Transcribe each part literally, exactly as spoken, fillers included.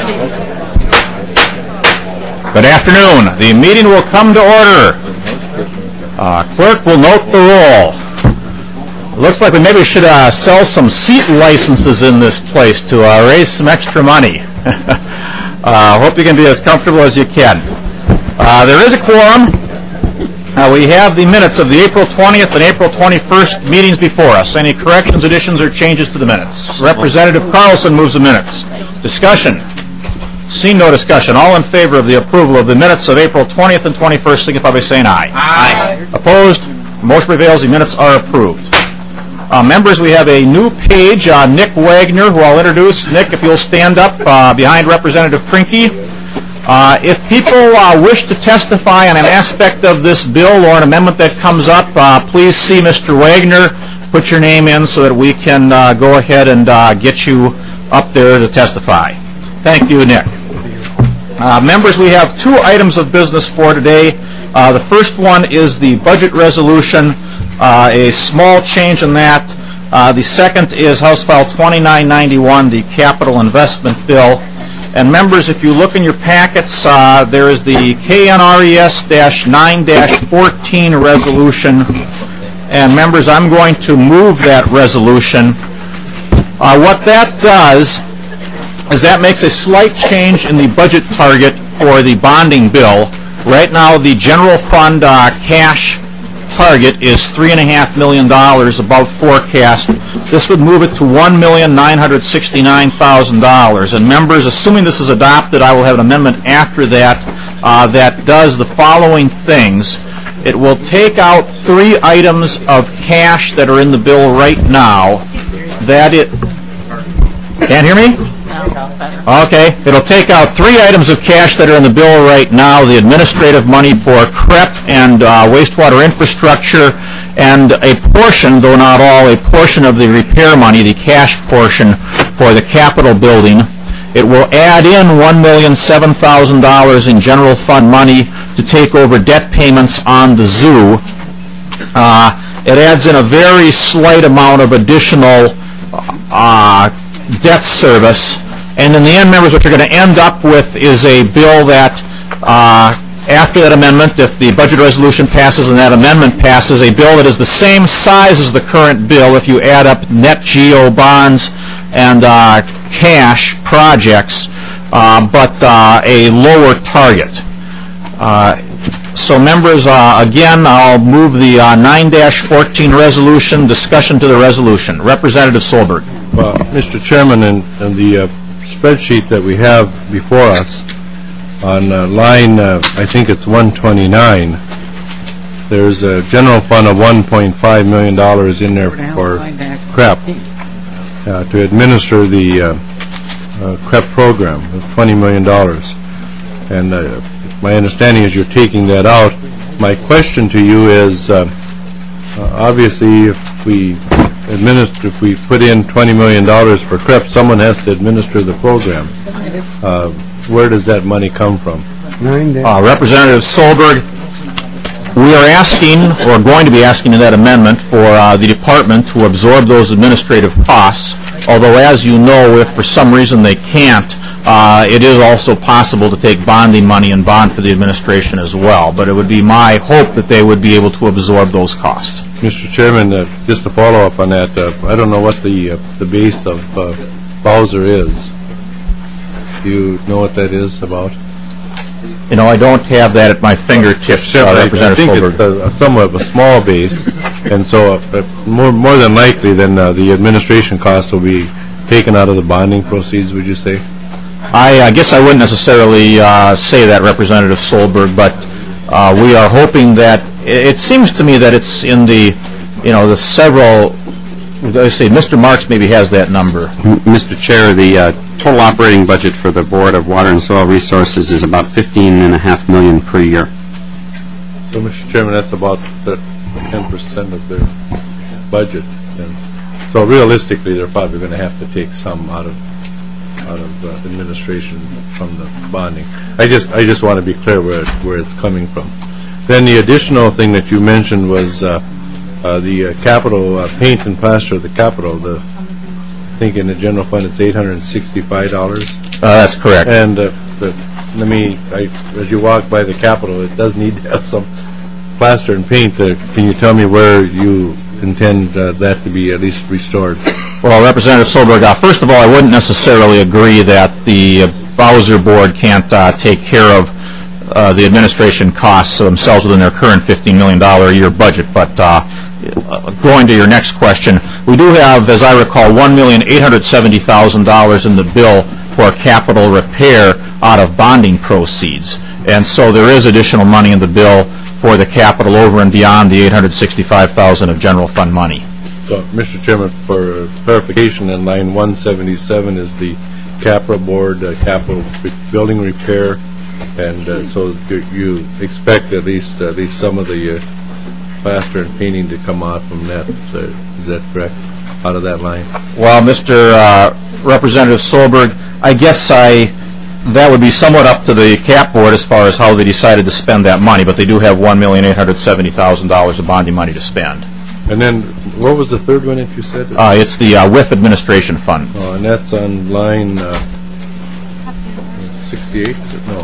Good afternoon. The meeting will come to order. Uh, clerk will note the roll. Looks like we maybe should uh, sell some seat licenses in this place to uh, raise some extra money. uh, hope you can be as comfortable as you can. Uh, there is a quorum. Uh, we have the minutes of the April twentieth and April twenty-first meetings before us. Any corrections, additions, or changes to the minutes? Representative Carlson moves the minutes. Discussion. Seeing no discussion, all in favor of the approval of the minutes of April twentieth and twenty-first signify by saying aye. Aye. Opposed? Motion prevails. The minutes are approved. Uh, members, we have a new page, uh, Nick Wagner, who I'll introduce. Nick, if you'll stand up uh, behind Representative Krinke. Uh, if people uh, wish to testify on an aspect of this bill or an amendment that comes up, uh, please see Mister Wagner. Put your name in so that we can uh, go ahead and uh, get you up there to testify. Thank you, Nick. Uh, members, we have two items of business for today. Uh, the first one is the budget resolution, uh, a small change in that. Uh, the second is House File twenty-nine ninety-one, the capital investment bill. And members, if you look in your packets, uh, there is the K N R E S nine fourteen resolution. And members, I'm going to move that resolution. Uh, what that does is that makes a slight change in the budget target for the bonding bill. Right now, the general fund uh, cash target is three and a half million dollars above forecast. This would move it to one million nine hundred sixty-nine thousand dollars. And members, assuming this is adopted, I will have an amendment after that uh, that does the following things. It will take out three items of cash that are in the bill right now. That it can't hear me? Okay. It'll take out three items of cash that are in the bill right now, the administrative money for C R E P and uh, wastewater infrastructure, and a portion, though not all, a portion of the repair money, the cash portion for the Capitol building. It will add in one million seven thousand dollars in general fund money to take over debt payments on the zoo. Uh, it adds in a very slight amount of additional uh, debt service. And in the end, members, what you're going to end up with is a bill that, uh, after that amendment, if the budget resolution passes and that amendment passes, a bill that is the same size as the current bill if you add up net G O bonds and uh, cash projects, uh, but uh, a lower target. Uh, so, members, uh, again, I'll move the uh, nine fourteen resolution. Discussion to the resolution. Representative Solberg. Well, Mister Chairman, and, and the uh, spreadsheet that we have before us on uh, line, uh, I think it's one twenty-nine, there's a general fund of one point five million dollars in there for C R E P, uh, to administer the uh, uh, C R E P program of twenty million dollars. And uh, my understanding is you're taking that out. My question to you is, uh, uh, obviously, if we administer, if we put in twenty million dollars for C R E P, someone has to administer the program. Uh, where does that money come from? Uh, Representative Solberg, we are asking, or going to be asking in that amendment, for uh, the department to absorb those administrative costs, although, as you know, if for some reason they can't, uh, it is also possible to take bonding money and bond for the administration as well. But it would be my hope that they would be able to absorb those costs. Mister Chairman, uh, just to follow up on that, uh, I don't know what the uh, the base of uh, Bowser is. Do you know what that is about? You know, I don't have that at my fingertips, uh, I, Representative I think Solberg. it's a, somewhat of a small base, and so uh, more more than likely, then uh, the administration costs will be taken out of the bonding proceeds. Would you say? I, I guess I wouldn't necessarily uh, say that, Representative Solberg, but uh, we are hoping that. It seems to me that it's in the, you know, the several. I say, Mister Marks maybe has that number. Mister Chair, the uh, total operating budget for the Board of Water and Soil Resources is about fifteen and a half million per year. So, Mister Chairman, that's about ten percent of their budget. And so, realistically, they're probably going to have to take some out of out of uh, administration from the bonding. I just I just want to be clear where it, where it's coming from. Then the additional thing that you mentioned was uh, uh, the uh, capital uh, paint and plaster of the Capitol. The I think in the general fund it's eight hundred sixty-five dollars. Uh, That's correct. And uh, the, let me, I, as you walk by the Capitol, it does need to have some plaster and paint. Uh, Can you tell me where you intend uh, that to be at least restored? Well, Representative Solberg, uh, first of all, I wouldn't necessarily agree that the uh, Bowser Board can't uh, take care of uh, the administration costs themselves within their current fifteen million dollars a year budget. But uh, going to your next question, we do have, as I recall, one million eight hundred seventy thousand dollars in the bill for capital repair out of bonding proceeds. And so there is additional money in the bill for the capital over and beyond the eight hundred sixty-five thousand dollars of general fund money. So, Mister Chairman, for clarification, in line one seventy-seven is the capital board, uh, capital re- building repair, and uh, so you, you expect at least at least some of the uh, plaster and painting to come out from that. Uh, is that correct? Out of that line? Well, Mister Uh, Representative Solberg, I guess I that would be somewhat up to the cap board as far as how they decided to spend that money, but they do have one million eight hundred seventy thousand dollars of bonding money to spend. And then, what was the third one that you said? Uh, it's the uh, W I F Administration Fund. Oh, and that's on line uh, sixty-eight? Is it? No.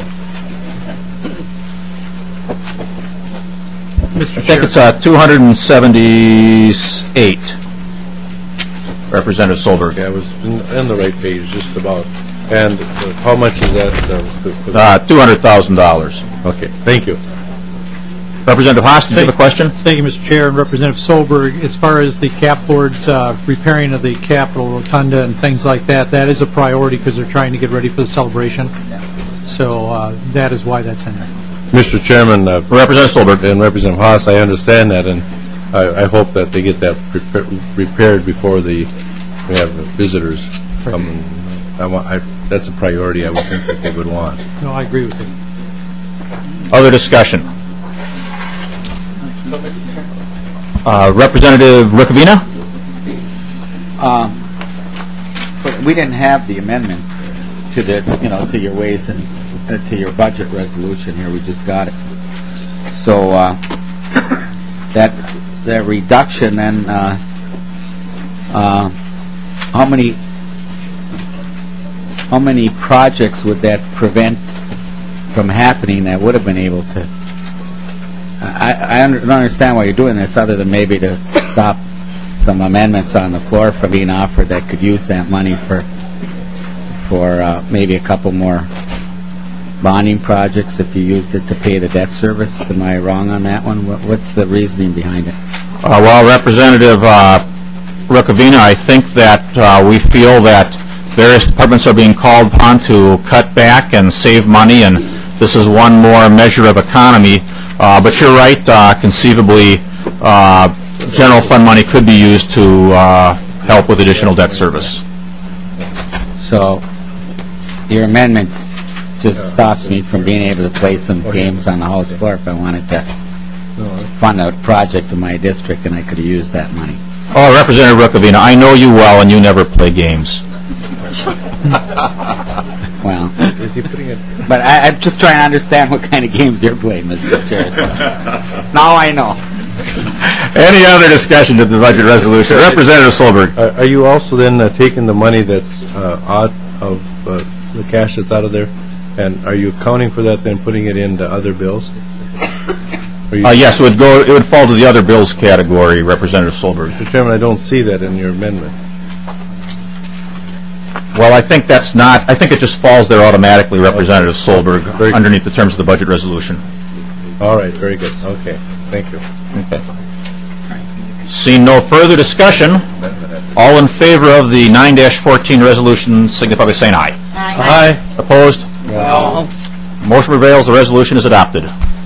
I think it's uh, two hundred seventy-eight. Representative Solberg. Yeah, I was in, in the right page, just about. And uh, how much is that? Uh, for- for- Uh, two hundred thousand dollars. Okay, thank you. Representative Haas, did you have a question? Thank you, Mister Chair. And Representative Solberg, as far as the cap board's uh, repairing of the Capitol Rotunda and things like that, that is a priority because they're trying to get ready for the celebration. So uh, that is why that's in there. Mister Chairman, uh, Representative Solberg. and Representative Haas, I understand that, and I, I hope that they get that prepa- repaired before the, we have visitors come. And I want, I, that's a priority I would think that they would want. No, I agree with you. Other discussion? Uh, Representative Ricavina? Um, but we didn't have the amendment to this, you know, to your ways and uh, to your budget resolution here. We just got it. So uh, that that reduction, then, uh, uh, how many how many projects would that prevent from happening that would have been able to? I, I under, don't understand why you're doing this, other than maybe to stop some amendments on the floor from being offered that could use that money for for uh, maybe a couple more bonding projects if you used it to pay the debt service. Am I wrong on that one? What, what's the reasoning behind it? Uh, well, Representative uh, Ricavina, I think that uh, we feel that various departments are being called upon to cut back and save money, and this is one more measure of economy. Uh, but you're right, uh, conceivably, uh, general fund money could be used to uh, help with additional debt service. So your amendments just stops me from being able to play some games on the House floor if I wanted to fund a project in my district, and I could have used that money. Oh, Representative Ricavina, I know you well, and you never play games. Well, Is he putting it? but I, I'm just trying to understand what kind of games you're playing, Mister Chair. So now I know. Any other discussion to the budget resolution? Representative Solberg. Are are you also then uh, taking the money that's uh, out of uh, the cash that's out of there, and are you accounting for that, then putting it into other bills? Are you- Uh, yes, it would go. It would fall to the other bills category, Representative Solberg. Mister Chairman, I don't see that in your amendment. Well, I think that's not. I think it just falls there automatically, Representative Solberg, Very good. underneath the terms of the budget resolution. All right, very good. Okay, thank you. Okay. Seeing no further discussion, all in favor of the nine dash fourteen resolution signify by saying aye. Aye. Opposed? Well, Motion prevails. The resolution is adopted.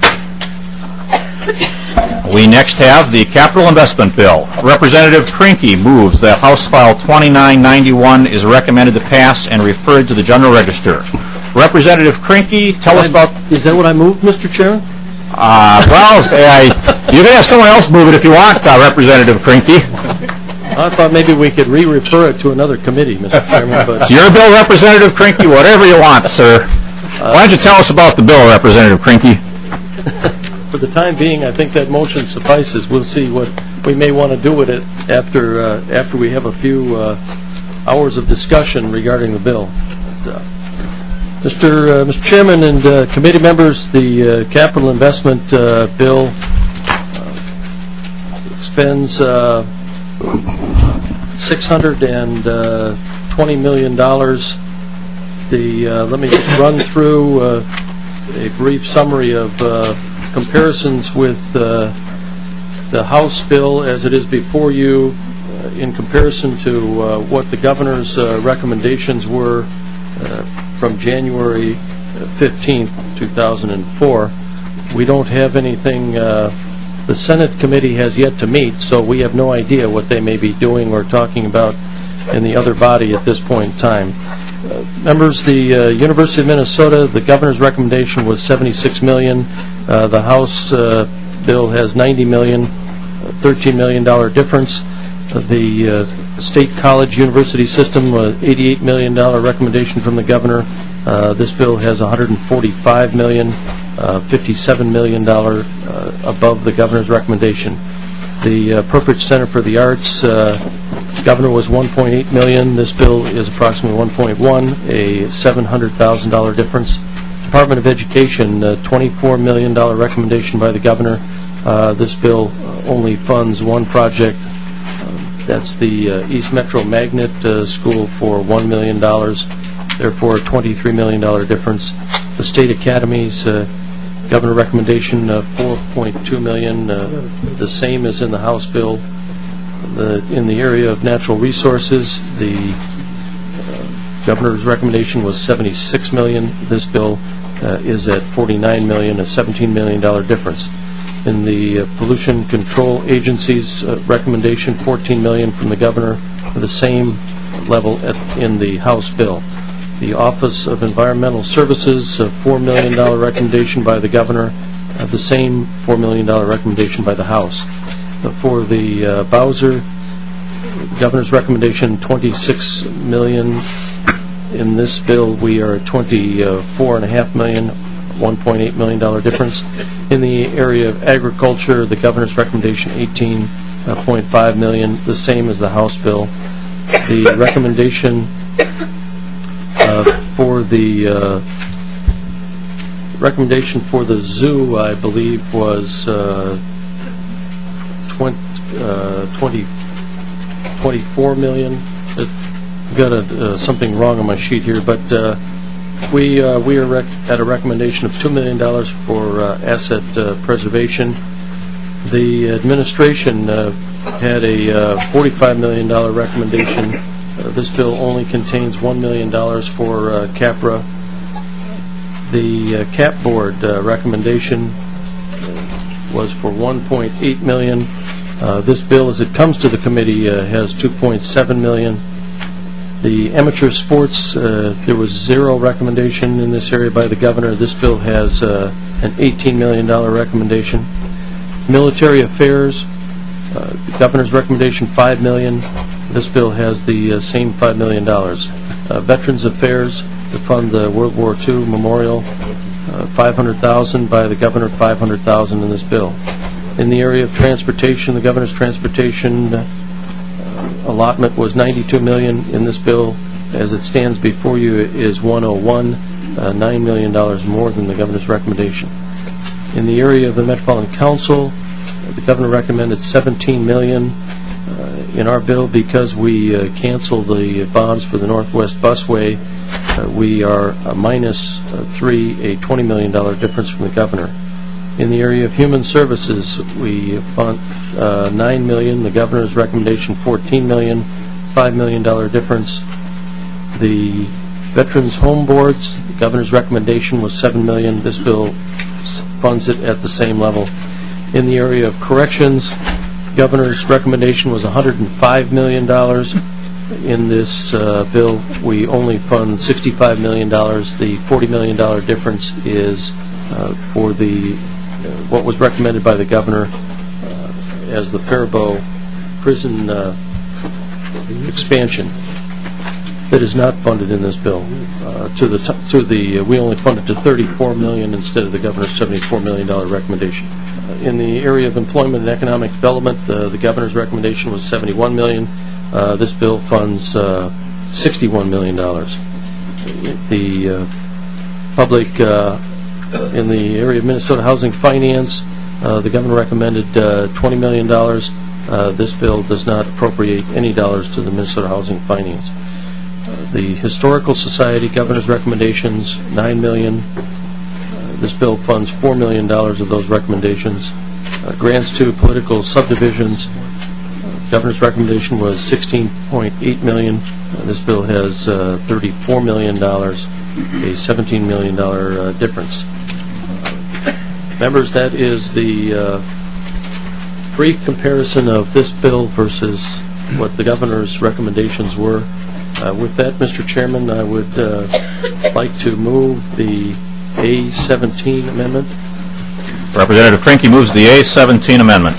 We next have the Capital Investment Bill. Representative Krinky moves that House File twenty-nine ninety-one is recommended to pass and referred to the General Register. Representative Krinky, tell us about... Is that what I moved, Mister Chairman? Uh, well, I, you can have someone else move it if you want, uh, Representative Krinky. I thought maybe we could re-refer it to another committee, Mister Chairman, but It's your bill, Representative Krinky, whatever you want, sir. Why don't you tell us about the bill, Representative Krinky? for the time being, I think that motion suffices. We'll see what we may want to do with it after uh, after we have a few uh, hours of discussion regarding the bill. But, uh, Mister Uh, Mister Chairman and uh, committee members, the uh, capital investment uh, bill uh, expends uh, six hundred twenty million dollars. The uh, let me just run through uh, a brief summary of uh, comparisons with uh, the House bill as it is before you uh, in comparison to uh, what the governor's uh, recommendations were uh, from January fifteenth, two thousand four. We don't have anything, uh, the Senate committee has yet to meet, so we have no idea what they may be doing or talking about in the other body at this point in time. Uh, members, the uh, University of Minnesota, the governor's recommendation was seventy-six million dollars. Uh, the House uh, bill has ninety million dollars, thirteen million dollars difference. Uh, the uh, State College University System, uh, eighty-eight million dollars recommendation from the governor. Uh, this bill has one hundred forty-five million dollars, uh, fifty-seven million dollars uh, above the governor's recommendation. The uh, Appropriate Center for the Arts, uh, governor was one point eight million dollars. This bill is approximately one point one, a seven hundred thousand dollars difference. Department of Education, uh, twenty-four million dollars recommendation by the governor. Uh, this bill uh, only funds one project. That's the uh, East Metro Magnet uh, School for one million dollars, therefore a twenty-three million dollars difference. The State Academies, uh, governor recommendation, uh, four point two million dollars, uh, the same as in the House bill. The, in the area of natural resources, the uh, governor's recommendation was seventy-six million dollars. This bill uh, is at forty-nine million dollars, a seventeen million dollars difference. In the uh, Pollution Control Agency's uh, recommendation, fourteen million dollars from the governor, the same level at, in the House bill. The Office of Environmental Services, uh, four million dollars recommendation by the governor, uh, the same four million dollars recommendation by the House. Uh, for the uh, Bowser, the governor's recommendation, twenty-six million dollars. In this bill, we are at twenty-four point five million dollars. one point eight million dollars difference. In the area of agriculture, the governor's recommendation, eighteen point five million dollars, the same as the House bill. The recommendation uh, for the uh, recommendation for the zoo, I believe, was uh, twenty, uh, twenty, twenty-four million dollars. I've got a, uh, something wrong on my sheet here, but uh, We uh, we are rec at a recommendation of two million dollars for uh, asset uh, preservation. The administration uh, had a uh, forty-five million dollars recommendation. Uh, this bill only contains one million dollars for uh, CAPRA. The uh, CAP board uh, recommendation was for one point eight million dollars. Uh, this bill, as it comes to the committee, uh, has two point seven million dollars. The amateur sports, uh, there was zero recommendation in this area by the governor. This bill has uh, an eighteen million dollars recommendation. Military affairs, uh, the governor's recommendation, five million dollars. This bill has the uh, same five million dollars. Uh, Veterans affairs, to fund the World War Two memorial, uh, five hundred thousand dollars by the governor, five hundred thousand dollars in this bill. In the area of transportation, the governor's transportation uh, allotment was ninety-two million dollars. In this bill, as it stands before you, is one oh one, uh, nine million dollars more than the governor's recommendation. In the area of the Metropolitan Council, uh, the governor recommended seventeen million dollars. Uh, in our bill, because we uh, canceled the bonds for the Northwest Busway, uh, we are uh, minus uh, three, a twenty million dollars difference from the governor. In the area of human services, we fund uh, nine million dollars. The governor's recommendation, fourteen million dollars, five million dollars difference. The Veterans Home Boards, the governor's recommendation was seven million dollars. This bill funds it at the same level. In the area of corrections, the governor's recommendation was one hundred five million dollars. In this uh, bill, we only fund sixty-five million dollars. The forty million dollars difference is uh, for the Uh, what was recommended by the governor uh, as the Faribault prison uh, expansion that is not funded in this bill. Uh, to the t to the uh, we only funded to thirty-four million dollars instead of the governor's seventy-four million dollars recommendation. Uh, in the area of employment and economic development, uh, the governor's recommendation was seventy-one million dollars. Uh, this bill funds uh, sixty-one million dollars. The uh, public uh, in the area of Minnesota Housing Finance. Uh, the governor recommended uh, twenty million dollars. Uh, this bill does not appropriate any dollars to the Minnesota Housing Finance. Uh, the Historical Society governor's recommendations, nine million dollars. Uh, this bill funds four million dollars of those recommendations. Uh, grants to political subdivisions, uh, governor's recommendation was sixteen point eight million dollars. Uh, this bill has uh, thirty-four million dollars, a seventeen million dollars uh, difference. Uh, members, that is the uh, brief comparison of this bill versus what the governor's recommendations were. Uh, with that, Mister Chairman, I would uh, like to move the A seventeen amendment. Representative Krinky moves the A seventeen amendment.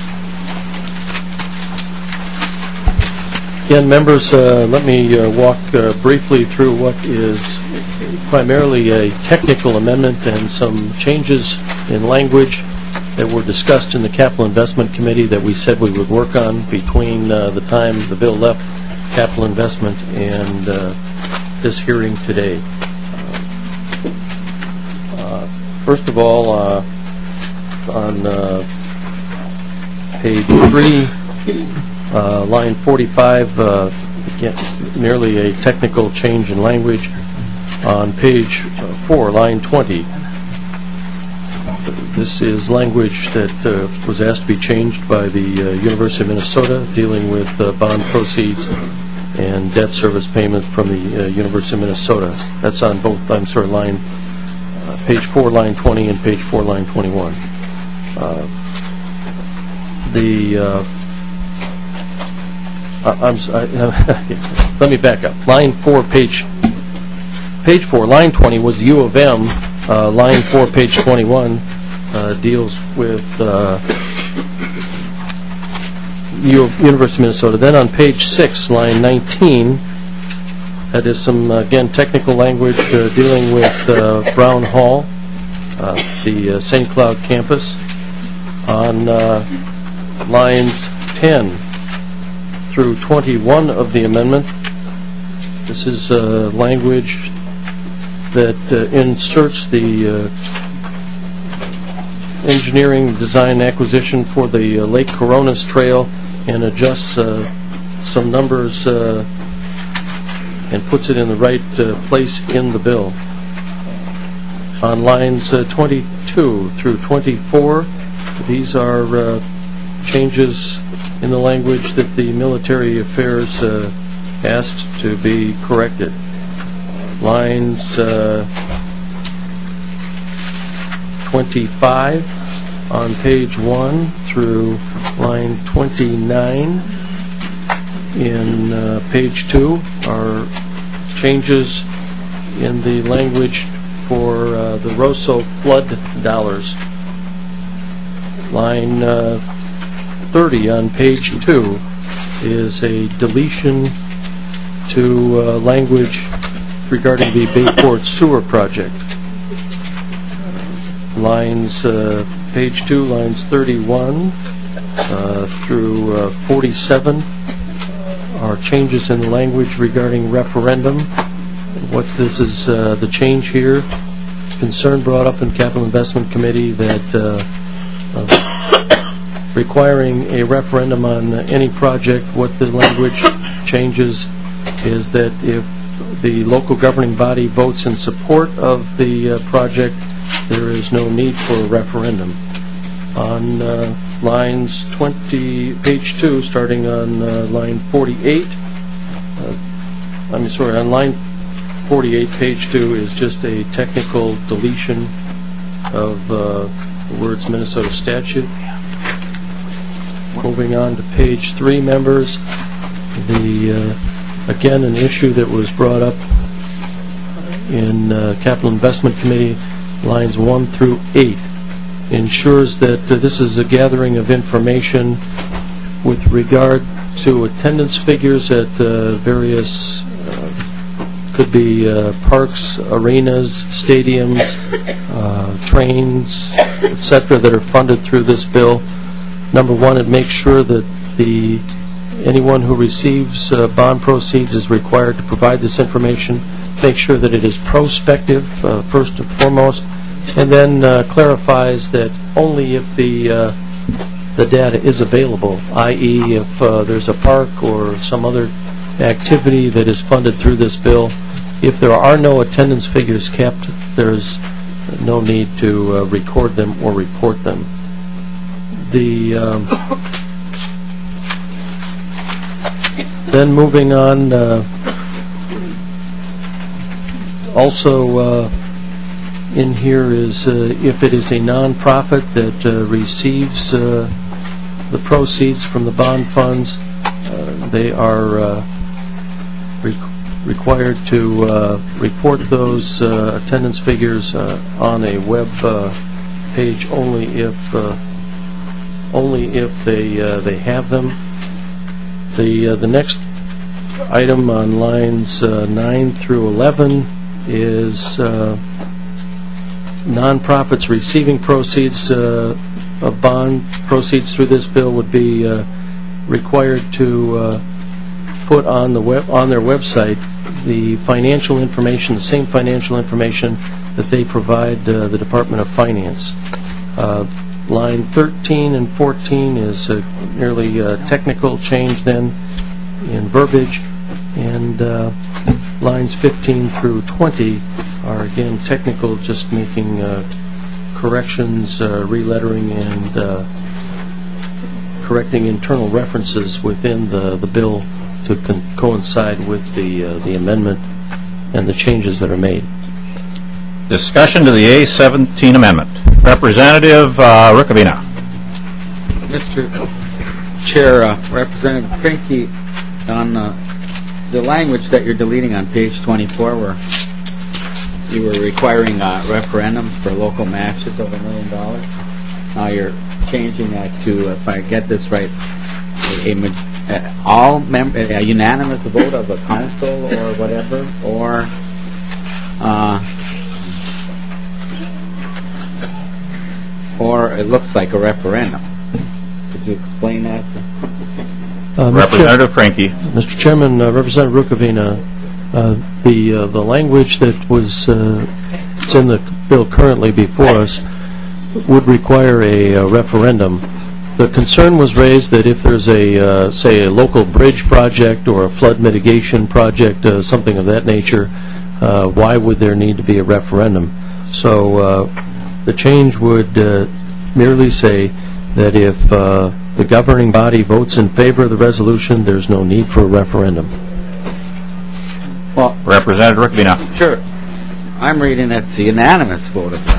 Again, members, uh, let me uh, walk uh, briefly through what is primarily a technical amendment and some changes in language that were discussed in the Capital Investment Committee that we said we would work on between uh, the time the bill left Capital Investment and uh, this hearing today. Uh, first of all, uh, on uh, page three, uh, line forty-five, uh, again, merely a technical change in language. On page four, line twenty, this is language that uh, was asked to be changed by the uh, University of Minnesota, dealing with uh, bond proceeds and debt service payment from the uh, University of Minnesota. That's on both, I'm sorry, line, uh, page four, line twenty, and page four, line twenty-one. Uh, the, uh, I, I'm, I, let me back up. Line four, page, page four, line twenty was U of M. Uh, line four, page twenty-one, uh, deals with uh, U University of Minnesota. Then on page six, line nineteen, that is some, uh, again, technical language uh, dealing with uh, Brown Hall, uh, the uh, Saint Cloud campus. On uh, lines ten through twenty-one of the amendment, this is uh, language that uh, inserts the uh, engineering, design, acquisition for the uh, Lake Coronas Trail and adjusts uh, some numbers uh, and puts it in the right uh, place in the bill. On lines uh, twenty-two through twenty-four, these are uh, changes in the language that the Military Affairs uh, asked to be corrected. Lines uh, twenty-five on page one through line twenty-nine in uh, page two are changes in the language for uh, the Rosso flood dollars. Line uh, thirty on page two is a deletion to uh, language regarding the Bayport Sewer Project. Lines, uh, page two, lines thirty-one uh, through uh, forty-seven are changes in the language regarding referendum. What's this is uh, the change here. Concern brought up in Capital Investment Committee that uh, uh, requiring a referendum on any project, what the language changes is that if the local governing body votes in support of the uh, project, there is no need for a referendum. On uh, lines twenty, page two, starting on uh, line forty-eight, uh, I'm sorry, on line forty-eight, page two is just a technical deletion of uh, the words Minnesota statute. Moving on to page three, members, the uh, again, an issue that was brought up in uh, Capital Investment Committee, lines one through eight, ensures that uh, this is a gathering of information with regard to attendance figures at uh, various, uh, could be uh, parks, arenas, stadiums, uh, trains, et cetera, that are funded through this bill. Number one, it makes sure that the anyone who receives uh, bond proceeds is required to provide this information make sure that it is prospective, uh, first and foremost, and then uh, clarifies that only if the uh, the data is available, that is if uh, there's a park or some other activity that is funded through this bill, if there are no attendance figures kept, there's no need to uh, record them or report them. The um, then moving on, uh, also uh, in here is uh, if it is a nonprofit that uh, receives uh, the proceeds from the bond funds, uh, they are uh, re required to uh, report those uh, attendance figures uh, on a web uh, page only if uh, only if they uh, they have them. The uh, the next item on lines uh, nine through eleven is uh, nonprofits receiving proceeds uh, of bond proceeds through this bill would be uh, required to uh, put on the web on their website the financial information, the same financial information that they provide uh, the Department of Finance. Uh, line thirteen and fourteen is a merely uh, technical change then in verbiage, and uh, lines fifteen through twenty are again technical, just making uh, corrections, uh, relettering, and uh, correcting internal references within the, the bill to con coincide with the, uh, the amendment and the changes that are made. Discussion to the A seventeen amendment. Representative uh, Rukavina. Mister Chair, uh, Representative Krinky, on uh, the language that you're deleting on page twenty-four, where you were requiring uh, referendums for local matches of a million dollars. Now you're changing that to, if I get this right, a, a, a all mem a unanimous vote of a council or whatever, or uh, or it looks like a referendum. Could you explain that? Uh, Representative Cranky. Mister Chairman, uh, Representative Rukavina, uh, the uh, the language that was uh, it's in the bill currently before us would require a, a referendum. The concern was raised that if there's a uh, say a local bridge project or a flood mitigation project, uh, something of that nature, uh, why would there need to be a referendum? So uh, the change would uh, merely say that if uh, the governing body votes in favor of the resolution, there's no need for a referendum. Well, Representative Rukavina. sure. I'm reading it's a unanimous vote of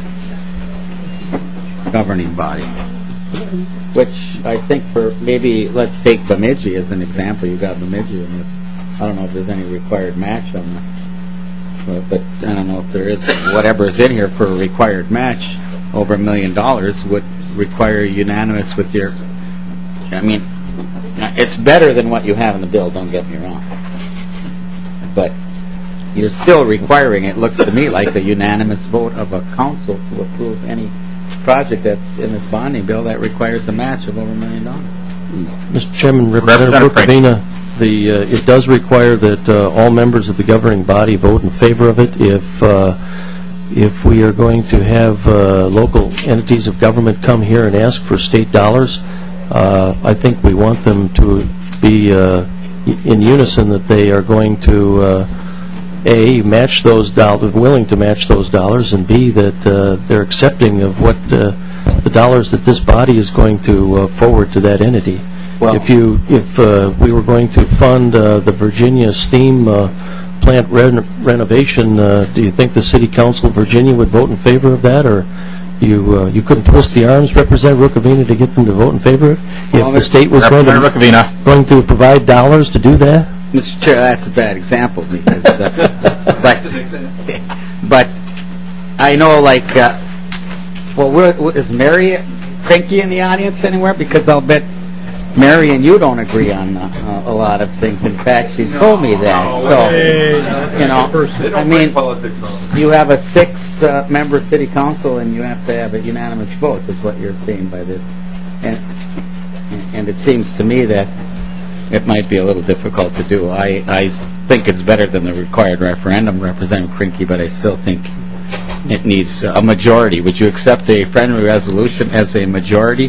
the governing body, which I think for maybe, let's take Bemidji as an example. You got Bemidji in this. I don't know if there's any required match on that. But, but I don't know if there is. Whatever is in here for a required match over a million dollars would require unanimous with your. I mean, it's better than what you have in the bill. Don't get me wrong, but you're still requiring. It looks to me like a unanimous vote of a council to approve any project that's in this bonding bill that requires a match of over a million dollars. Mister Chairman, Representative Rukavina, the uh, it does require that uh, all members of the governing body vote in favor of it. If uh, if we are going to have uh, local entities of government come here and ask for state dollars, uh, I think we want them to be uh, in unison that they are going to uh, A, match those dollars, willing to match those dollars, and B, that uh, they're accepting of what uh, the dollars that this body is going to uh, forward to that entity. Well, if you, if uh, we were going to fund uh, the Virginia steam uh, plant ren renovation, uh, do you think the City Council of Virginia would vote in favor of that, or you uh, you couldn't twist the arms, Representative Rukavina, to get them to vote in favor of it? If well, the state was going to, going to provide dollars to do that? Mister Chair, that's a bad example because, uh, but, but I know, like, uh, well, we're, is Mary Cranky in the audience anywhere? Because I'll bet Mary and you don't agree on uh, a lot of things. In fact, she's told me that. So, you know, I mean, you have a six-member uh, city council, and you have to have a unanimous vote. Is what you're saying by this, and and it seems to me that it might be a little difficult to do. I, I think it's better than the required referendum, Representative Krinky, but I still think it needs a majority. Would you accept a friendly resolution as a majority?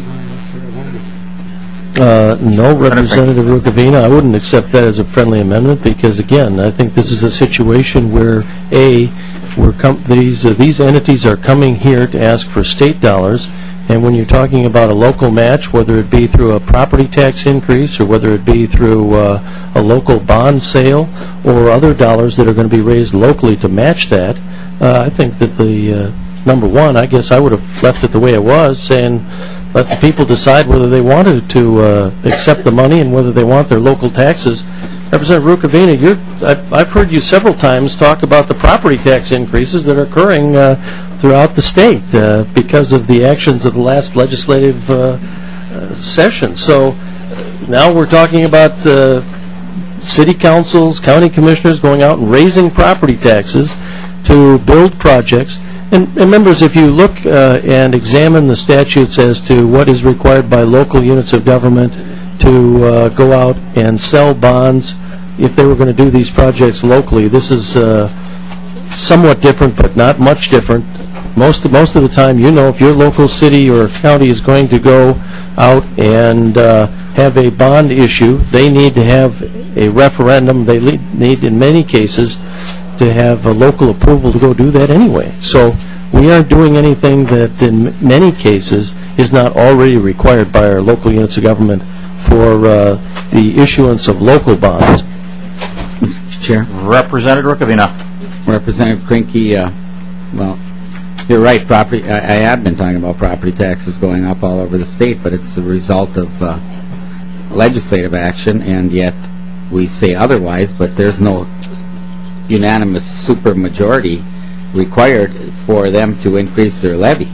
Uh, no, Representative Rukavina, I wouldn't accept that as a friendly amendment because, again, I think this is a situation where, A, we're com these, uh, these entities are coming here to ask for state dollars, and when you're talking about a local match, whether it be through a property tax increase or whether it be through uh, a local bond sale or other dollars that are going to be raised locally to match that, uh, I think that the, uh, number one, I guess I would have left it the way it was, saying let the people decide whether they wanted to uh, accept the money and whether they want their local taxes. Representative Rukavina, you're, I've, I've heard you several times talk about the property tax increases that are occurring uh, throughout the state uh, because of the actions of the last legislative uh, uh, session. So uh, now we're talking about uh, city councils, county commissioners going out and raising property taxes to build projects. And, and members, if you look uh, and examine the statutes as to what is required by local units of government to uh, go out and sell bonds if they were going to do these projects locally, this is uh, somewhat different, but not much different. Most, most of the time, you know, if your local city or county is going to go out and uh, have a bond issue, they need to have a referendum. They need, in many cases, to have a local approval to go do that anyway. So we aren't doing anything that in many cases is not already required by our local units of government for uh, the issuance of local bonds. Mister Chair. Representative Rukavina. Representative Krinky, uh, well, you're right. Property. I, I have been talking about property taxes going up all over the state, but it's a result of uh, legislative action, and yet we say otherwise, but there's no unanimous supermajority required for them to increase their levy,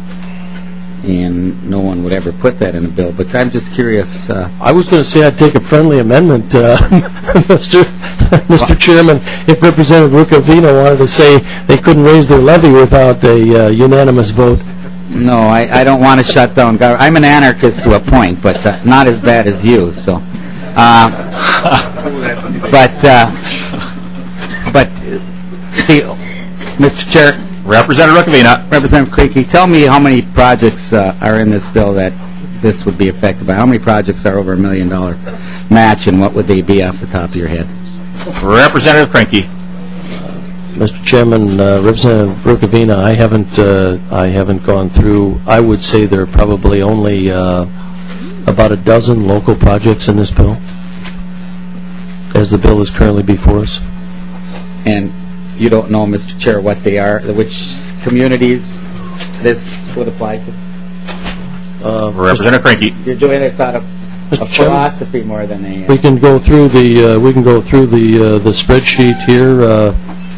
and no one would ever put that in a bill. But I'm just curious. Uh, I was going to say I'd take a friendly amendment, uh, Mister Mister Chairman, if Representative Rukavina wanted to say they couldn't raise their levy without a uh, unanimous vote. no, I, I don't want to shut down government. I'm an anarchist to a point, but uh, not as bad as you. So, uh, but uh, but uh, see, Mister Chair. Representative Rukavina. Representative Krinky, tell me how many projects uh, are in this bill that this would be affected by. How many projects are over a million dollar match, and what would they be off the top of your head? Representative Krinky. Mister Chairman, uh, Representative Rukavina, I haven't uh, I haven't gone through. I would say there are probably only uh, about a dozen local projects in this bill, as the bill is currently before us. And you don't know, Mister Chair, what they are, which communities this would apply to? Uh, Representative Krinky. You're doing this out of Mister a Chairman, philosophy more than a... we can go through the uh, we can go through the uh, the spreadsheet here. Uh,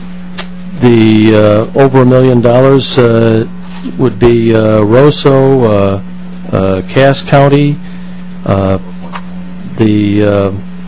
the uh, over a million dollars uh, would be uh, Rosso, uh, uh, Cass County, uh, the uh,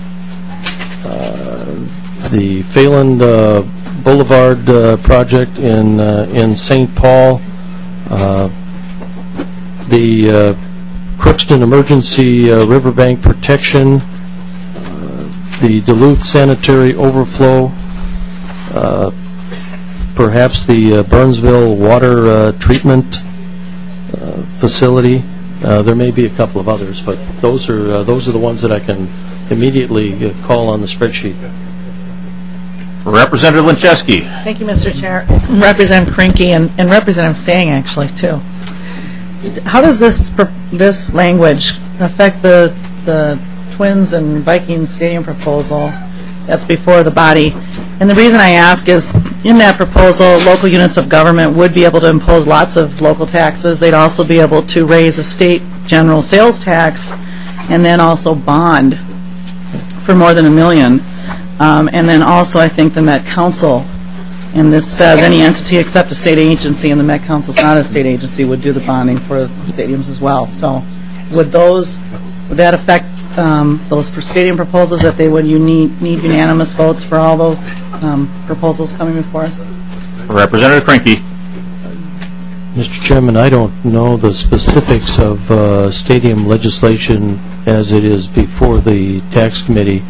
uh, the Phelan uh, Boulevard uh, project in uh, in Saint Paul, uh, the uh, Crookston Emergency uh, Riverbank Protection, uh, the Duluth Sanitary Overflow, uh, perhaps the uh, Burnsville Water uh, Treatment uh, Facility. Uh, there may be a couple of others, but those are uh, those are the ones that I can immediately uh, call on the spreadsheet. Representative Lincheski. Thank you, Mister Chair. Representative Krinky and, and Representative Stang, actually, too. How does this pr- this language affect the the Twins and Vikings stadium proposal that's before the body? And the reason I ask is, in that proposal, local units of government would be able to impose lots of local taxes. They'd also be able to raise a state general sales tax and then also bond for more than a million. Um, and then also, I think the Met Council, and this says any entity except a state agency, and the Met Council is not a state agency, would do the bonding for stadiums as well. So, would those, would that affect um, those for stadium proposals, that they would you need need unanimous votes for all those um, proposals coming before us? Representative Krinky. Mister Chairman, I don't know the specifics of uh, stadium legislation as it is before the tax committee.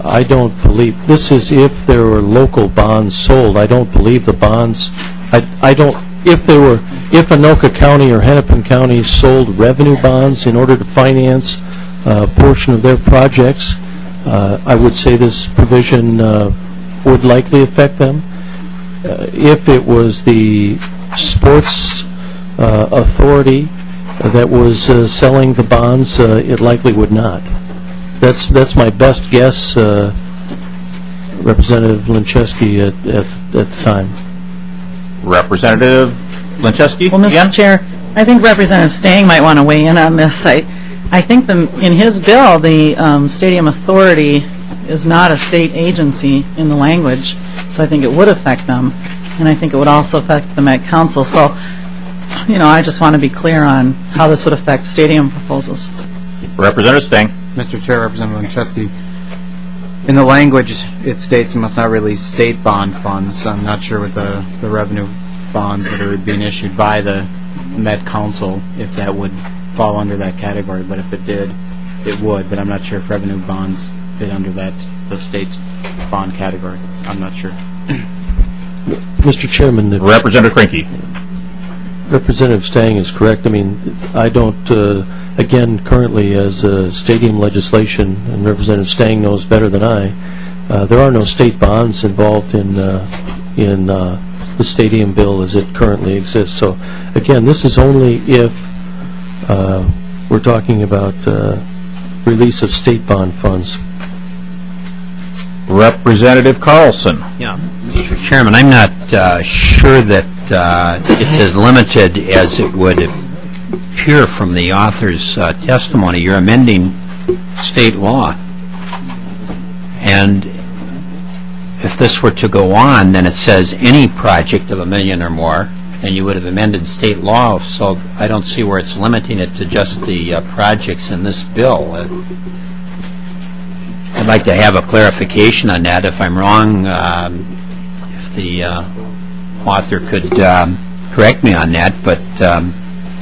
I don't believe, this is if there were local bonds sold. I don't believe the bonds, I, I don't, if there were, if Anoka County or Hennepin County sold revenue bonds in order to finance a portion of their projects, uh, I would say this provision uh, would likely affect them. Uh, if it was the sports uh, authority that was uh, selling the bonds, uh, it likely would not. That's that's my best guess, uh, Representative Lincheski, at, at, at the time. Representative Lincheski, Well, again? Mister Chair, I think Representative Stang might want to weigh in on this. I, I think the, in his bill, the um, Stadium Authority is not a state agency in the language, so I think it would affect them, and I think it would also affect the Met Council. So, you know, I just want to be clear on how this would affect stadium proposals. Representative Stang. Mister Chair, Representative Lincheski, in the language, it states it must not release state bond funds. I'm not sure with the, the revenue bonds that are being issued by the Met Council if that would fall under that category, but if it did, it would, but I'm not sure if revenue bonds fit under that, the state bond category. I'm not sure. Mister Chairman, the Representative Crinky. Representative Stang is correct. I mean, I don't, uh, again, currently as uh, stadium legislation, and Representative Stang knows better than I, uh, there are no state bonds involved in uh, in uh, the stadium bill as it currently exists. So, again, this is only if uh, we're talking about uh, release of state bond funds. Representative Carlson. Yeah, Mister Chairman, I'm not uh, sure that uh, it's as limited as it would appear from the author's uh, testimony. You're amending state law. And if this were to go on, then it says any project of a million or more, and you would have amended state law, so I don't see where it's limiting it to just the uh, projects in this bill. Uh, I'd like to have a clarification on that. If I'm wrong, um, if the uh, author could um, correct me on that, but um,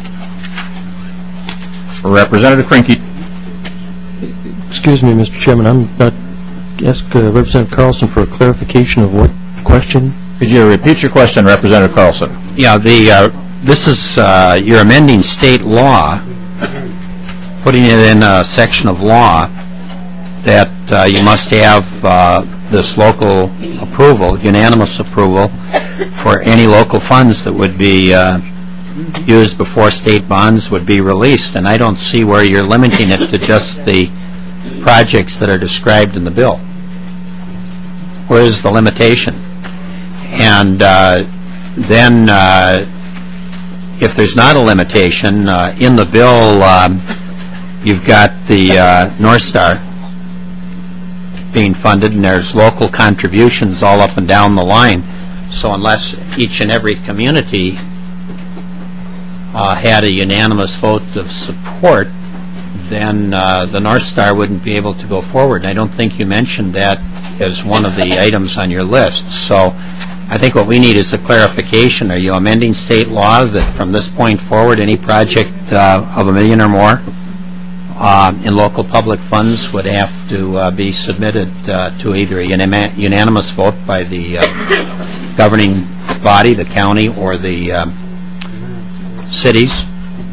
Representative Crinky. Excuse me, Mister Chairman, I'm not, ask uh, Representative Carlson for a clarification of what question? Could you repeat your question, Representative Carlson? yeah, the uh, this is uh, you're amending state law, putting it in a section of law that uh, you must have uh, this local approval, unanimous approval, for any local funds that would be uh, used before state bonds would be released. And I don't see where you're limiting it to just the projects that are described in the bill. Where is the limitation? And uh, then uh, if there's not a limitation, uh, in the bill um, you've got the uh, North Star being funded, and there's local contributions all up and down the line. So unless each and every community uh, had a unanimous vote of support, then uh, the North Star wouldn't be able to go forward. And I don't think you mentioned that as one of the items on your list. So I think what we need is a clarification. Are you amending state law that from this point forward any project uh, of a million or more Uh, in local public funds would have to uh, be submitted uh, to either a unima- unanimous vote by the uh, governing body, the county, or the um, cities?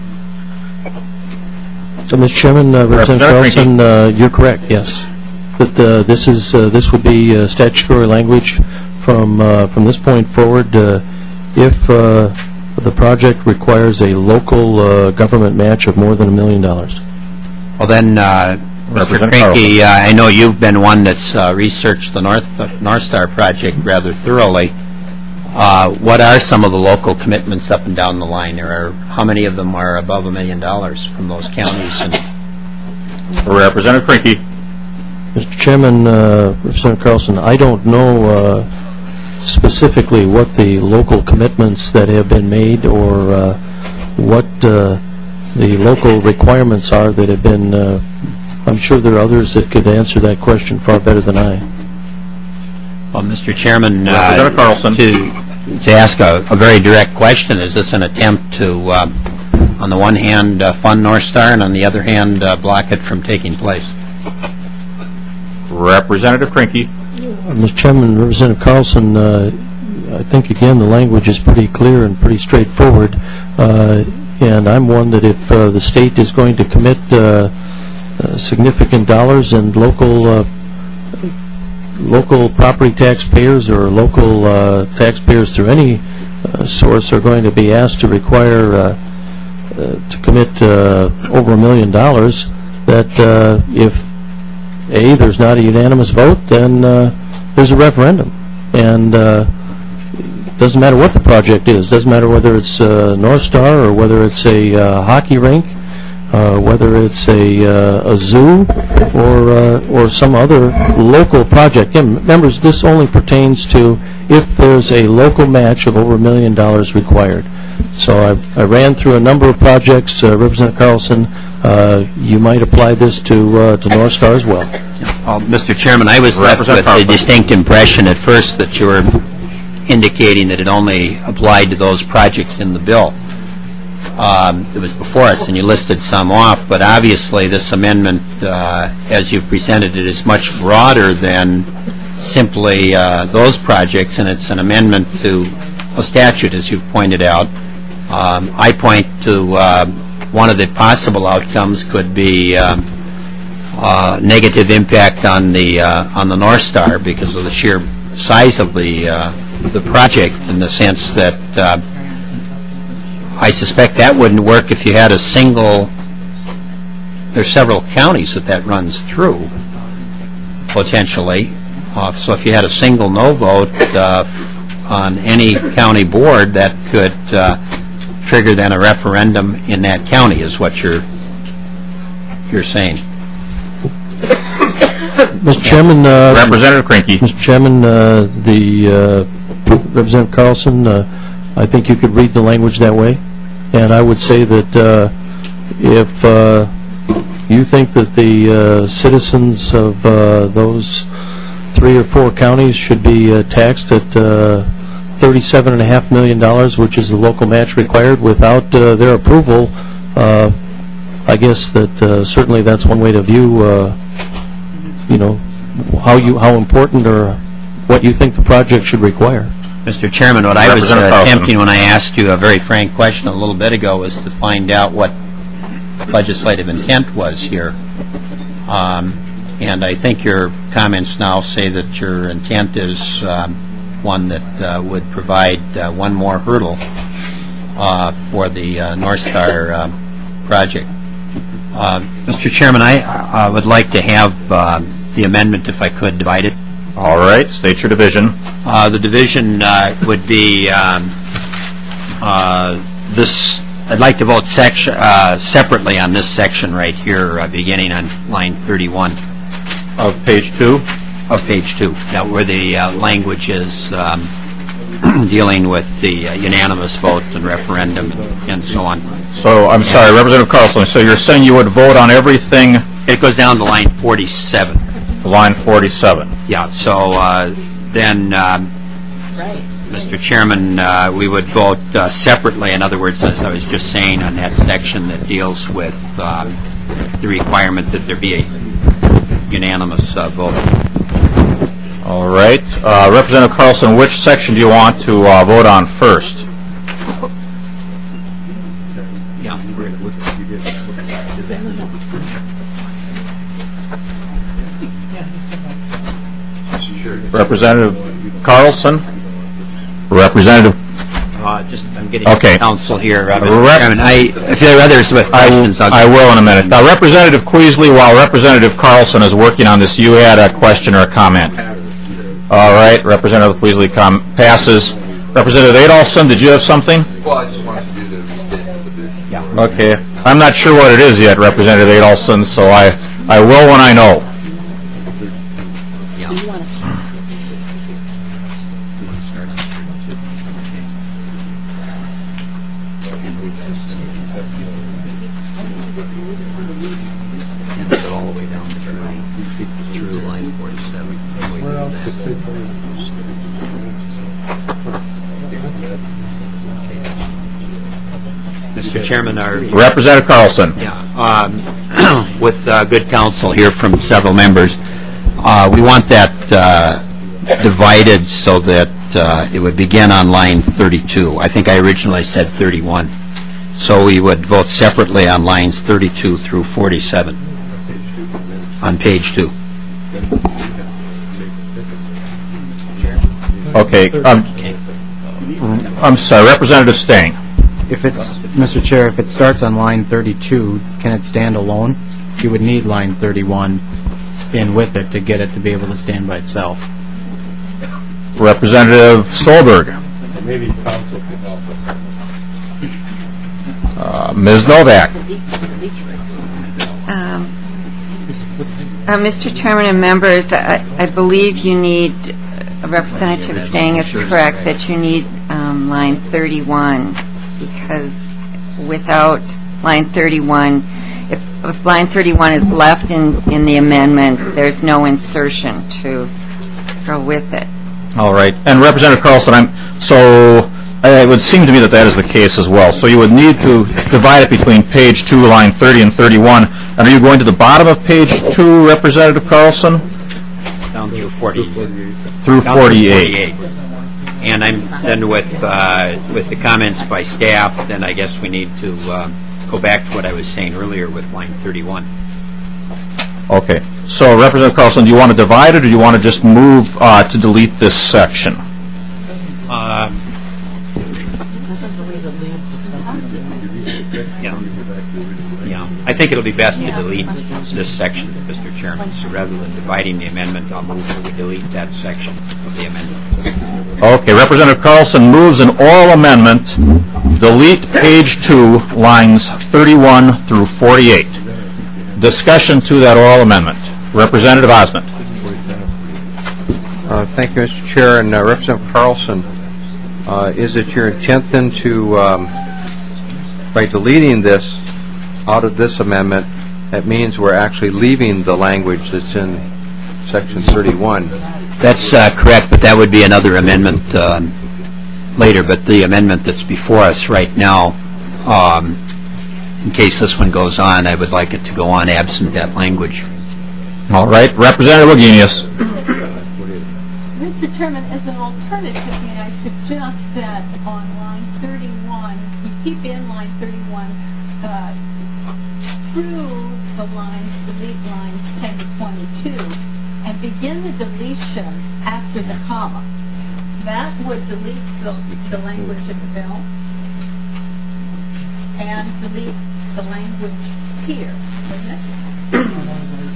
So, Mister Chairman, uh, Representative Carlson, uh, you're correct, yes. That uh, this is uh, this would be uh, statutory language from uh, from this point forward uh, if uh, the project requires a local uh, government match of more than a million dollars. Well, then, uh, Mister Cranky, uh, I know you've been one that's uh, researched the North uh, North Star project rather thoroughly. Uh, what are some of the local commitments up and down the line? There are, how many of them are above a million dollars from those counties? And Representative Crinky. Mister Chairman, uh, Representative Carlson, I don't know uh, specifically what the local commitments that have been made or uh, what uh, the local requirements are that have been, uh, I'm sure there are others that could answer that question far better than I. Well, Mister Chairman, uh, Representative Carlson. to, to ask a, a very direct question, is this an attempt to, uh, on the one hand, uh, fund North Star, and on the other hand, uh, block it from taking place? Representative Krinky. Mister Chairman, Representative Carlson, uh, I think, again, the language is pretty clear and pretty straightforward. Uh, and I'm one that if uh, the state is going to commit uh, uh, significant dollars and local uh, local property taxpayers or local uh, taxpayers through any uh, source are going to be asked to require uh, uh, to commit uh, over a million dollars, that uh, if A, there's not a unanimous vote, then uh, there's a referendum. And uh, it doesn't matter what the project is. Doesn't matter whether it's uh, North Star or whether it's a uh, hockey rink, uh, whether it's a, uh, a zoo or uh, or some other local project. And members, this only pertains to if there's a local match of over a million dollars required. So I, I ran through a number of projects. Uh, Representative Carlson, uh, you might apply this to uh, to North Star as well. Well, Mister Chairman, I was left with a distinct impression at first that you were indicating that it only applied to those projects in the bill. Um, it was before us, and you listed some off, but obviously this amendment, uh, as you've presented it, is much broader than simply uh, those projects, and it's an amendment to a statute, as you've pointed out. Um, I point to uh, one of the possible outcomes could be um, uh, negative impact on the uh, on the North Star because of the sheer size of the uh, the project, in the sense that uh, I suspect that wouldn't work if you had a single. There's several counties that that runs through potentially. Uh, so if you had a single no vote uh, on any county board, that could uh, trigger then a referendum in that county, is what you're you're saying. Mister Chairman, uh, Representative Krinky. Mister Chairman, uh, the uh, Representative Carlson, uh, I think you could read the language that way, and I would say that uh, if uh, you think that the uh, citizens of uh, those three or four counties should be uh, taxed at uh, thirty-seven point five million dollars, which is the local match required, without uh, their approval, uh, I guess that uh, certainly that's one way to view, uh, you know, how you how important or what you think the project should require. Mister Chairman, what I was uh, attempting when I asked you a very frank question a little bit ago was to find out what legislative intent was here. Um, and I think your comments now say that your intent is um, one that uh, would provide uh, one more hurdle uh, for the uh, North Star uh, project. Uh, Mister Chairman, I uh, would like to have uh, the amendment, if I could, divided. All right, state your division. Uh, the division uh, would be um, uh, this. I'd like to vote section, uh, separately on this section right here, uh, beginning on line thirty-one. Of page two? Of page two. Now, where the uh, language is um, dealing with the uh, unanimous vote and referendum and so on. So, I'm sorry, Representative Carlson, so you're saying you would vote on everything? It goes down to line forty-seven. Line forty-seven. Yeah, so uh, then, um, Mister Chairman, uh, we would vote uh, separately. In other words, as I was just saying, on that section that deals with um, the requirement that there be a unanimous uh, vote. All right. Uh, Representative Carlson, which section do you want to uh, vote on first? Yeah. Representative Carlson? Representative? Uh, just, I'm getting okay. counsel here. Uh, Rep- Chairman, I, if there are others with questions, I'll I will in a minute. Now, Representative Queasley, while Representative Carlson is working on this, you had a question or a comment. All right. Representative Queasley com- passes. Representative Adolphson, did you have something? Well, I just wanted to do the restatement of the... Yeah. Okay. I'm not sure what it is yet, Representative Adolphson, so I, I will when I know. Mister Chairman, our Representative Carlson. Yeah, um, with uh, good counsel here from several members, uh, we want that uh, divided so that uh, it would begin on line thirty-two. I think I originally said thirty-one. So we would vote separately on lines thirty-two through forty-seven on page two. Okay, um, I'm sorry, Representative Stang. If it's, Mister Chair, if it starts on line thirty-two, can it stand alone? You would need line thirty-one in with it to get it to be able to stand by itself. Representative Stolberg. Maybe council can help us. Uh, Miz Novak. Um, uh, Mister Chairman and members, I, I believe you need, uh, Representative Stang is correct, that you need um, line thirty-one, because without line thirty-one, if, if line thirty-one is left in, in the amendment, there's no insertion to go with it. All right. And Representative Carlson, I'm, so uh, it would seem to me that that is the case as well. So you would need to divide it between page two, line thirty and thirty-one. And are you going to the bottom of page two, Representative Carlson? Down through forty. Through Down forty-eight. forty-eight. And I'm then with uh, with the comments by staff, then I guess we need to uh, go back to what I was saying earlier with line thirty-one. Okay. So, Representative Carlson, do you want to divide it, or do you want to just move uh, to delete this section? Uh, yeah. Yeah. I think it'll be best to delete this section, Mister Chairman. So rather than dividing the amendment, I'll move that we delete that section of the amendment. Okay. Representative Carlson moves an oral amendment, delete page two, lines thirty-one through forty-eight. Discussion to that oral amendment. Representative Osmond. Uh, thank you, Mister Chair. And uh, Representative Carlson, uh, is it your intent then to, um, by deleting this out of this amendment, that means we're actually leaving the language that's in section thirty-one? That's uh, correct, but that would be another amendment uh, later. But the amendment that's before us right now, um, in case this one goes on, I would like it to go on absent that language. All right. Representative Wagenius. Mister Chairman, as an alternative, may I suggest that on line thirty-one, you keep in line thirty-one uh, through the lines, delete lines ten to twenty-two, and begin the deletion after the comma. That would delete the, the language in the bill and delete the language here, wouldn't it?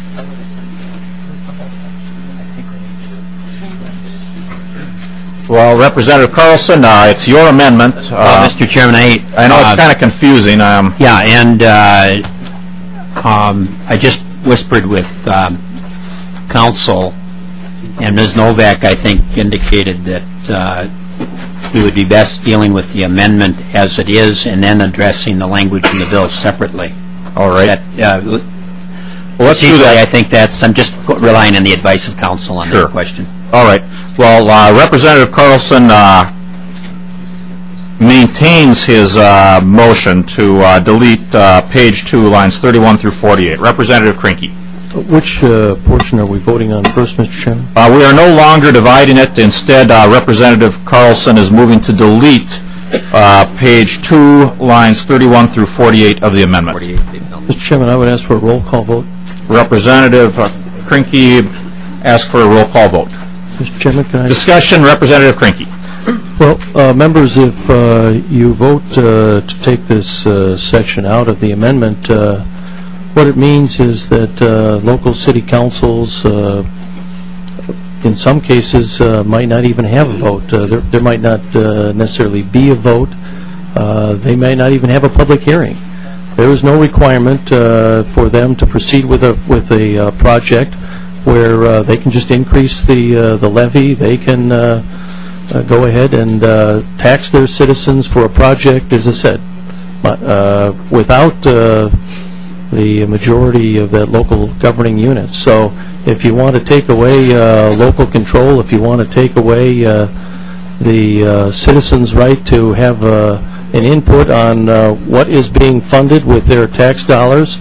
Well, Representative Carlson, uh, it's your amendment. Uh, Uh, Mister Chairman, I... I know uh, it's kind of confusing. Um, Yeah, and uh, um, I just whispered with um, counsel, and Miz Novak, I think, indicated that uh, we would be best dealing with the amendment as it is and then addressing the language in the bill separately. all right. That, uh, well, let's do procedurally, that. I think that's, I'm just relying on the advice of counsel on Sure. that question. All right. Well, uh, Representative Carlson uh, maintains his uh, motion to uh, delete uh, page two, lines thirty-one through forty-eight. Representative Krinky. Which uh, portion are we voting on first, Mister Chairman? Uh, we are no longer dividing it. Instead, uh, Representative Carlson is moving to delete uh, page two, lines thirty-one through forty-eight of the amendment. Mister Chairman, I would ask for a roll call vote. Representative uh, Krinky asks for a roll call vote. Mister Chairman, can I... Discussion, Representative Krinky. Well, uh, members, if uh, you vote uh, to take this uh, section out of the amendment, uh, what it means is that uh, local city councils, uh, in some cases, uh, might not even have a vote. Uh, there, there might not uh, necessarily be a vote. Uh, they may not even have a public hearing. There is no requirement uh, for them to proceed with a with a uh, project where uh, they can just increase the uh, the levy. They can uh, uh, go ahead and uh, tax their citizens for a project, as I said, uh, without uh, the majority of that local governing unit. So if you want to take away uh, local control, if you want to take away uh, the uh, citizens' right to have uh, an input on uh, what is being funded with their tax dollars,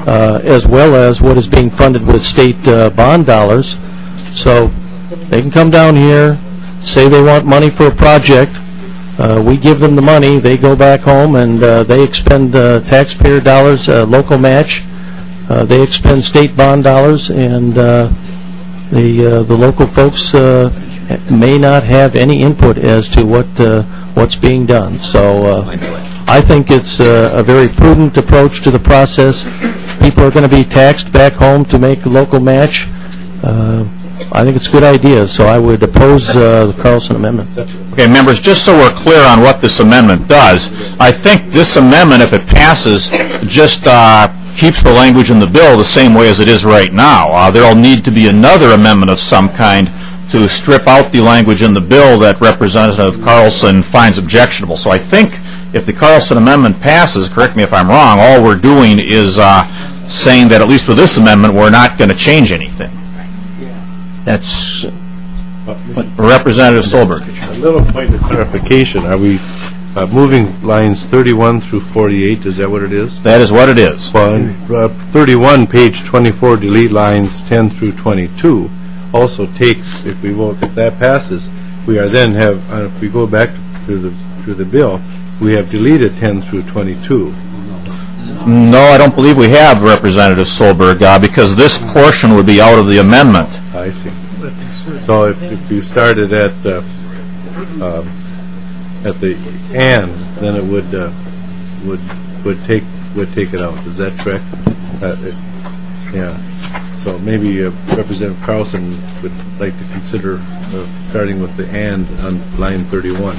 uh, as well as what is being funded with state uh, bond dollars. So they can come down here, say they want money for a project, uh, we give them the money, they go back home and uh, they expend uh, taxpayer dollars, uh, local match, uh, they expend state bond dollars, and uh, the uh, the local folks uh, may not have any input as to what uh, what's being done. So uh, I think it's uh, a very prudent approach to the process. People are going to be taxed back home to make a local match. Uh, I think it's a good idea, so I would oppose uh, the Carlson amendment. Okay, members, just so we're clear on what this amendment does, I think this amendment, if it passes, just uh, keeps the language in the bill the same way as it is right now. Uh, there'll need to be another amendment of some kind to strip out the language in the bill that Representative Carlson finds objectionable. So I think if the Carlson amendment passes, correct me if I'm wrong, all we're doing is uh, saying that at least with this amendment, we're not going to change anything. That's Representative Solberg. A little point of clarification. Are we uh, moving lines thirty-one through forty-eight? Is that what it is? That is what it is. Well, in, uh, thirty-one, page twenty-four, delete lines ten through twenty-two, also takes, if we vote, if that passes, we are then have, uh, if we go back to the to the bill, we have deleted ten through twenty-two. No, I don't believe we have, Representative Solberg, uh, because this portion would be out of the amendment. I see. So if, if you started at uh, uh, at the and, then it would uh, would would take would take it out. Is that correct? Uh, it, yeah. So maybe uh, Representative Carlson would like to consider uh, starting with the and on line thirty-one.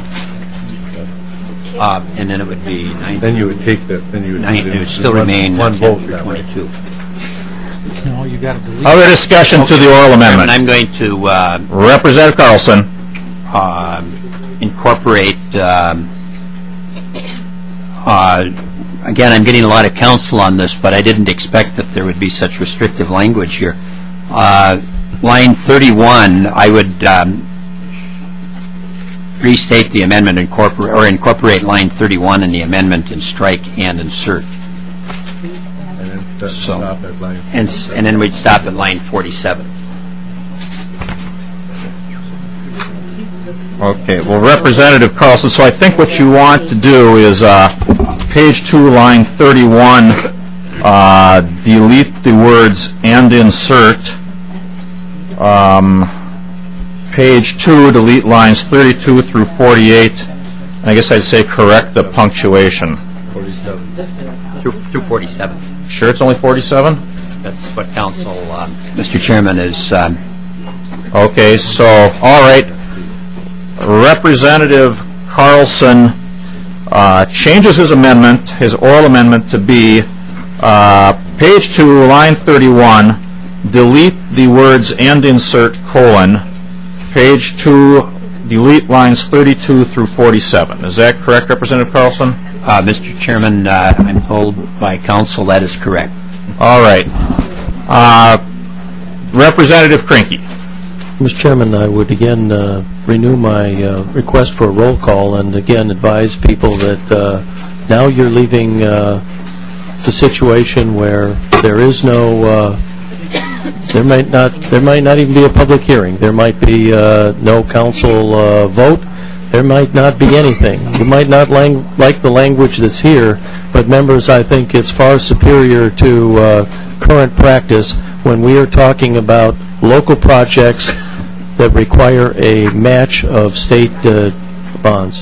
Uh, and then it would be nine. Then you would take that. Then you would. Nine, it would still one, remain one vote that twenty-two. No, you got to delete. Other discussion to the oral amendment. And I'm going to uh, Representative Carlson. uh, incorporate. Um, uh, again, I'm getting a lot of counsel on this, but I didn't expect that there would be such restrictive language here. Uh, line thirty-one, I would. Um, restate the amendment incorporate or incorporate line thirty-one in the amendment and strike and insert. And then So, stop at line. And, s- and then we'd stop at line forty-seven. Okay, well, Representative Carlson, so I think what you want to do is uh, page two, line thirty-one, uh, delete the words and insert. Um, page two, delete lines thirty-two through forty-eight. I guess I'd say correct the punctuation. forty-seven. Through, through forty-seven. Sure it's only forty-seven? That's what council, uh, Mister Chairman, is... Um, Okay, so, all right. Representative Carlson uh, changes his amendment, his oral amendment, to be uh, page two, line thirty-one, delete the words and insert colon, page two, delete lines thirty-two through forty-seven. Is that correct, Representative Carlson? uh, Mister Chairman, uh, I'm told by council that is correct. All right. Uh, Representative Krinky. Mister Chairman, I would again uh, renew my uh, request for a roll call and again advise people that uh, now you're leaving uh, the situation where there is no, uh, there might not, there might not even be a public hearing. There might be uh, no council uh, vote. There might not be anything. You might not lang- like the language that's here, but members, I think it's far superior to uh, current practice when we are talking about local projects that require a match of state uh, bonds.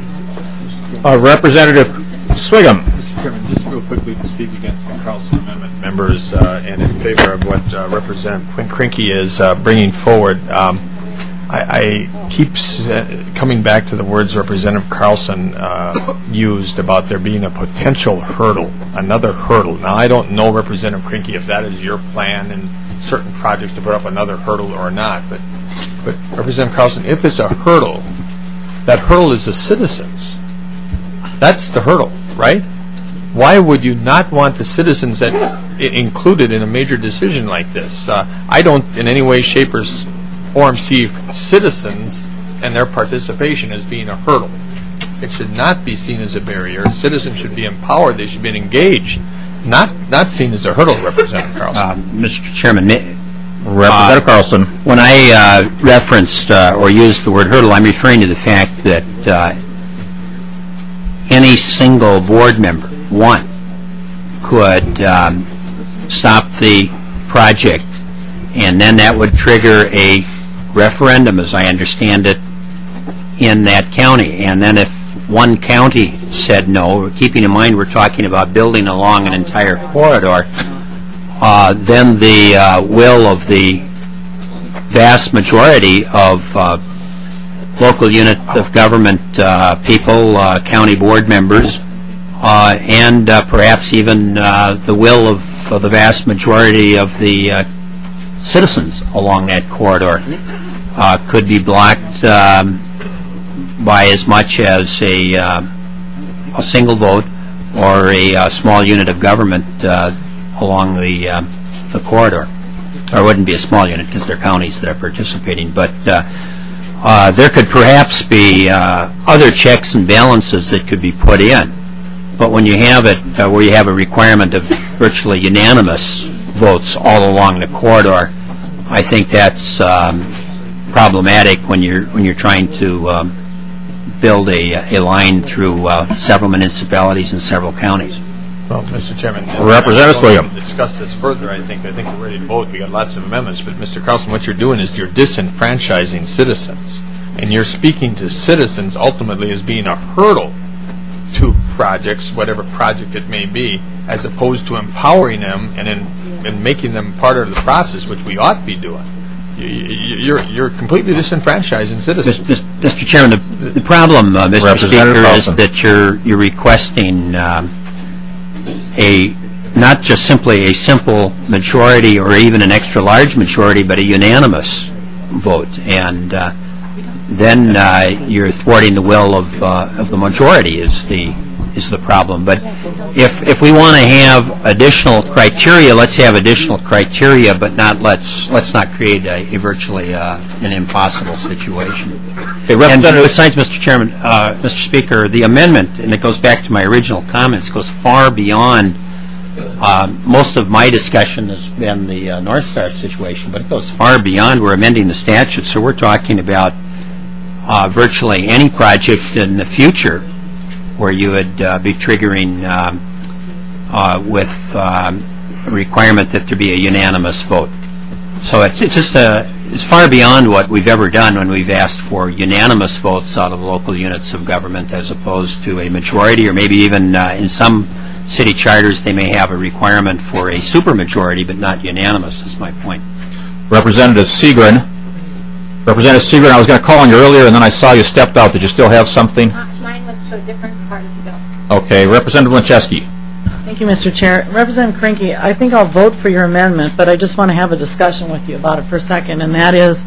Uh, Representative Swigum. Mister Chairman, just real quickly to speak against the Carlson Amendment members uh, and in favor of what uh, Representative Quinn Krinky is uh, bringing forward. Um, I, I keep s- uh, coming back to the words Representative Carlson uh, used about there being a potential hurdle, another hurdle. Now, I don't know, Representative Krinky, if that is your plan in certain projects to put up another hurdle or not, but, but Representative Carlson, if it's a hurdle, that hurdle is the citizens. That's the hurdle, right? Why would you not want the citizens that I- included in a major decision like this? Uh, I don't in any way, shape, or s- form see citizens and their participation as being a hurdle. It should not be seen as a barrier. Citizens should be empowered. They should be engaged. not not seen as a hurdle, Representative Carlson. Uh, Mister Chairman, may- Representative Uh, Carlson. when I uh, referenced uh, or used the word hurdle, I'm referring to the fact that uh, any single board member, one, could um, stop the project, and then that would trigger a referendum, as I understand it, in that county. And then if one county said no, keeping in mind we're talking about building along an entire corridor, uh, then the uh, will of the vast majority of uh, local unit of government uh, people, uh, county board members, uh, and uh, perhaps even uh, the will of, of the vast majority of the uh, citizens along that corridor uh, could be blocked um, by as much as a, uh, a single vote or a, uh small unit of government uh, along the, uh, the corridor. Or it wouldn't be a small unit because they're counties that are participating, but uh, uh, there could perhaps be uh, other checks and balances that could be put in. But when you have it uh, where you have a requirement of virtually unanimous votes all along the corridor, I think that's um, problematic when you're when you're trying to um, build a, a line through uh, several municipalities and several counties. Well, Mister Chairman, Representative William. Discuss this further. I think I think we're ready to vote. We got lots of amendments, but Mister Carlson, what you're doing is you're disenfranchising citizens, and you're speaking to citizens ultimately as being a hurdle to projects, whatever project it may be, as opposed to empowering them and in, and making them part of the process, which we ought to be doing. You, you, you're you're completely disenfranchising citizens. Mister Chairman, the, the problem, uh, Mister Speaker, is Carlson. that you're you're requesting um, a not just simply a simple majority or even an extra large majority, but a unanimous vote, and uh, then uh, you're thwarting the will of uh, of the majority is the is the problem. But if if we want to have additional criteria, let's have additional criteria, but not let's let's not create a, a virtually uh, an impossible situation. Okay, And besides, Mister Chairman, uh, Mister Speaker, the amendment, and it goes back to my original comments, goes far beyond. Uh, most of my discussion has been the uh, North Star situation, but it goes far beyond. We're amending the statute, so we're talking about uh, virtually any project in the future where you would uh, be triggering um, uh, with um, a requirement that there be a unanimous vote. So it's, it's just a, it's far beyond what we've ever done when we've asked for unanimous votes out of local units of government as opposed to a majority, or maybe even uh, in some city charters they may have a requirement for a supermajority but not unanimous, is my point. Representative Seagren. Representative Seagren, I was going to call on you earlier, and then I saw you stepped out. Did you still have something? Mine was to a different part of the bill. Okay. Representative Lincheski. Thank you, Mister Chair. Representative Krinky, I think I'll vote for your amendment, but I just want to have a discussion with you about it for a second, and that is,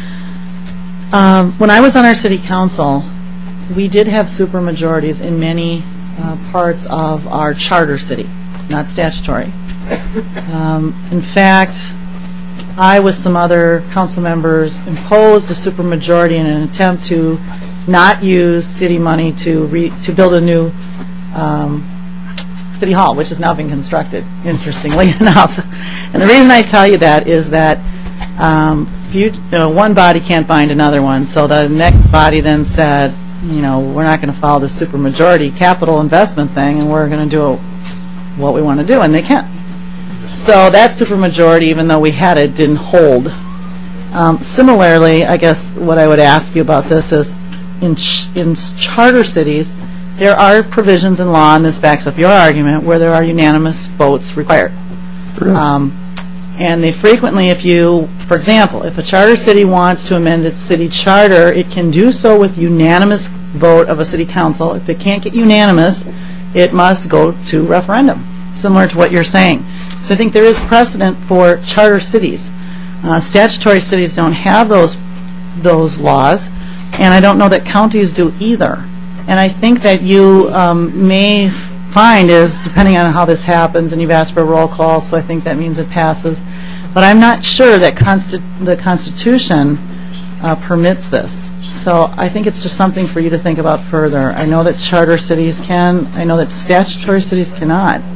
um, when I was on our city council, we did have supermajorities in many uh, parts of our charter city, not statutory. Um, in fact, I, with some other council members, imposed a supermajority in an attempt to not use city money to re, to build a new um, city hall, which has now been constructed, interestingly enough. And the reason I tell you that is that um, if you, you know, one body can't bind another one, so the next body then said, you know, we're not going to follow the supermajority capital investment thing, and we're going to do what we want to do, and they can't. So that supermajority, even though we had it, didn't hold. Um, similarly, I guess what I would ask you about this is, in ch in charter cities, there are provisions in law, and this backs up your argument, where there are unanimous votes required. Um, and they frequently, if you, for example, if a charter city wants to amend its city charter, it can do so with unanimous vote of a city council. If it can't get unanimous, it must go to referendum, similar to what you're saying. So I think there is precedent for charter cities. Uh, statutory cities don't have those those laws, and I don't know that counties do either. And I think that you um, may find is, depending on how this happens, and you've asked for a roll call, so I think that means it passes. But I'm not sure that consti the Constitution uh, permits this. So I think it's just something for you to think about further. I know that charter cities can. I know that statutory cities cannot.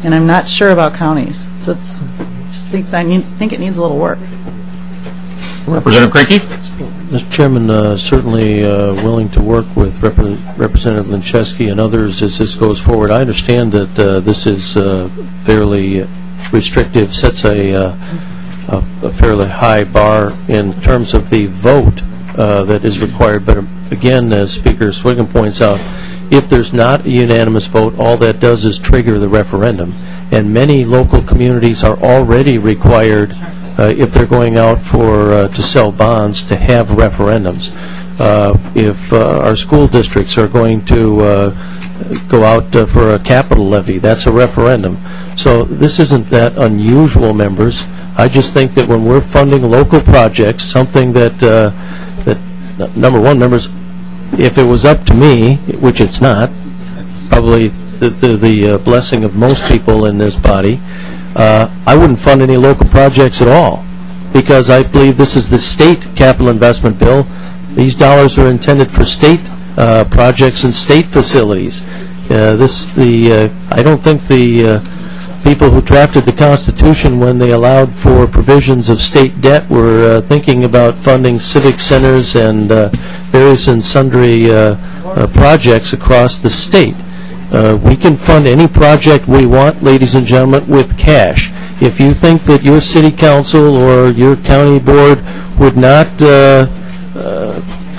and I'm not sure about counties. So it's just thinks I need, think it needs a little work. Representative Cranky? Mister Chairman, uh, certainly uh, willing to work with Rep Representative Linczewski and others as this goes forward. I understand that uh, this is uh, fairly restrictive, sets a, uh, a, a fairly high bar in terms of the vote uh, that is required. But again, as Speaker Swiggum points out, if there's not a unanimous vote, all that does is trigger the referendum. And many local communities are already required, uh, if they're going out for uh, to sell bonds, to have referendums. Uh, if uh, our school districts are going to uh, go out uh, for a capital levy, that's a referendum. So this isn't that unusual, members. I just think that when we're funding local projects, something that, uh, that number one, members, if it was up to me, which it's not, probably the, the, the uh, blessing of most people in this body, uh, I wouldn't fund any local projects at all, because I believe this is the state capital investment bill. These dollars are intended for state uh, projects and state facilities. Uh, this, the, uh, I don't think the uh, people who drafted the Constitution, when they allowed for provisions of state debt, were uh, thinking about funding civic centers and uh, various and sundry uh, uh, projects across the state. Uh, we can fund any project we want, ladies and gentlemen, with cash. If you think that your city council or your county board would not uh, uh,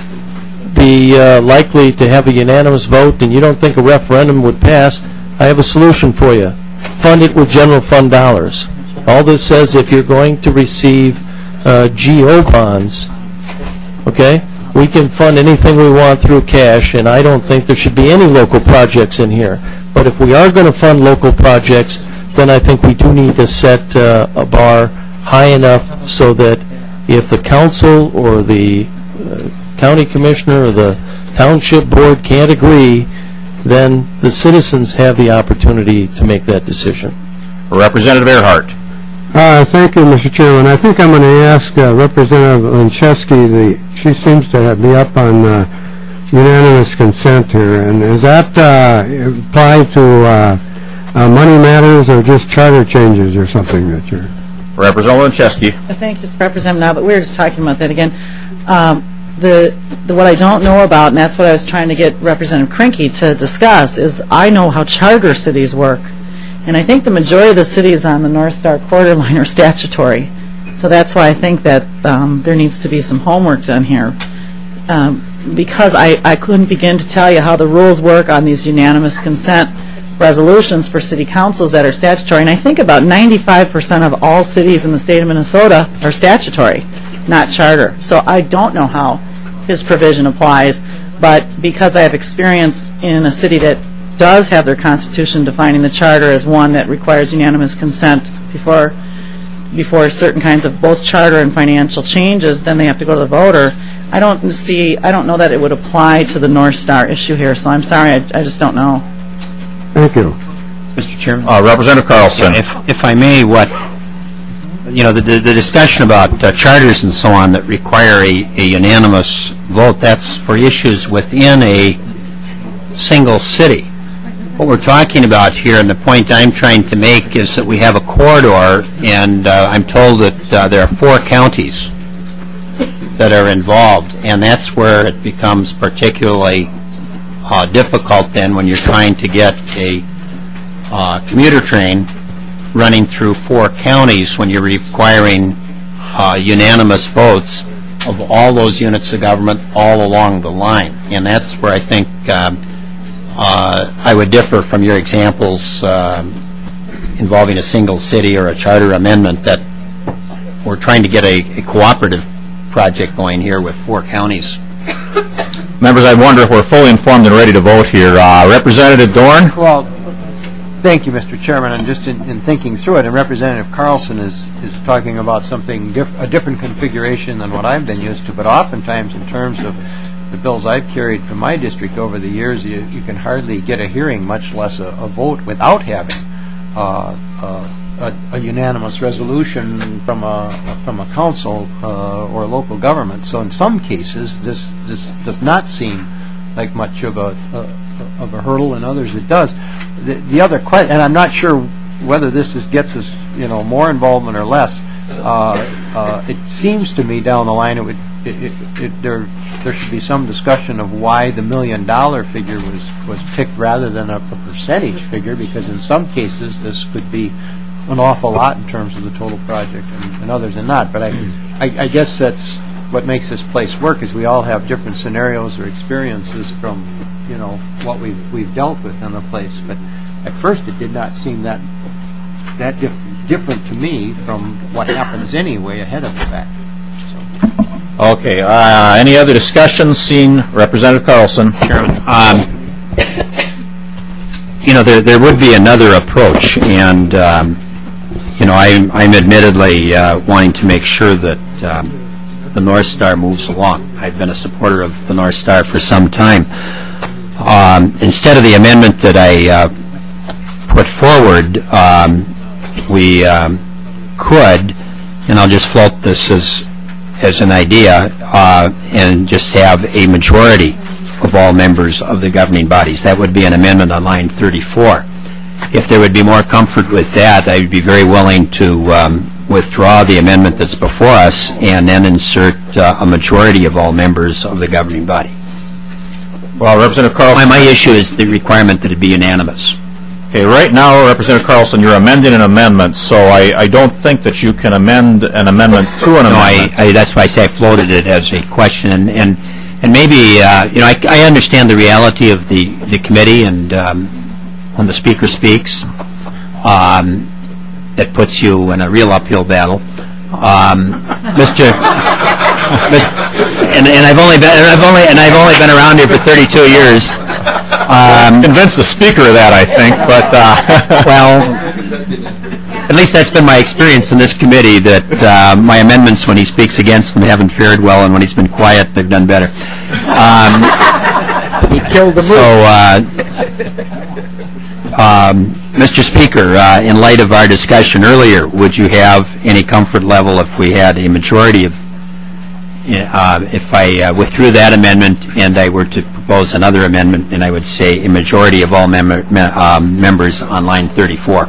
be uh, likely to have a unanimous vote, and you don't think a referendum would pass, I have a solution for you. Fund it with general fund dollars. All this says, if you're going to receive uh, G O bonds, okay, we can fund anything we want through cash, and I don't think there should be any local projects in here. But if we are going to fund local projects, then I think we do need to set uh, a bar high enough so that if the council or the uh, county commissioner or the township board can't agree, then the citizens have the opportunity to make that decision. Representative Earhart. Uh, thank you, Mister Chairman. I think I'm going to ask uh, Representative Linczewski, the, she seems to have, be up on uh, unanimous consent here, and is that uh, applied to uh, uh, money matters or just charter changes or something that you're... Representative Linczewski. Thank you, Representative. Now, but we were just talking about that again. Um, the, the what I don't know about, and that's what I was trying to get Representative Cranky to discuss, is I know how charter cities work. And I think the majority of the cities on the North Star Corridor line are statutory. So that's why I think that um, there needs to be some homework done here. Um, because I, I couldn't begin to tell you how the rules work on these unanimous consent resolutions for city councils that are statutory. And I think about ninety-five percent of all cities in the state of Minnesota are statutory, not charter. So I don't know how his provision applies. But because I have experience in a city that does have their constitution defining the charter as one that requires unanimous consent before before certain kinds of both charter and financial changes, then they have to go to the voter. I don't see, I don't know that it would apply to the North Star issue here, so I'm sorry, I, I just don't know. Thank you. Mister Chairman? Uh, Representative Carlson. Yeah, if, if I may, what, you know, the, the, the discussion about uh, charters and so on that require a, a unanimous vote, that's for issues within a single city. What we're talking about here, and the point I'm trying to make, is that we have a corridor, and uh, I'm told that uh, there are four counties that are involved, and that's where it becomes particularly uh, difficult then when you're trying to get a uh, commuter train running through four counties when you're requiring uh, unanimous votes of all those units of government all along the line. And that's where I think um, Uh, I would differ from your examples um, involving a single city or a charter amendment, that we're trying to get a, a cooperative project going here with four counties. Members, I wonder if we're fully informed and ready to vote here. Uh, Representative Dorn? Well, thank you, Mister Chairman. And just in, in thinking through it, and Representative Carlson is, is talking about something, diff a different configuration than what I've been used to, but oftentimes in terms of the bills I've carried from my district over the years, you, you can hardly get a hearing, much less a, a vote, without having uh, uh, a, a unanimous resolution from a from a council uh, or a local government. So in some cases, this this does not seem like much of a, a of a hurdle. In others, it does. The, the other question, and I'm not sure whether this is, gets us, you know, more involvement or less, uh, uh, it seems to me down the line it would, it, it, it, there, there should be some discussion of why the million dollar figure was, was picked rather than a, a percentage figure, because in some cases this could be an awful lot in terms of the total project, and, and others are not. But I, I, I guess that's what makes this place work, is we all have different scenarios or experiences from, you know, what we've, we've dealt with in the place. But at first it did not seem that that diff different to me from what happens anyway ahead of the fact. So. Okay. Uh, any other discussion? Seeing Representative Carlson. Chairman. Um, you know, there, there would be another approach, and, um, you know, I'm, I'm admittedly uh, wanting to make sure that um, the North Star moves along. I've been a supporter of the North Star for some time. Um, instead of the amendment that I uh, put forward, um, we um, could, and I'll just float this as, as an idea, uh, and just have a majority of all members of the governing bodies. That would be an amendment on line thirty-four. If there would be more comfort with that, I would be very willing to um, withdraw the amendment that's before us and then insert uh, a majority of all members of the governing body. Well, Representative Carlson. My, my issue is the requirement that it be unanimous. Okay, right now, Representative Carlson, you're amending an amendment, so I, I don't think that you can amend an amendment to an no, amendment. I, I, that's why I say I floated it as a question, and and, and maybe uh, you know I, I understand the reality of the the committee, and um, when the speaker speaks, um, it puts you in a real uphill battle, um, Mister and, and I've only been and I've only and I've only been around here for thirty-two years. Um, Convince the speaker of that, I think, but uh, well, at least that's been my experience in this committee, that uh, my amendments, when he speaks against them, haven't fared well, and when he's been quiet, they've done better. Um, he killed the so, uh, um, Mister Speaker, uh, in light of our discussion earlier, would you have any comfort level if we had a majority of, uh, if I uh, withdrew that amendment and I were to propose another amendment, and I would say a majority of all mem me uh, members on line thirty-four?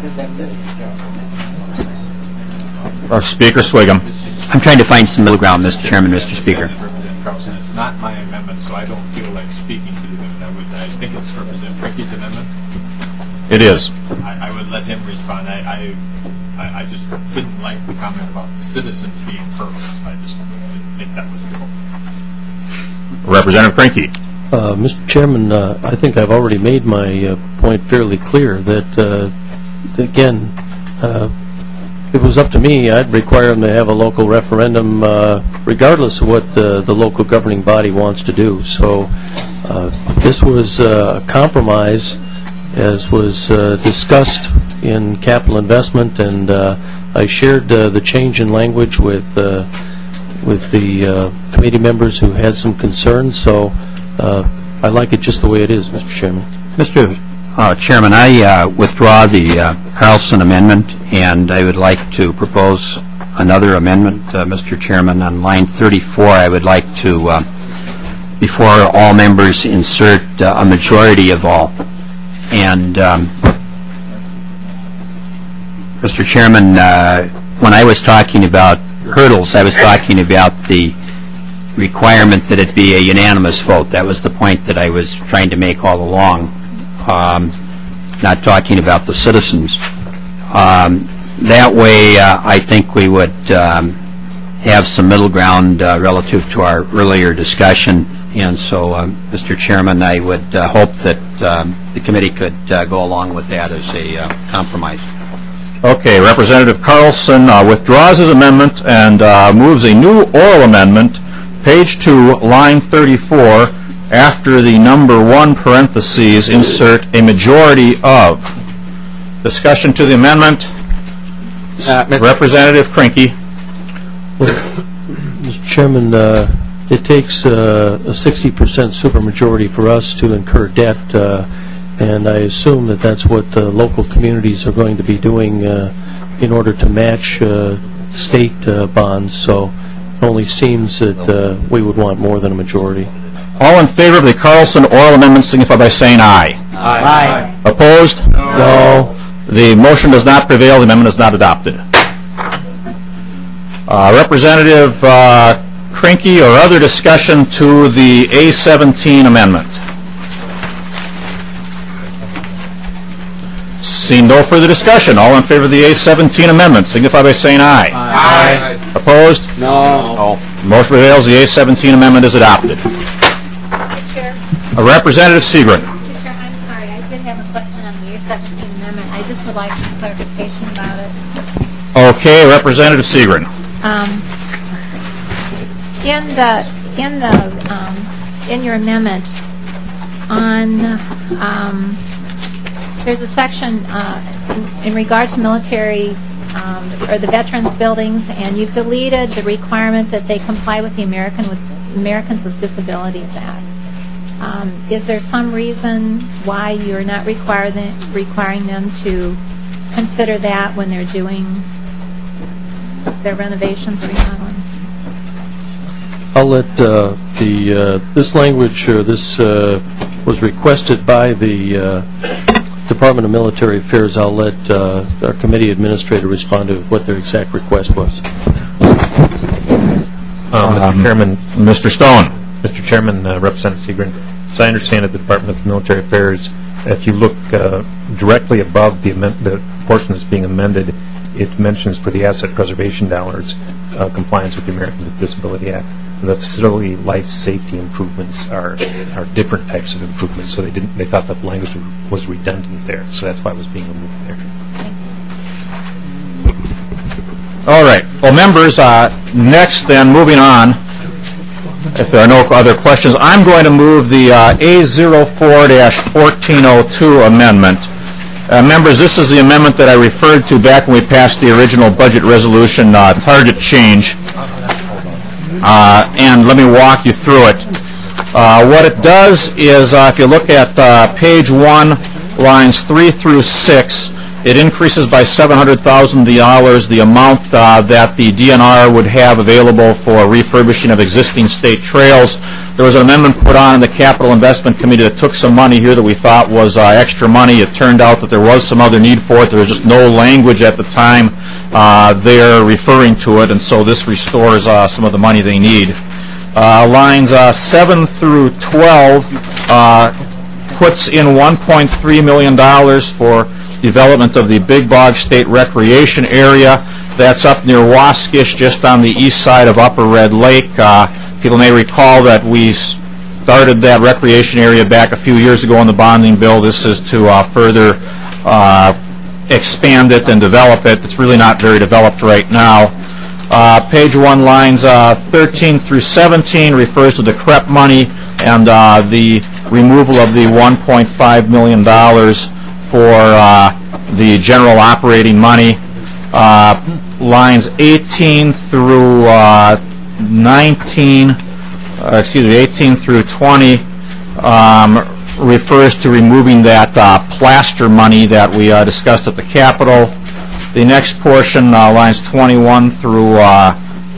Our Speaker Swigum. I'm trying to find some middle ground, Mister Chairman, Mister Speaker. It's not my amendment, so I don't feel like speaking to the amendment. I would, I think it's Representative Crinky's amendment. It is. I, I would let him respond. I, I, I just didn't like the comment about the citizens being purpose. I just didn't think that was good. Representative Crinky. Uh, Mister Chairman, uh, I think I've already made my uh, point fairly clear that, uh, again, uh, if it was up to me, I'd require them to have a local referendum uh, regardless of what uh, the local governing body wants to do. So uh, this was uh, a compromise, as was uh, discussed in capital investment, and uh, I shared uh, the change in language with uh, with the uh, committee members who had some concerns. So uh, I like it just the way it is, Mister Chairman. Mister Uh, Chairman, I uh, withdraw the uh, Carlson amendment, and I would like to propose another amendment, uh, Mister Chairman. On line thirty-four, I would like to, uh, before all members, insert uh, a majority of all. And, um, Mister Chairman, uh, when I was talking about hurdles, I was talking about the requirement that it be a unanimous vote. That was the point that I was trying to make all along. Um, not talking about the citizens. Um, that way, uh, I think we would um, have some middle ground uh, relative to our earlier discussion. And so, um, Mister Chairman, I would uh, hope that um, the committee could uh, go along with that as a uh, compromise. Okay, Representative Carlson uh, withdraws his amendment and uh, moves a new oral amendment, page two, line thirty-four, after the number one parentheses, insert a majority of. Discussion to the amendment. Uh, Representative Crinky. Mister Chairman, uh, it takes uh, a sixty percent supermajority for us to incur debt, uh, and I assume that that's what uh, local communities are going to be doing uh, in order to match uh, state uh, bonds. So it only seems that uh, we would want more than a majority. All in favor of the Carlson oral amendment signify by saying aye. Aye. Opposed? No. The motion does not prevail. The amendment is not adopted. Uh, Representative uh, Krinky, or other discussion to the A seventeen amendment? Seeing no further discussion, all in favor of the A seventeen amendment signify by saying aye. Aye. Opposed? No. Motion prevails. The A seventeen amendment is adopted. Chair. Uh, Representative Seagren. Chair, I'm sorry, I did have a question on the A seventeen amendment. I just would like some clarification about it. Okay, Representative Seagren. Um, in the in the um, in your amendment on um, there's a section uh, in, in regard to military um, or the veterans buildings, and you've deleted the requirement that they comply with the American with Americans with Disabilities Act. Um, is there some reason why you're not require them, requiring them to consider that when they're doing their renovations or remodeling? I'll let uh, the uh, this language uh, this uh, was requested by the uh, Department of Military Affairs. I'll let uh, our committee administrator respond to what their exact request was. Uh, Mister Um, Chairman, Mister Stone. Mister Chairman, uh, Representative Seagren, as I understand it, the Department of Military Affairs, if you look uh, directly above the, amend- the portion that's being amended, it mentions for the asset preservation dollars uh, compliance with the Americans with Disability Act. The facility life safety improvements are are different types of improvements, so they didn't they thought the language was redundant there, so that's why it was being removed there. All right. Well, members, uh, next then, moving on, if there are no other questions, I'm going to move the uh, A zero four dash fourteen oh two amendment. Uh, members, this is the amendment that I referred to back when we passed the original budget resolution uh, target change. Uh, and let me walk you through it. Uh, what it does is, uh, if you look at uh, page one, lines three through six, it increases by seven hundred thousand dollars the amount uh, that the D N R would have available for refurbishing of existing state trails. There was an amendment put on in the Capital Investment Committee that took some money here that we thought was uh, extra money. It turned out that there was some other need for it. There was just no language at the time uh, there referring to it, and so this restores uh, some of the money they need. Uh, lines uh, seven through twelve uh, puts in one point three million dollars for development of the Big Bog State Recreation Area. That's up near Waskish, just on the east side of Upper Red Lake. Uh, people may recall that we started that recreation area back a few years ago in the bonding bill. This is to uh, further uh, expand it and develop it. It's really not very developed right now. Uh, page one, lines uh, thirteen through seventeen refers to the C R E P money and uh, the removal of the one point five million dollars for uh, the general operating money. Uh, lines eighteen through uh, nineteen, uh, excuse me, eighteen through twenty um, refers to removing that uh, plaster money that we uh, discussed at the Capitol. The next portion, uh, lines twenty-one through uh,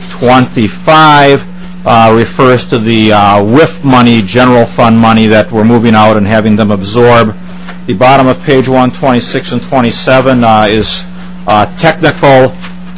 twenty-five, uh, refers to the uh, W I F money, general fund money that we're moving out and having them absorb. The bottom of page one, twenty-six and twenty-seven uh, is uh, technical.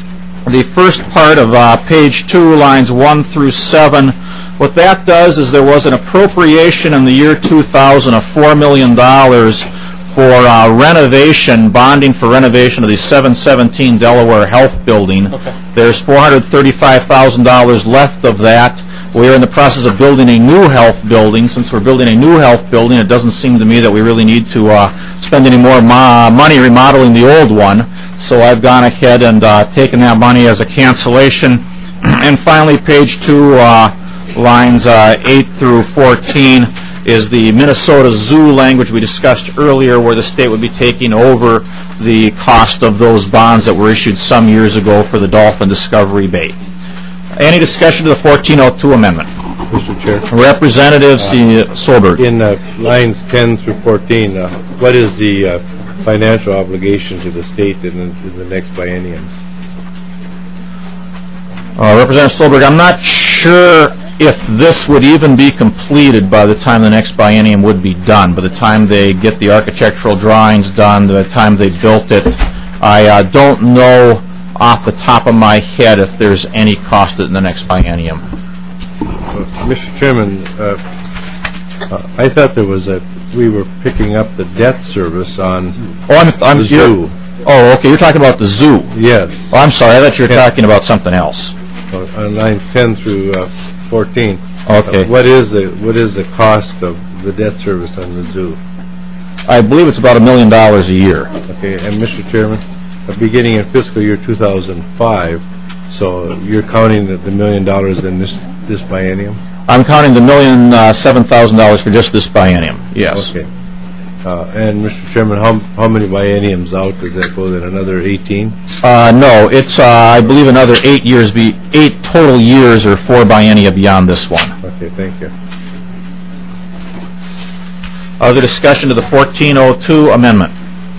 The first part of uh, page two, lines one through seven, what that does is there was an appropriation in the year two thousand of four million dollars for uh, renovation, bonding for renovation of the seven seventeen Delaware Health Building. Okay. There's four hundred thirty-five thousand dollars left of that. We're in the process of building a new health building. Since we're building a new health building, it doesn't seem to me that we really need to uh, spend any more mo- money remodeling the old one. So I've gone ahead and uh, taken that money as a cancellation. And finally, page two, uh, lines uh, eight through fourteen, is the Minnesota Zoo language we discussed earlier, where the state would be taking over the cost of those bonds that were issued some years ago for the Dolphin Discovery Bay. Any discussion of the fourteen oh two amendment? Mister Chair. Representative uh, Solberg. In uh, lines ten through fourteen, uh, what is the uh, financial obligation to the state in the, in the next bienniums? Uh, Representative Solberg, I'm not sure if this would even be completed by the time the next biennium would be done, by the time they get the architectural drawings done, by the time they built it. I uh, don't know off the top of my head if there's any cost in the next biennium. Uh, Mister Chairman, uh, uh, I thought there was a, we were picking up the debt service on oh, I'm, I'm, the zoo. Oh, okay, you're talking about the zoo. Yes. Oh, I'm sorry, I thought you were ten, talking about something else. uh, on lines ten through uh, fourteen. Okay. Uh, what is the what is the cost of the debt service on the zoo? I believe it's about a million dollars a year. Okay, and Mister Chairman, uh, beginning in fiscal year two thousand five, so you're counting the, the million dollars in this this biennium? I'm counting the million uh, seven thousand dollars for just this biennium. Yes. Okay. Uh, and Mister Chairman, how how many bienniums out does that go? Then another eighteen? Uh, no, it's uh, I believe another eight years, be eight total years or four biennia beyond this one. Okay, thank you. Other discussion to the fourteen oh two amendment?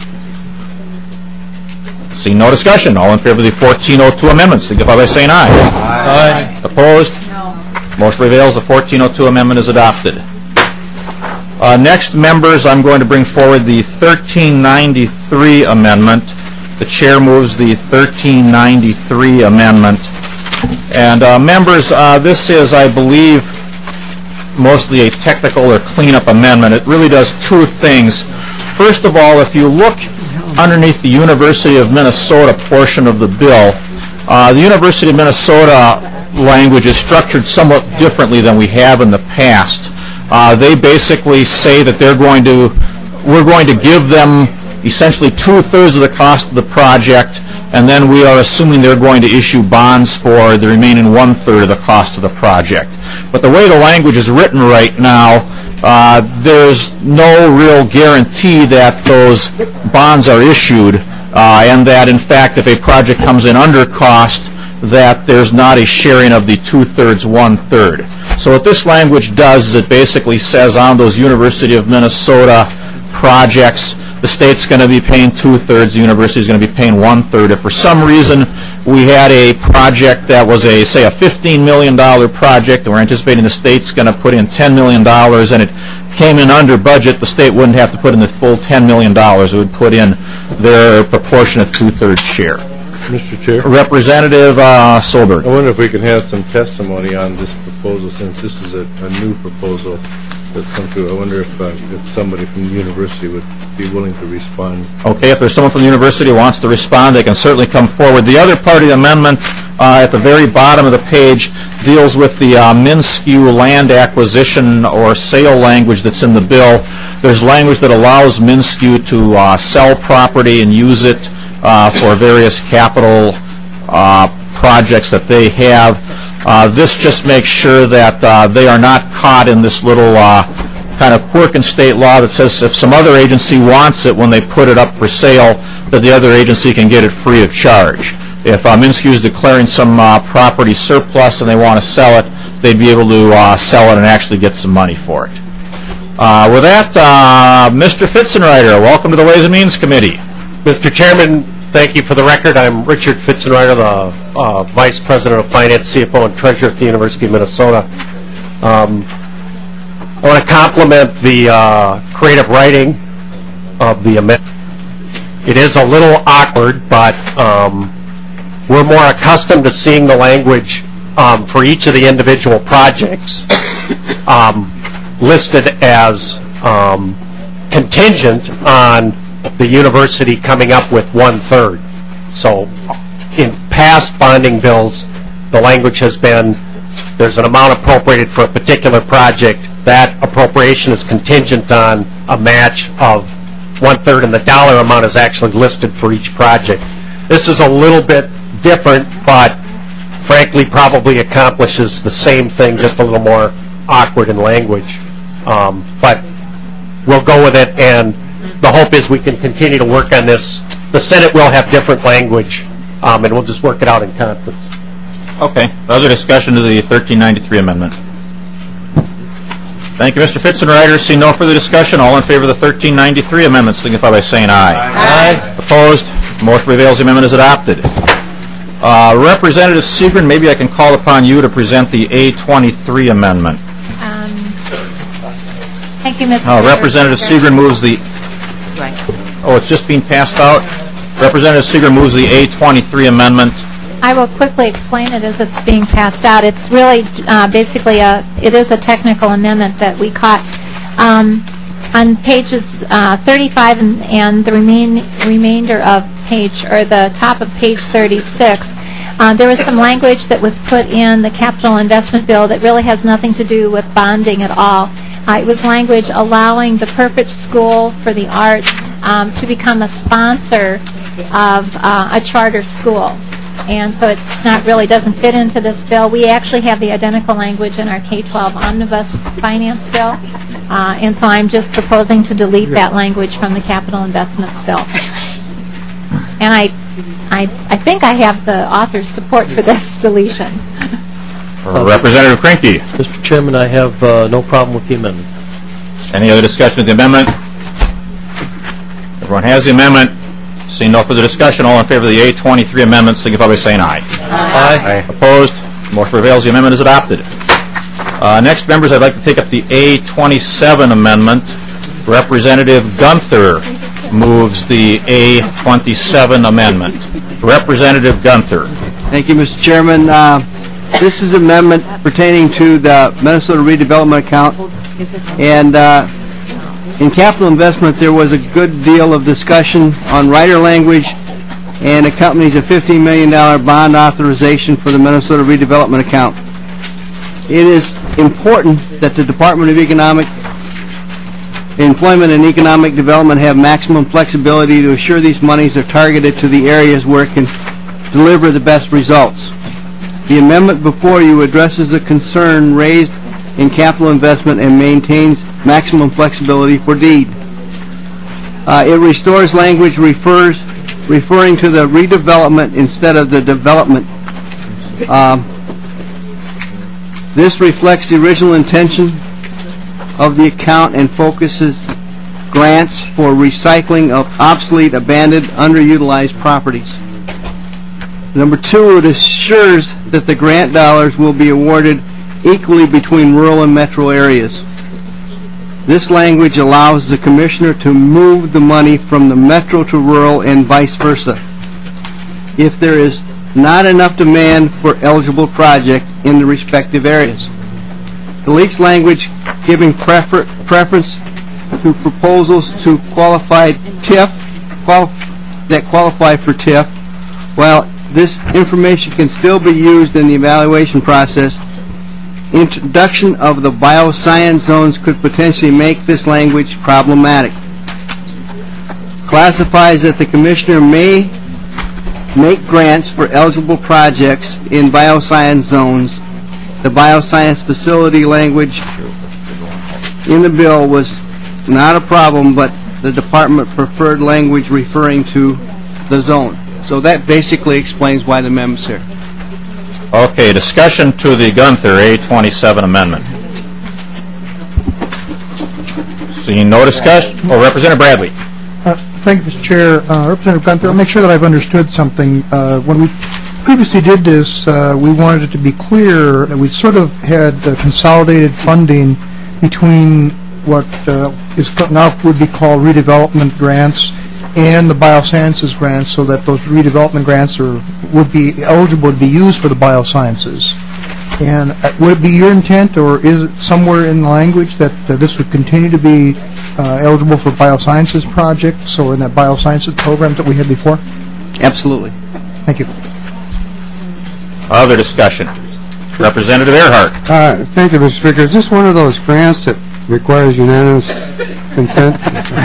Seeing no discussion, all in favor of the fourteen oh two amendment, signify by saying aye. Aye. Opposed? No. Motion prevails. The fourteen oh two amendment is adopted. Uh, next, members, I'm going to bring forward the thirteen ninety-three amendment. The chair moves the thirteen ninety-three amendment. And uh, members, uh, this is, I believe, mostly a technical or cleanup amendment. It really does two things. First of all, if you look underneath the University of Minnesota portion of the bill, uh, the University of Minnesota language is structured somewhat differently than we have in the past. Uh, they basically say that they're going to, we're going to give them essentially two-thirds of the cost of the project, and then we are assuming they're going to issue bonds for the remaining one-third of the cost of the project. But the way the language is written right now, uh, there's no real guarantee that those bonds are issued, uh, and that, in fact, if a project comes in under cost, that there's not a sharing of the two-thirds, one-third. So what this language does is it basically says on those University of Minnesota projects, the state's going to be paying two-thirds, the university's going to be paying one-third. If for some reason we had a project that was a, say, a fifteen million dollars project, and we're anticipating the state's going to put in ten million dollars, and it came in under budget, the state wouldn't have to put in the full ten million dollars. It would put in their proportionate two-thirds share. Mister Chair? Representative uh, Solberg. I wonder if we can have some testimony on this proposal, since this is a, a new proposal that's come through. I wonder if, uh, if somebody from the university would be willing to respond. Okay, if there's someone from the university who wants to respond, they can certainly come forward. The other part of the amendment uh, at the very bottom of the page deals with the uh, MnSCU land acquisition or sale language that's in the bill. There's language that allows MnSCU to uh, sell property and use it Uh, for various capital uh, projects that they have. Uh, this just makes sure that uh, they are not caught in this little uh, kind of quirk in state law that says if some other agency wants it when they put it up for sale, that the other agency can get it free of charge. If uh, MnSCU is declaring some uh, property surplus and they want to sell it, they'd be able to uh, sell it and actually get some money for it. Uh, with that, uh, Mister Fitzenreiter, welcome to the Ways and Means Committee. Mister Chairman, thank you for the record. I'm Richard Fitzenreiter, the uh, Vice President of Finance, C F O, and Treasurer at the University of Minnesota. Um, I want to compliment the uh, creative writing of the amendment. It is a little awkward, but um, we're more accustomed to seeing the language um, for each of the individual projects um, listed as um, contingent on the university coming up with one-third. So in past bonding bills, the language has been there's an amount appropriated for a particular project. That appropriation is contingent on a match of one-third, and the dollar amount is actually listed for each project. This is a little bit different, but frankly probably accomplishes the same thing, just a little more awkward in language. Um, but we'll go with it, and the hope is we can continue to work on this. The Senate will have different language, um, and we'll just work it out in conference. Okay. Other discussion to the thirteen ninety-three amendment? Thank you, Mister Fitzenreiter. See no further discussion. All in favor of the thirteen ninety-three amendment signify by saying aye. Aye. Opposed? Motion prevails. The amendment is adopted. Uh, Representative Seegren, maybe I can call upon you to present the A twenty-three amendment. Um, Thank you, Mister Uh, Representative Seegren moves the... Right. Oh, it's just being passed out? Representative Seegren moves the A twenty-three amendment. I will quickly explain it as it's being passed out. It's really uh, basically a, it is a technical amendment that we caught. Um, on pages uh, thirty-five and, and the remain, remainder of page, or the top of page thirty-six, uh, there was some language that was put in the capital investment bill that really has nothing to do with bonding at all. Uh, it was language allowing the Purpose School for the Arts um, to become a sponsor of uh, a charter school. And so it's not really, doesn't fit into this bill. We actually have the identical language in our K twelve omnibus finance bill. Uh, and so I'm just proposing to delete that language from the capital investments bill. And I, I, I think I have the author's support for this deletion. Uh, Representative Krinky. Mister Chairman, I have uh, no problem with the amendment. Any other discussion of the amendment? Everyone has the amendment. Seeing no further discussion, all in favor of the A twenty-three amendment, signify by saying aye. Aye. Opposed? Motion prevails. The amendment is adopted. Uh, next, members, I'd like to take up the A twenty-seven amendment. Representative Gunther moves the A twenty-seven amendment. Representative Gunther. Thank you, Mister Chairman. Uh, this is an amendment pertaining to the Minnesota redevelopment account. And uh, in capital investment, there was a good deal of discussion on rider language and accompanies a fifteen million dollars bond authorization for the Minnesota redevelopment account. It is important that the Department of Economic Employment and Economic Development have maximum flexibility to assure these monies are targeted to the areas where it can deliver the best results. The amendment before you addresses a concern raised in capital investment and maintains maximum flexibility for deed. Uh, it restores language refers referring to the redevelopment instead of the development. Um, this reflects the original intention of the account and focuses grants for recycling of obsolete, abandoned, underutilized properties. Number two, it assures that the grant dollars will be awarded equally between rural and metro areas. This language allows the commissioner to move the money from the metro to rural and vice versa if there is not enough demand for eligible project in the respective areas. Deletes language giving prefer preference to proposals to qualified T I F qual that qualify for T I F. While this information can still be used in the evaluation process, introduction of the bioscience zones could potentially make this language problematic. Classifies that the commissioner may make grants for eligible projects in bioscience zones. The bioscience facility language in the bill was not a problem, but the department preferred language referring to the zone. So that basically explains why the amendment's here. Okay, discussion to the Gunther A twenty-seven amendment. Seeing no discussion, oh, Representative Bradley. Uh, thank you, Mister Chair. Uh, Representative Gunther, I'll make sure that I've understood something. Uh, when we previously did this, uh, we wanted it to be clear that we sort of had uh, consolidated funding between what uh, is now would be called redevelopment grants and the biosciences grants, so that those redevelopment grants are would be eligible to be used for the biosciences. And uh, would it be your intent, or is it somewhere in the language that uh, this would continue to be uh, eligible for biosciences projects, or in that biosciences program that we had before? Absolutely. Thank you. Other discussion. Representative Earhart. Uh, thank you, Mister Speaker. Is this one of those grants that requires unanimous consent?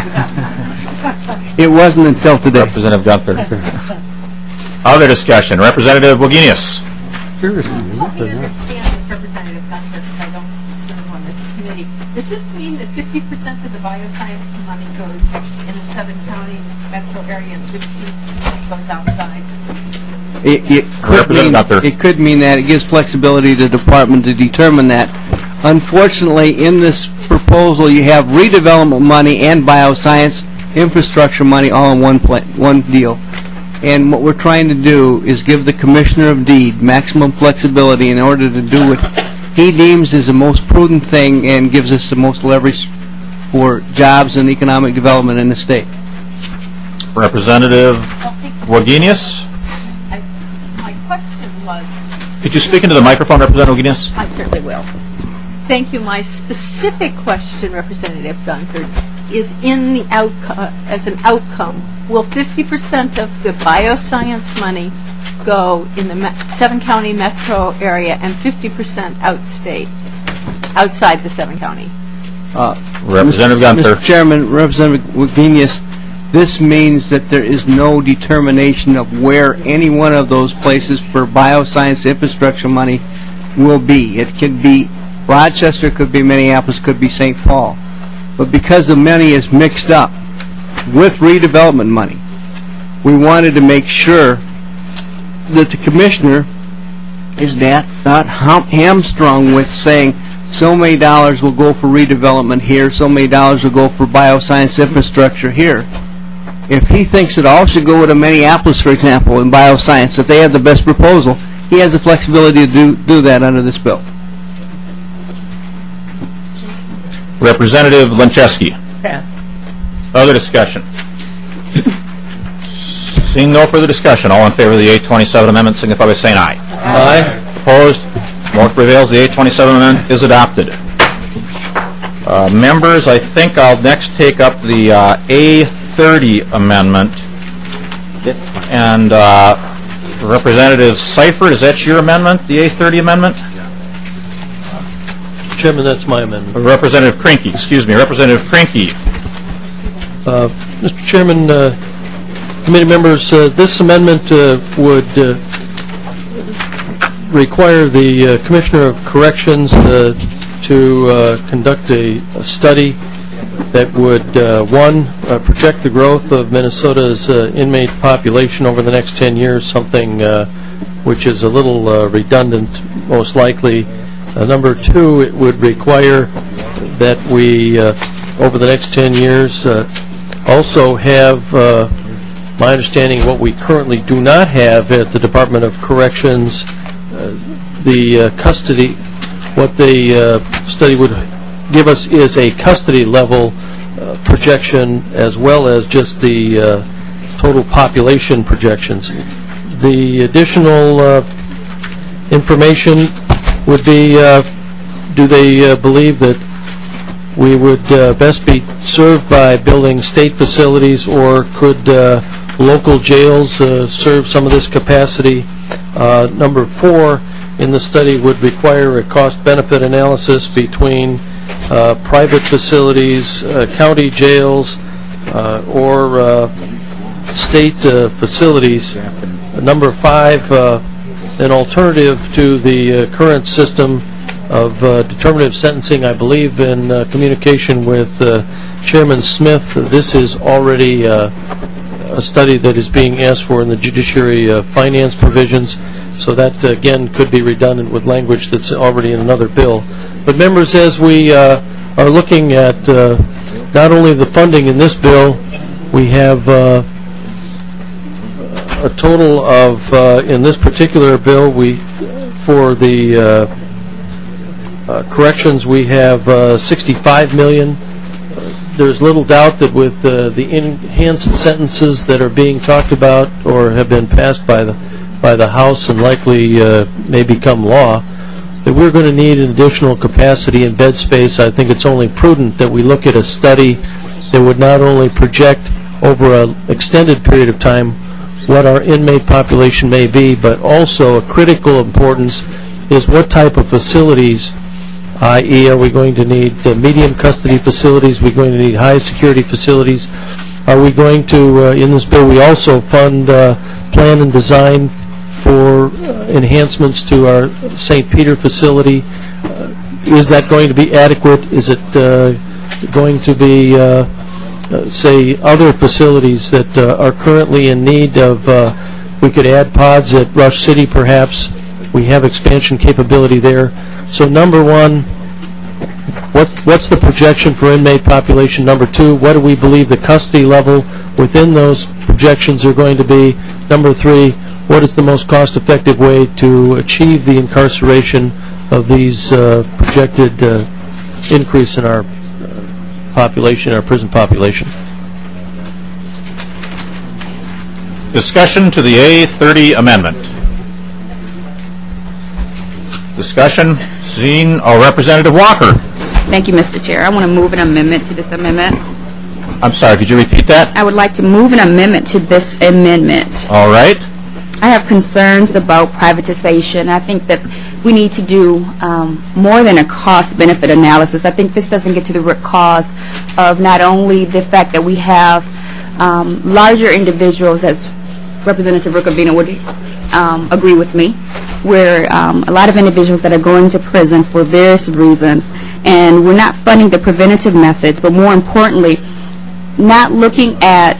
It wasn't until today. Representative Gunther. Other discussion. Representative Wagenius. Seriously. Let me understand Representative Gunther, because I don't serve on this committee. Does this mean that fifty percent of the bioscience money goes in the seven-county metro area and fifty percent goes outside? It, it, could mean, it could mean that. It gives flexibility to the department to determine that. Unfortunately, in this proposal, you have redevelopment money and bioscience infrastructure money all in one pla one deal. And what we're trying to do is give the Commissioner of Deed maximum flexibility in order to do what he deems is the most prudent thing and gives us the most leverage for jobs and economic development in the state. Representative Wagenius? My question was... Could you speak into the microphone, Representative Wagenius? I certainly will. Thank you. My specific question, Representative Dunkard, is in the outcome, as an outcome, will fifty percent of the bioscience money go in the me- seven-county metro area and fifty percent outstate, outside the seven-county? Uh, Representative Mister Gunther. Mister Chairman, Representative Wagenius, this means that there is no determination of where any one of those places for bioscience infrastructure money will be. It could be Rochester, could be Minneapolis, could be Saint Paul. But because the money is mixed up with redevelopment money, we wanted to make sure that the commissioner is not, not hum- hamstrung with saying so many dollars will go for redevelopment here, so many dollars will go for bioscience infrastructure here. If he thinks it all should go to Minneapolis, for example, in bioscience, if they have the best proposal, he has the flexibility to do, do that under this bill. Representative Lencheski. Pass. Other discussion? Seeing no further discussion, all in favor of the eight twenty-seven amendment signify by saying aye. Aye. Opposed? Motion prevails. The eight twenty-seven amendment is adopted. Uh, members, I think I'll next take up the uh, A thirty amendment. And uh, Representative Seifert, is that your amendment, the A thirty amendment? Chairman, that's my amendment. Representative Krinky, excuse me, Representative Krinky. Uh, Mister Chairman, uh, committee members, uh, this amendment uh, would uh, require the uh, Commissioner of Corrections uh, to uh, conduct a, a study that would, uh, one, uh, project the growth of Minnesota's uh, inmate population over the next ten years, something uh, which is a little uh, redundant, most likely. Uh, number two, it would require that we, uh, over the next ten years, uh, also have, uh, my understanding, what we currently do not have at the Department of Corrections, uh, the uh, custody, what the uh, study would give us is a custody level uh, projection as well as just the uh, total population projections. The additional uh, information would be, uh, do they uh, believe that we would uh, best be served by building state facilities, or could uh, local jails uh, serve some of this capacity? Uh, number four in the study would require a cost-benefit analysis between uh, private facilities, uh, county jails, uh, or uh, state uh, facilities. Number five, uh, an alternative to the uh, current system of uh, determinative sentencing. I believe in uh, communication with uh, Chairman Smith, this is already uh, a study that is being asked for in the judiciary uh, finance provisions, so that uh, again could be redundant with language that's already in another bill. But members, as we uh, are looking at uh, not only the funding in this bill, we have uh, a total of, uh, in this particular bill, we, for the uh, uh, corrections, we have uh, sixty-five million dollars. There's little doubt that with uh, the enhanced sentences that are being talked about or have been passed by the by the House and likely uh, may become law, that we're going to need an additional capacity in bed space. I think it's only prudent that we look at a study that would not only project over an extended period of time what our inmate population may be, but also a critical importance is what type of facilities, that is, are we going to need uh, medium custody facilities, are we going to need high security facilities, are we going to, uh, in this bill, we also fund uh, plan and design for uh, enhancements to our Saint Peter facility. Uh, is that going to be adequate? Is it uh, going to be uh, Uh, say, other facilities that uh, are currently in need of, uh, we could add pods at Rush City perhaps. We have expansion capability there. So number one, what, what's the projection for inmate population? Number two, what do we believe the custody level within those projections are going to be? Number three, what is the most cost-effective way to achieve the incarceration of these uh, projected uh, increase in our uh, population, our prison population? Discussion to the A thirty amendment. Discussion, seen, oh, Representative Walker. Thank you, Mister Chair. I want to move an amendment to this amendment. I'm sorry, could you repeat that? I would like to move an amendment to this amendment. All right. I have concerns about privatization. I think that we need to do um, more than a cost-benefit analysis. I think this doesn't get to the root cause of not only the fact that we have um, larger individuals, as Representative Rukavina would um, agree with me, where um, a lot of individuals that are going to prison for various reasons, and we're not funding the preventative methods, but more importantly, not looking at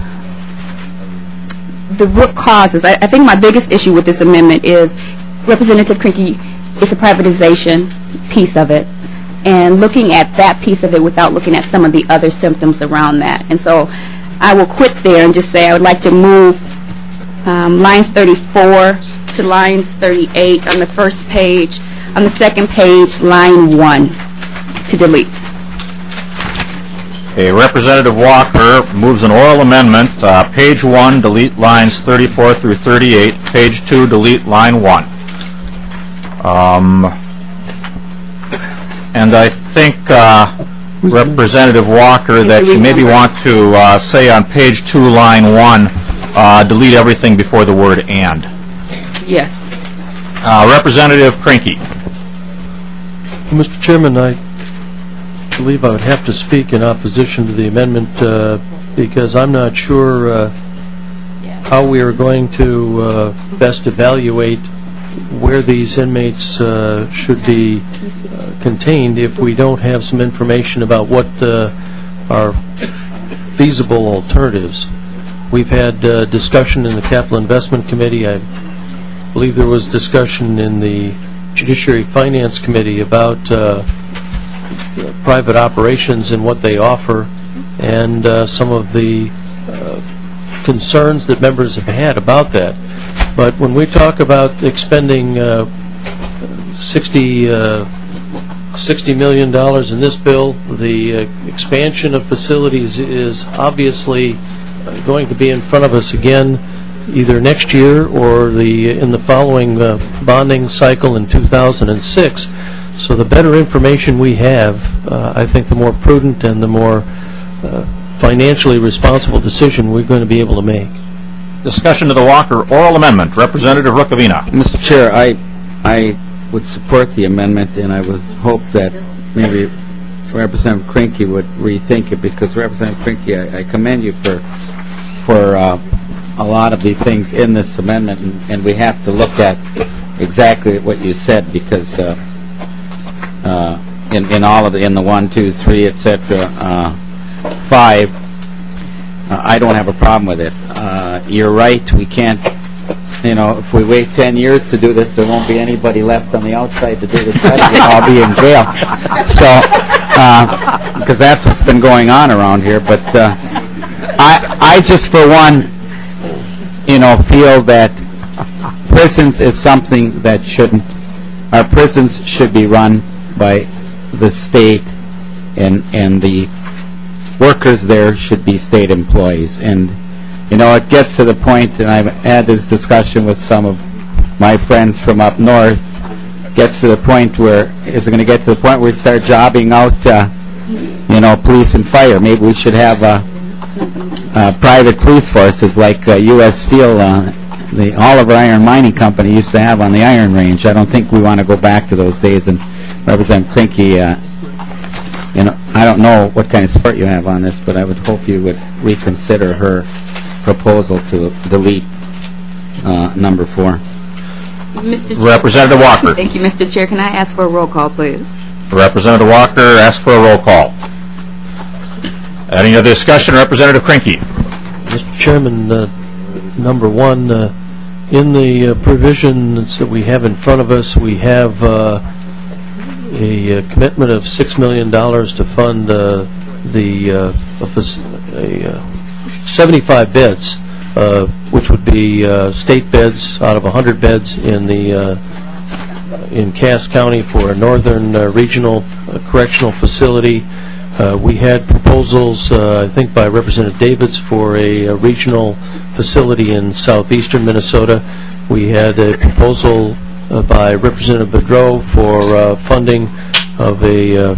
the root causes. I, I think my biggest issue with this amendment is Representative Krinky is a privatization piece of it, and looking at that piece of it without looking at some of the other symptoms around that. And so I will quit there and just say I would like to move um, lines thirty-four to lines thirty-eight on the first page. On the second page, line one to delete. Okay, Representative Walker moves an oral amendment. Uh, page one, delete lines thirty-four through thirty-eight. Page two, delete line one. Um, and I think, uh, Representative Walker, that you maybe want to uh, say on page two, line one, uh, delete everything before the word "and." Yes. Uh, Representative Krinky. Mister Chairman, I believe I would have to speak in opposition to the amendment uh, because I'm not sure uh, how we are going to uh, best evaluate where these inmates uh, should be uh, contained if we don't have some information about what uh, are feasible alternatives. We've had uh, discussion in the Capital Investment Committee. I believe there was discussion in the Judiciary Finance Committee about uh, private operations and what they offer, and uh, some of the uh, concerns that members have had about that. But when we talk about expending uh, sixty, uh, sixty million dollars in this bill, the uh, expansion of facilities is obviously going to be in front of us again either next year or the in the following uh, bonding cycle in two thousand six. So the better information we have, uh, I think the more prudent and the more uh, financially responsible decision we're going to be able to make. Discussion to the Walker oral amendment. Representative Rukavina. Mister Chair, I I would support the amendment, and I would hope that maybe Representative Krinky would rethink it, because Representative Krinky, I, I commend you for for uh, a lot of the things in this amendment, and, and we have to look at exactly what you said, because uh, uh, in in all of the in the one, two, three, et cetera, uh, five, uh, I don't have a problem with it. Uh, you're right. We can't. You know, if we wait ten years to do this, there won't be anybody left on the outside to do this. We'll all be in jail. So, because uh, that's what's been going on around here. But uh, I, I just, for one, you know, feel that prisons is something that shouldn't. Our prisons should be run by the state, and and the workers there should be state employees. And you know, it gets to the point, and I've had this discussion with some of my friends from up north, gets to the point where, is it going to get to the point where we start jobbing out, uh, you know, police and fire? Maybe we should have uh, uh, private police forces like uh, U S Steel, uh, the Oliver Iron Mining Company used to have on the Iron Range. I don't think we want to go back to those days. And Representative Krinky, uh, you know, I don't know what kind of support you have on this, but I would hope you would reconsider her proposal to delete uh, number four. Mister Representative Walker. Thank you, Mister Chair. Can I ask for a roll call, please? Representative Walker asks for a roll call. Any other discussion? Representative Krinky. Mister Chairman, uh, number one, uh, in the uh, provisions that we have in front of us, we have uh, a uh, commitment of six million dollars to fund uh, the uh, a, fac- a, uh, seventy-five beds, uh, which would be uh, state beds out of one hundred beds in the uh, in Cass County for a northern uh, regional uh, correctional facility. Uh, we had proposals, uh, I think, by Representative Davids for a, a regional facility in southeastern Minnesota. We had a proposal uh, by Representative Bedreau for uh, funding of a uh,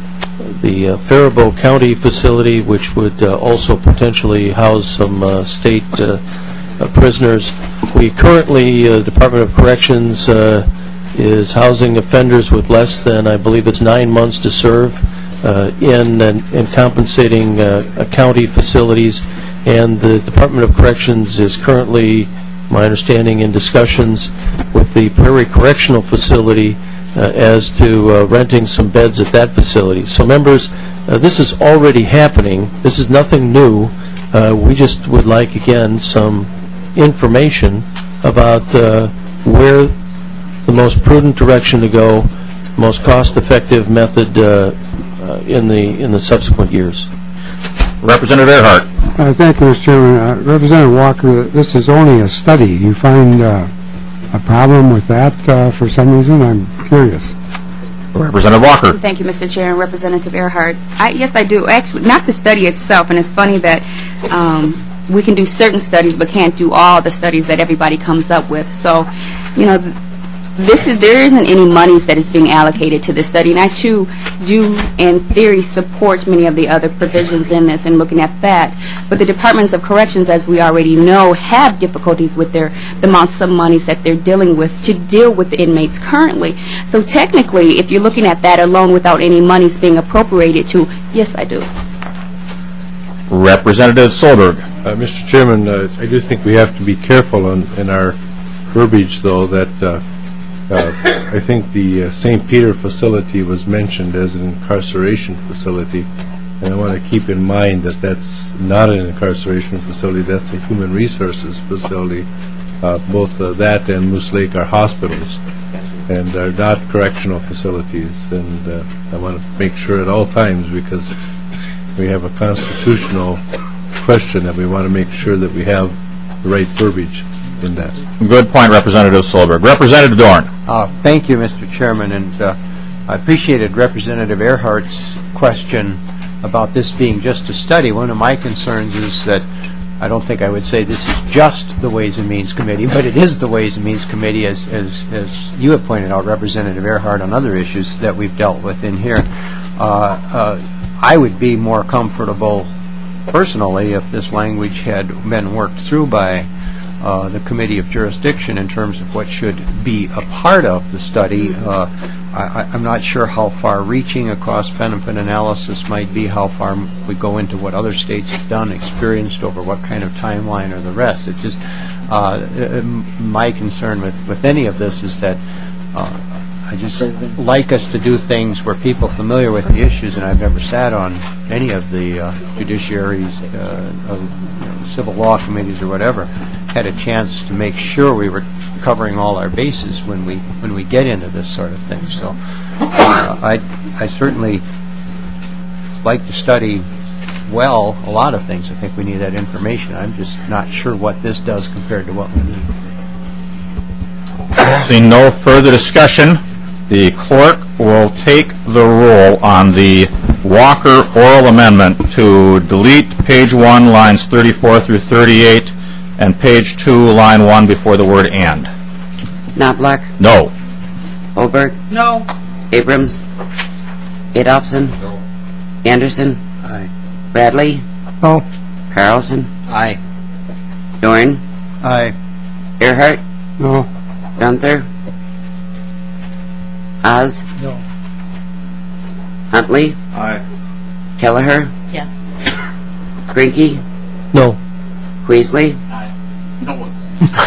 the uh, Faribault County facility, which would uh, also potentially house some uh, state uh, uh, prisoners. We currently, uh, Department of Corrections uh, is housing offenders with less than, I believe it's nine months to serve uh, in and, and compensating uh, county facilities. And the Department of Corrections is currently, my understanding, in discussions with the Prairie Correctional Facility uh, as to uh, renting some beds at that facility. So members, uh, this is already happening. This is nothing new. Uh, we just would like, again, some information about uh, where the most prudent direction to go, most cost-effective method uh, uh, in the in the subsequent years. Representative Earhart. Uh, thank you, Mister Chairman. Uh, Representative Walker, this is only a study. You find uh, a problem with that uh, for some reason? I'm curious. Representative Walker. Thank you, Mister Chair, and Representative Earhart. I, yes, I do. Actually, not the study itself, and it's funny that um, we can do certain studies but can't do all the studies that everybody comes up with. So, you know, This is, there isn't any monies that is being allocated to this study, and I, too, do, in theory, support many of the other provisions in this and looking at that. But the Departments of Corrections, as we already know, have difficulties with their the amounts of monies that they're dealing with to deal with the inmates currently. So technically, if you're looking at that alone without any monies being appropriated to, yes, I do. Representative Solberg. Uh, Mister Chairman, uh, I do think we have to be careful in, in our verbiage, though, that uh, Uh, I think the uh, Saint Peter facility was mentioned as an incarceration facility, and I want to keep in mind that that's not an incarceration facility, that's a human resources facility. Uh, both uh, that and Moose Lake are hospitals and are not correctional facilities, and uh, I want to make sure at all times, because we have a constitutional question that we want to make sure that we have the right verbiage in that. Good point, Representative Solberg. Representative Dorn. Uh, thank you, Mister Chairman, and uh, I appreciated Representative Earhart's question about this being just a study. One of my concerns is that I don't think I would say this is just the Ways and Means Committee, but it is the Ways and Means Committee, as, as, as you have pointed out, Representative Earhart, on other issues that we've dealt with in here. Uh, uh, I would be more comfortable, personally, if this language had been worked through by Uh, the Committee of Jurisdiction in terms of what should be a part of the study. Uh, I, I'm not sure how far-reaching a cost-benefit analysis might be, how far we go into what other states have done, experienced over what kind of timeline or the rest. It just, uh, my concern with, with any of this is that uh, I just like us to do things where people familiar with the issues, and I've never sat on any of the uh, judiciaries, uh, of, you know, civil law committees or whatever, had a chance to make sure we were covering all our bases when we when we get into this sort of thing. So uh, I I certainly like to study well a lot of things. I think we need that information. I'm just not sure what this does compared to what we need. Seeing no further discussion, the clerk will take the roll on the Walker oral amendment to delete page one, lines thirty-four through thirty-eight, and page two, line one, before the word and. Knobloch? No. Holberg? No. Abrams? Adolphson? No. Anderson? Aye. Bradley? No. Carlson? Aye. Dorn? Aye. Earhart? No. Gunther? Oz? No. Huntley? Aye. Kelleher? Yes. Grinke? No. Queasley? No one's.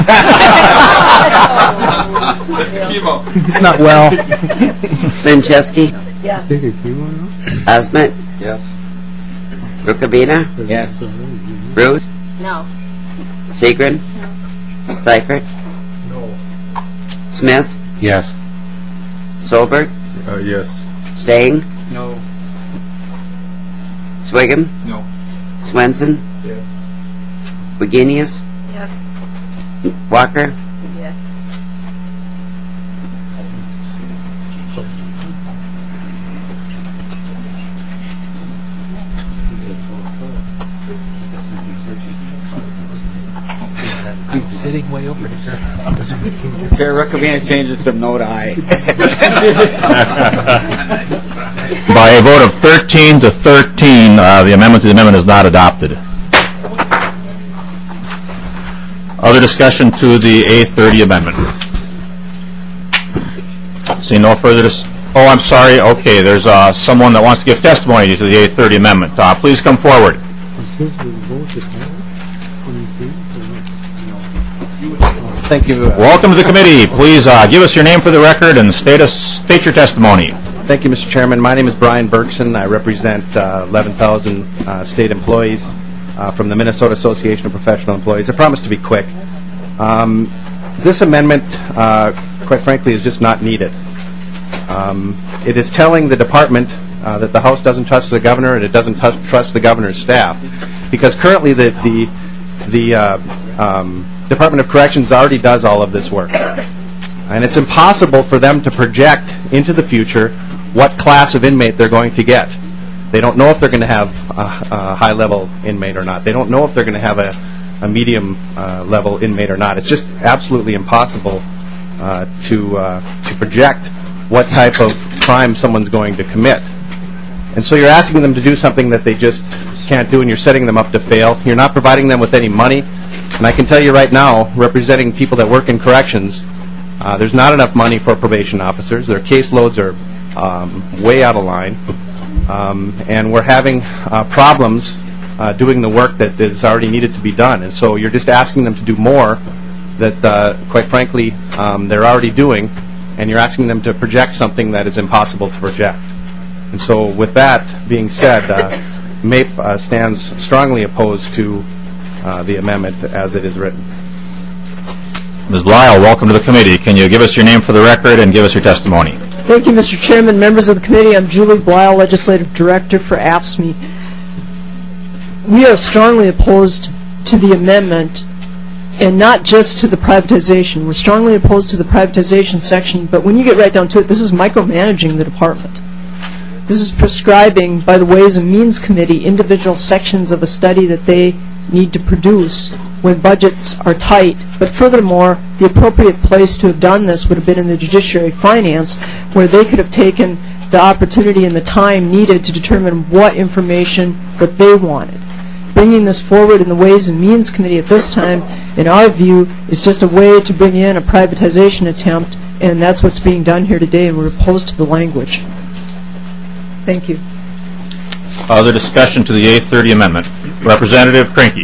It's not well. Linchesky? Yes. Take a chemo now? Osment? Yes. Rukabina? Yes. Bruce? No. Segrin? No. Seifert? No. Smith? Yes. Solberg? Uh, yes. Stang? No. Swiggum? No. Swenson? Yes. Wagenius? Yes. Walker? Yes. I'm sitting way over here. Chair Rukavina changes from no to aye. By a vote of thirteen to thirteen, uh, the amendment to the amendment is not adopted. Other discussion to the A thirty amendment? See no further dis- Oh, I'm sorry. Okay, there's uh, someone that wants to give testimony to the A thirty amendment. Uh, please come forward. Thank you. uh, Welcome to the committee. Please uh, give us your name for the record and state, us, state your testimony. Thank you, Mister Chairman. My name is Brian Bergson. I represent uh, eleven thousand uh, state employees uh, from the Minnesota Association of Professional Employees. I promise to be quick. Um, this amendment, uh, quite frankly, is just not needed. Um, it is telling the department uh, that the House doesn't trust the governor and it doesn't t- trust the governor's staff, because currently the the, the uh, um, Department of Corrections already does all of this work. And it's impossible for them to project into the future what class of inmate they're going to get. They don't know if they're going to have a, a high-level inmate or not. They don't know if they're going to have a, a medium-level uh, inmate or not. It's just absolutely impossible uh, to uh, to project what type of crime someone's going to commit. And so you're asking them to do something that they just can't do, and you're setting them up to fail. You're not providing them with any money. And I can tell you right now, representing people that work in corrections, uh, there's not enough money for probation officers. Their caseloads are um, way out of line. Um, and we're having uh, problems uh, doing the work that is already needed to be done. And so you're just asking them to do more that, uh, quite frankly, um, they're already doing, and you're asking them to project something that is impossible to project. And so with that being said, uh, M A P E uh, stands strongly opposed to uh, the amendment as it is written. Miz Blyle, welcome to the committee. Can you give us your name for the record and give us your testimony? Thank you, Mister Chairman, members of the committee. I'm Julie Blyle, Legislative Director for A F S C M E. We are strongly opposed to the amendment, and not just to the privatization. We're strongly opposed to the privatization section, but when you get right down to it, this is micromanaging the department. This is prescribing, by the Ways and Means Committee, individual sections of a study that they need to produce when budgets are tight. But furthermore, the appropriate place to have done this would have been in the Judiciary Finance, where they could have taken the opportunity and the time needed to determine what information that they wanted. Bringing this forward in the Ways and Means Committee at this time, in our view, is just a way to bring in a privatization attempt, and that's what's being done here today, and we're opposed to the language. Thank you. Other discussion to the A thirty amendment? Representative Krinky.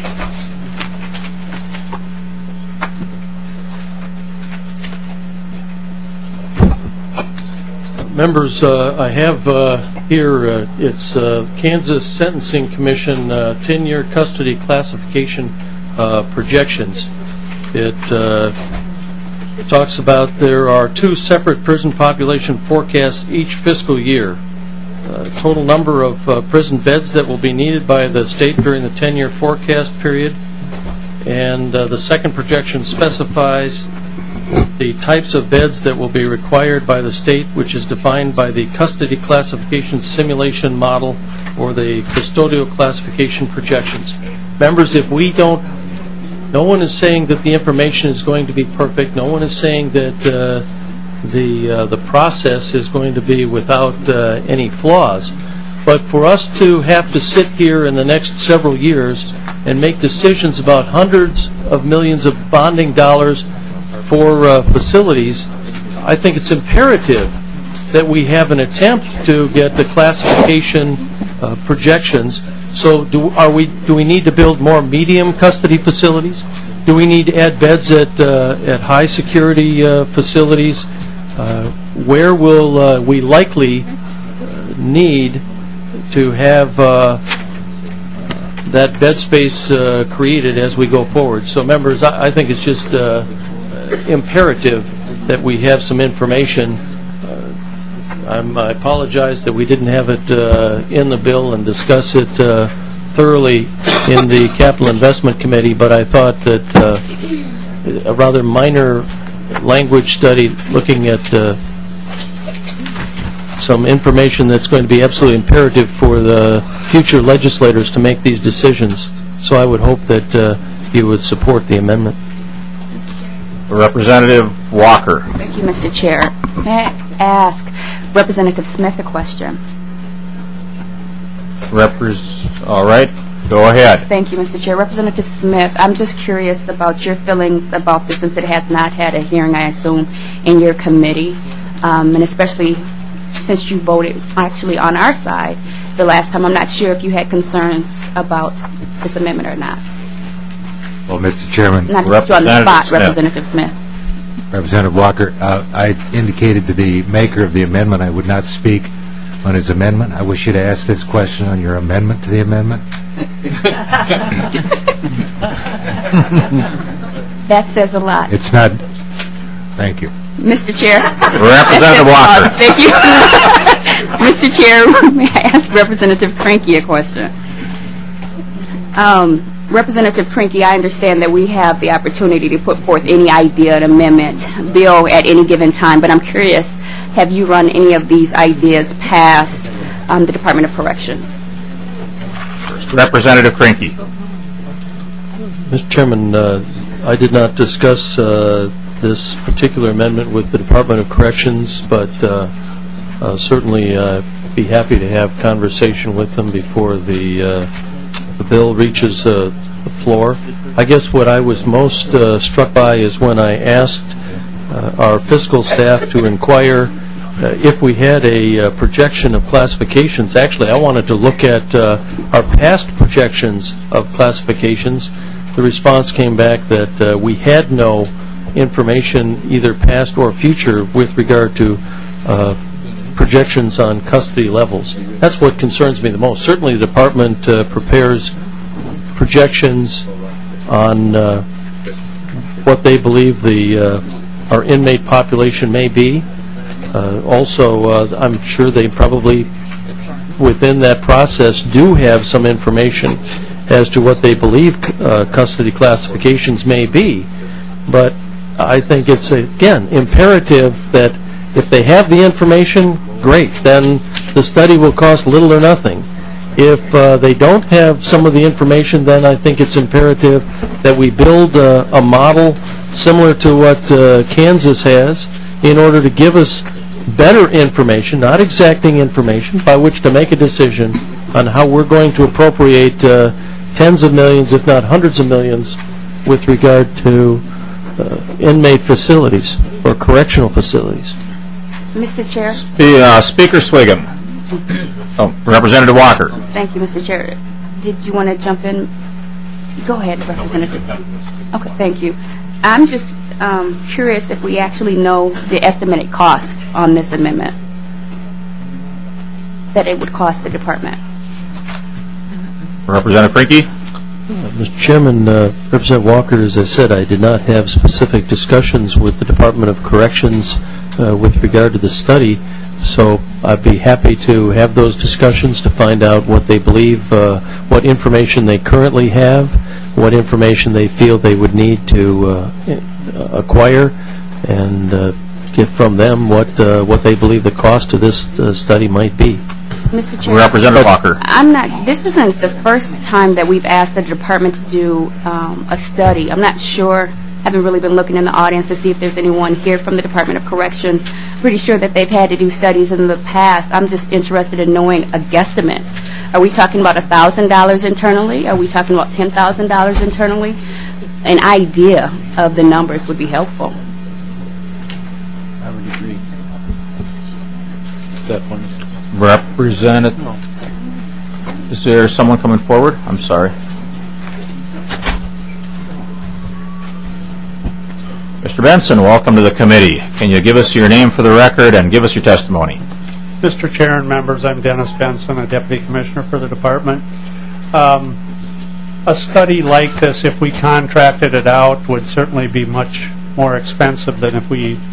Members, uh, I have uh, here, uh, it's uh, Kansas Sentencing Commission uh, ten-year custody classification uh, projections. It uh, talks about there are two separate prison population forecasts each fiscal year. Uh, total number of uh, prison beds that will be needed by the state during the ten-year forecast period. And uh, the second projection specifies the types of beds that will be required by the state, which is defined by the custody classification simulation model or the custodial classification projections. Members, if we don't, no one is saying that the information is going to be perfect. No one is saying that uh, the uh, the process is going to be without uh, any flaws. But for us to have to sit here in the next several years and make decisions about hundreds of millions of bonding dollars for uh, facilities, I think it's imperative that we have an attempt to get the classification uh, projections. So do, are we, do we need to build more medium custody facilities? Do we need to add beds at, uh, at high security uh, facilities? Uh, where will uh, we likely need to have uh, that bed space uh, created as we go forward? So members, I, I think it's just uh, imperative that we have some information uh, I'm- I apologize that we didn't have it uh, in the bill and discuss it uh, thoroughly in the Capital Investment Committee, but I thought that uh, a rather minor language study looking at uh, some information that's going to be absolutely imperative for the future legislators to make these decisions. So I would hope that uh, you would support the amendment. Representative Walker. Thank you, Mister Chair. May I ask Representative Smith a question? Repres all right, go ahead. Thank you, Mister Chair. Representative Smith, I'm just curious about your feelings about this, since it has not had a hearing, I assume, in your committee, um, and especially since you voted actually on our side the last time. I'm not sure if you had concerns about this amendment or not. Well, Mister Chairman. Not to put you on the spot, Representative Smith. Representative Walker, uh, I indicated to the maker of the amendment I would not speak on his amendment. I wish you to ask this question on your amendment to the amendment. That says a lot. It's not. Thank you. Mister Chair. Representative Walker. Thank you. Mister Chair, may I ask Representative Cranky a question? Um, Representative Cranky, I understand that we have the opportunity to put forth any idea, an amendment, bill at any given time, but I'm curious, have you run any of these ideas past um, the Department of Corrections? Representative Cranky. Mister Chairman, uh, I did not discuss uh, this particular amendment with the Department of Corrections, but uh, uh, certainly uh, be happy to have conversation with them before the uh, the bill reaches uh, the floor. I guess what I was most uh, struck by is when I asked uh, our fiscal staff to inquire uh, if we had a uh, projection of classifications. Actually, I wanted to look at uh, our past projections of classifications. The response came back that uh, we had no information, either past or future, with regard to uh, projections on custody levels. That's what concerns me the most. Certainly the department uh, prepares projections on uh, what they believe the uh, our inmate population may be. Uh, also, uh, I'm sure they probably, within that process, do have some information as to what they believe uh, custody classifications may be. But I think it's, again, imperative that if they have the information, great, then the study will cost little or nothing. If uh, they don't have some of the information, then I think it's imperative that we build uh, a model similar to what uh, Kansas has in order to give us better information, not exacting information, by which to make a decision on how we're going to appropriate uh, tens of millions, if not hundreds of millions, with regard to uh, inmate facilities or correctional facilities. Mister Chair. The uh, Speaker Swiggum. Oh, Representative Walker. Thank you, Mister Chair. Did you want to jump in? Go ahead, Representative. Okay, thank you. I'm just um, curious if we actually know the estimated cost on this amendment that it would cost the department. Representative Cranky. Uh, Mister Chairman, uh, Representative Walker, as I said, I did not have specific discussions with the Department of Corrections uh, with regard to the study, so I'd be happy to have those discussions to find out what they believe, uh, what information they currently have, what information they feel they would need to uh, acquire, and uh, get from them what uh, what they believe the cost of this uh, study might be. Mister Chair, Representative Walker. I'm not. This isn't the first time that we've asked the department to do um, a study. I'm not sure. I haven't really been looking in the audience to see if there's anyone here from the Department of Corrections. Pretty sure that they've had to do studies in the past. I'm just interested in knowing a guesstimate. Are we talking about one thousand dollars internally? Are we talking about ten thousand dollars internally? An idea of the numbers would be helpful. I would agree. That one. Representative. Is there someone coming forward? I'm sorry. Mister Benson, welcome to the committee. Can you give us your name for the record and give us your testimony? Mister Chair and members, I'm Dennis Benson, a Deputy Commissioner for the Department. Um, a study like this, if we contracted it out, would certainly be much more expensive than if we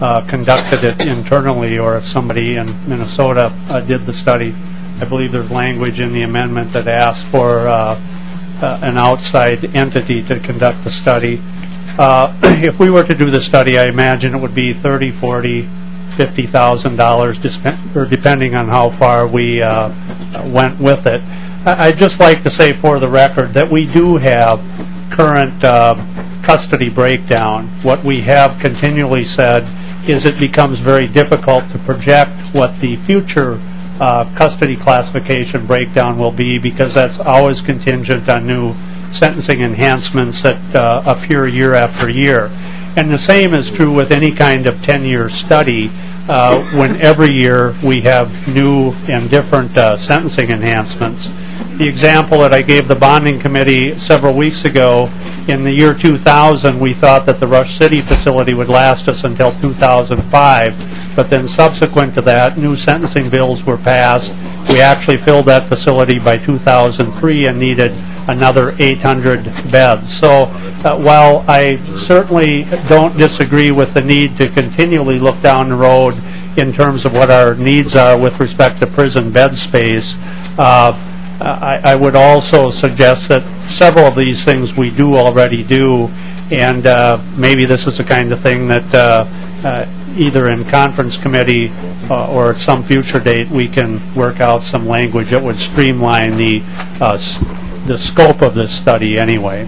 uh, conducted it internally or if somebody in Minnesota uh, did the study. I believe there's language in the amendment that asks for uh, uh, an outside entity to conduct the study. Uh, if we were to do the study, I imagine it would be thirty, forty, fifty thousand dollars, or depending on how far we uh, went with it. I'd just like to say for the record that we do have current uh, custody breakdown. What we have continually said is it becomes very difficult to project what the future uh, custody classification breakdown will be, because that's always contingent on new sentencing enhancements that uh, appear year after year. And the same is true with any kind of ten-year study, uh, when every year we have new and different uh, sentencing enhancements. The example that I gave the bonding committee several weeks ago, in the year two thousand, we thought that the Rush City facility would last us until two thousand five, but then subsequent to that, new sentencing bills were passed. We actually filled that facility by two thousand three and needed another eight hundred beds. So uh, while I certainly don't disagree with the need to continually look down the road in terms of what our needs are with respect to prison bed space, uh, I, I would also suggest that several of these things we do already do, and uh, maybe this is the kind of thing that uh, uh, either in conference committee uh, or at some future date we can work out some language that would streamline the uh, s- the scope of this study anyway.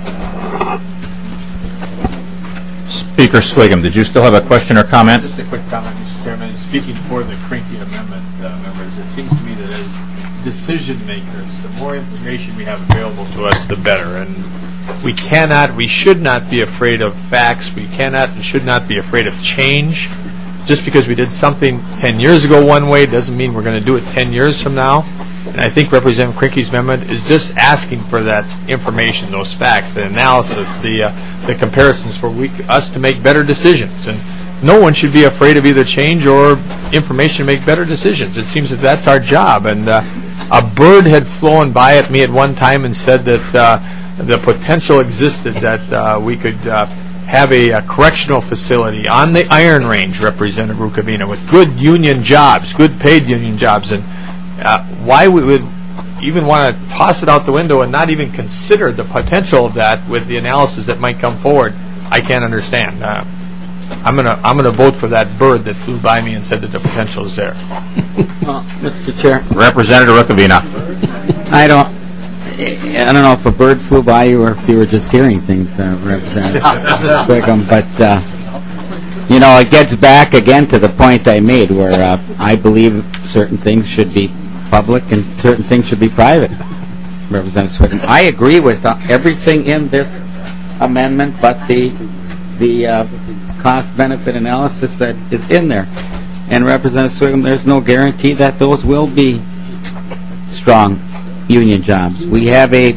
Speaker Swigum, did you still have a question or comment? Just a quick comment, Mister Chairman. Speaking for the Krinky Amendment uh, members, it seems to me that as decision makers, the more information we have available to us, the better. And we cannot, we should not be afraid of facts. We cannot and should not be afraid of change. Just because we did something ten years ago one way doesn't mean we're going to do it ten years from now. And I think Representative Krinky's amendment is just asking for that information, those facts, the analysis, the uh, the comparisons for we, us to make better decisions. And no one should be afraid of either change or information to make better decisions. It seems that that's our job. And uh, a bird had flown by at me at one time and said that uh, the potential existed that uh, we could uh, have a, a correctional facility on the Iron Range, Representative Rukavina, with good union jobs, good paid union jobs. And uh, why we would even want to toss it out the window and not even consider the potential of that with the analysis that might come forward, I can't understand. Uh, I'm gonna I'm gonna vote for that bird that flew by me and said that the potential is there. Well, Mister Chair, Representative Rukavina. I don't I don't know if a bird flew by you or if you were just hearing things, uh, Representative Swigum, but uh, you know, it gets back again to the point I made, where uh, I believe certain things should be public and certain things should be private. Representative Swigum, I agree with uh, everything in this amendment, but the the uh, cost-benefit analysis that is in there. And Representative Swigum, there's no guarantee that those will be strong union jobs. We have a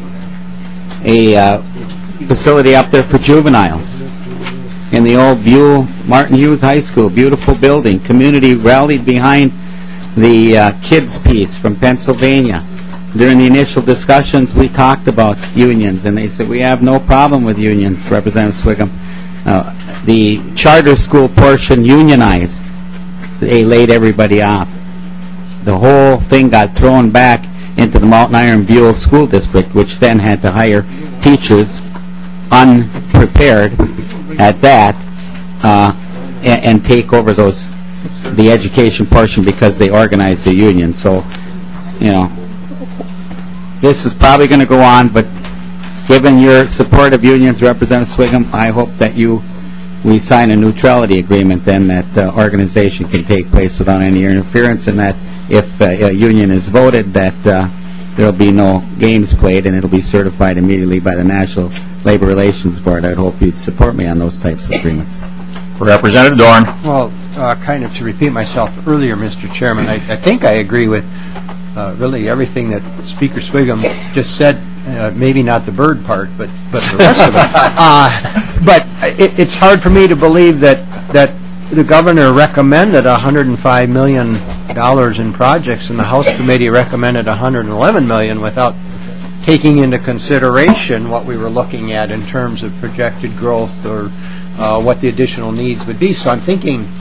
a uh, facility up there for juveniles in the old Buell Martin Hughes High School, beautiful building. Community rallied behind the uh, kids piece from Pennsylvania. During the initial discussions, we talked about unions, and they said we have no problem with unions, Representative Swigum. Uh, the charter school portion unionized. They laid everybody off. The whole thing got thrown back into the Mountain Iron Buell School District, which then had to hire teachers unprepared at that uh, and, and take over those the education portion because they organized the union. So, you know, this is probably going to go on, but given your support of unions, Representative Swigum, I hope that you we sign a neutrality agreement, then that uh, organization can take place without any interference, and that if uh, a union is voted, that uh, there will be no games played, and it will be certified immediately by the National Labor Relations Board. I'd hope you'd support me on those types of agreements. Representative Dorn. Well, uh, kind of to repeat myself earlier, Mister Chairman, I, I think I agree with uh, really everything that Speaker Swigum just said. Uh, maybe not the bird part, but but the rest of it. Uh, but it, it's hard for me to believe that that the governor recommended one hundred five million dollars in projects, and the House Committee recommended one hundred eleven million dollars without taking into consideration what we were looking at in terms of projected growth or uh, what the additional needs would be. So I'm thinking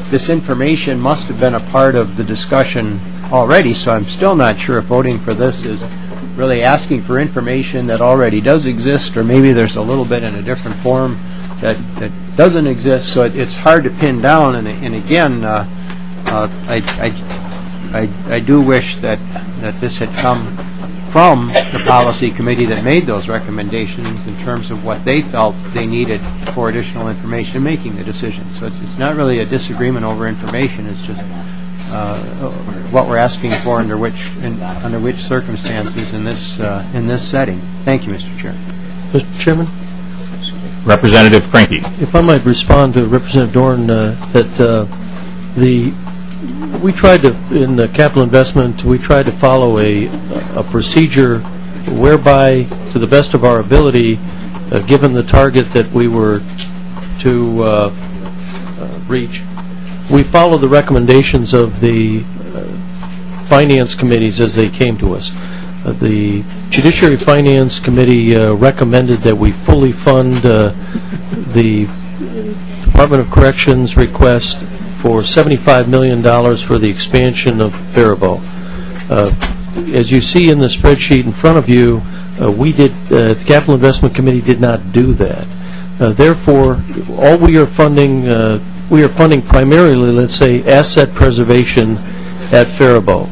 this information must have been a part of the discussion already, so I'm still not sure if voting for this is really asking for information that already does exist, or maybe there's a little bit in a different form that, that doesn't exist, so it, it's hard to pin down, and, and again, uh, uh, I, I, I, I do wish that, that this had come from the policy committee that made those recommendations in terms of what they felt they needed for additional information in making the decision. So it's, it's not really a disagreement over information, it's just uh, what we're asking for under which in, under which circumstances in this uh, in this setting. Thank you, Mister Chair. Mister Chairman? Representative Cranky. If I might respond to Representative Dorn, uh, that uh, the we tried to, in the capital investment, we tried to follow a, a procedure whereby, to the best of our ability, uh, given the target that we were to uh, uh, reach, we followed the recommendations of the uh, finance committees as they came to us. Uh, the Judiciary Finance Committee uh, recommended that we fully fund uh, the Department of Corrections request for seventy-five million dollars for the expansion of Faribault. Uh, as you see in the spreadsheet in front of you, uh, we did, uh, the Capital Investment Committee did not do that. Uh, therefore, all we are funding, uh, we are funding primarily, let's say, asset preservation at Faribault.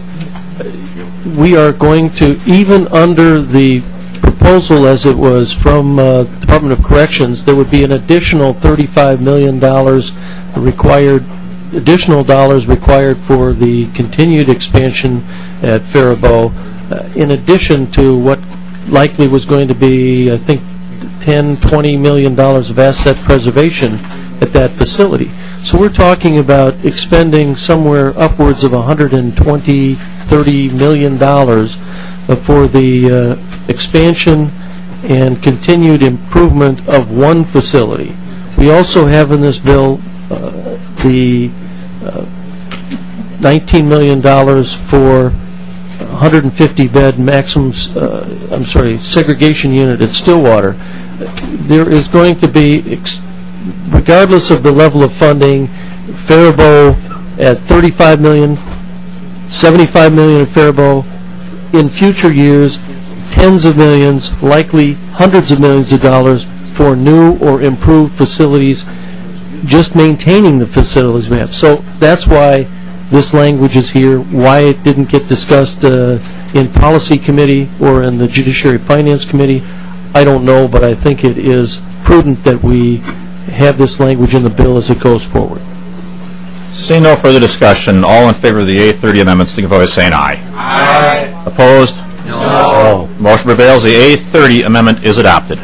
We are going to, even under the proposal as it was from uh, Department of Corrections, there would be an additional thirty-five million dollars required, additional dollars required for the continued expansion at Faribault, uh, in addition to what likely was going to be, I think, ten, twenty million dollars of asset preservation at that facility. So we're talking about expending somewhere upwards of one hundred twenty, thirty million dollars uh, for the uh, expansion and continued improvement of one facility. We also have in this bill uh, the uh, nineteen million dollars for one hundred fifty bed maximum, uh, I'm sorry, segregation unit at Stillwater. There is going to be, ex regardless of the level of funding, Faribault at thirty-five million dollars, seventy-five million dollars at Faribault, in future years, tens of millions, likely hundreds of millions of dollars for new or improved facilities, just maintaining the facilities we have. So that's why this language is here, why it didn't get discussed uh, in Policy Committee or in the Judiciary Finance Committee, I don't know, but I think it is prudent that we have this language in the bill as it goes forward. Seeing no further discussion, all in favor of the A thirty amendment, signify by saying aye. Aye. Opposed? No. Motion prevails. The A thirty amendment is adopted.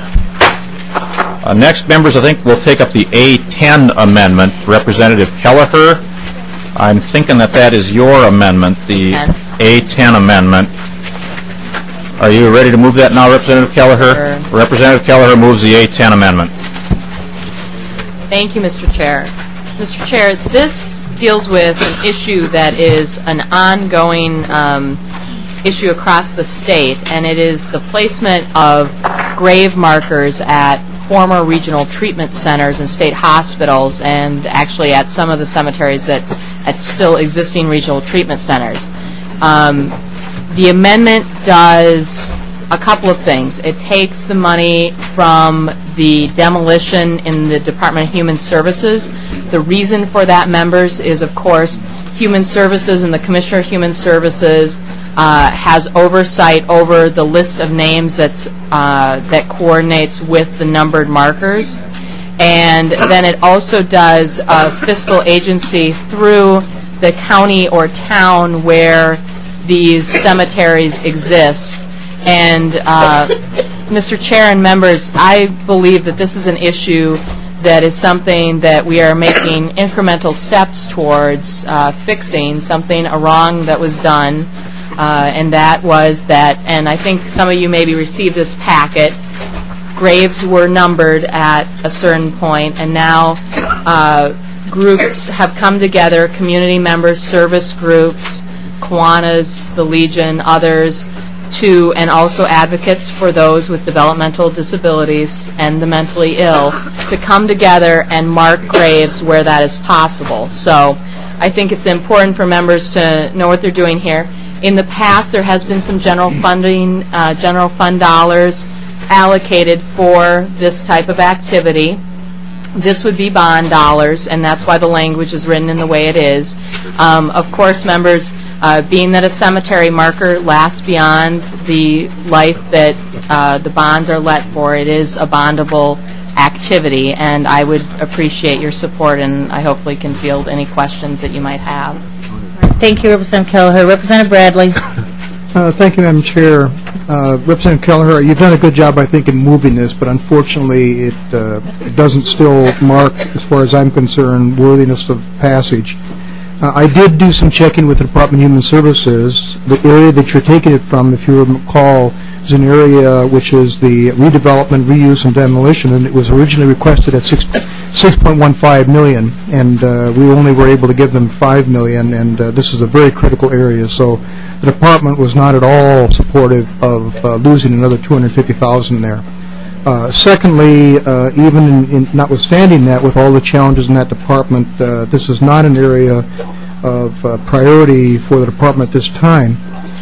Uh, next, members, I think we'll take up the A ten amendment. Representative Kelleher, I'm thinking that that is your amendment, the A ten amendment. Are you ready to move that now, Representative Kelleher? Sure. Representative Kelleher moves the A ten amendment. Thank you, Mister Chair. Mister Chair, this deals with an issue that is an ongoing um, issue across the state, and it is the placement of grave markers at former regional treatment centers and state hospitals, and actually at some of the cemeteries that at still existing regional treatment centers. Um, the amendment does a couple of things. It takes the money from the demolition in the Department of Human Services. The reason for that, members, is, of course, Human Services and the Commissioner of Human Services uh, has oversight over the list of names that's, uh, that coordinates with the numbered markers. And then it also does a fiscal agency through the county or town where these cemeteries exist. And uh, Mister Chair and members, I believe that this is an issue that is something that we are making incremental steps towards uh, fixing, something a wrong that was done, uh, and that was that, and I think some of you maybe received this packet, graves were numbered at a certain point, and now uh, groups have come together, community members, service groups, Kiwanis, the Legion, others, to, and also advocates for those with developmental disabilities and the mentally ill, to come together and mark graves where that is possible. So I think it's important for members to know what they're doing here. In the past, there has been some general funding, uh, general fund dollars allocated for this type of activity. This would be bond dollars, and that's why the language is written in the way it is. Um, of course, members, uh, being that a cemetery marker lasts beyond the life that uh, the bonds are let for, it is a bondable activity, and I would appreciate your support, and I hopefully can field any questions that you might have. Thank you, Representative Kelleher. Representative Bradley. Uh, Thank you, Madam Chair. Uh, Representative Kelleher, you've done a good job, I think, in moving this, but unfortunately it, uh, it doesn't still mark, as far as I'm concerned, worthiness of passage. Uh, I did do some checking with the Department of Human Services. The area that you're taking it from, if you recall, is an area which is the redevelopment, reuse, and demolition, and it was originally requested at six six point one five million, and uh, we only were able to give them five million, and uh, this is a very critical area. So the department was not at all supportive of uh, losing another two hundred fifty thousand there. Uh, secondly, uh, even in, in notwithstanding that, with all the challenges in that department, uh, this is not an area of uh, priority for the department at this time.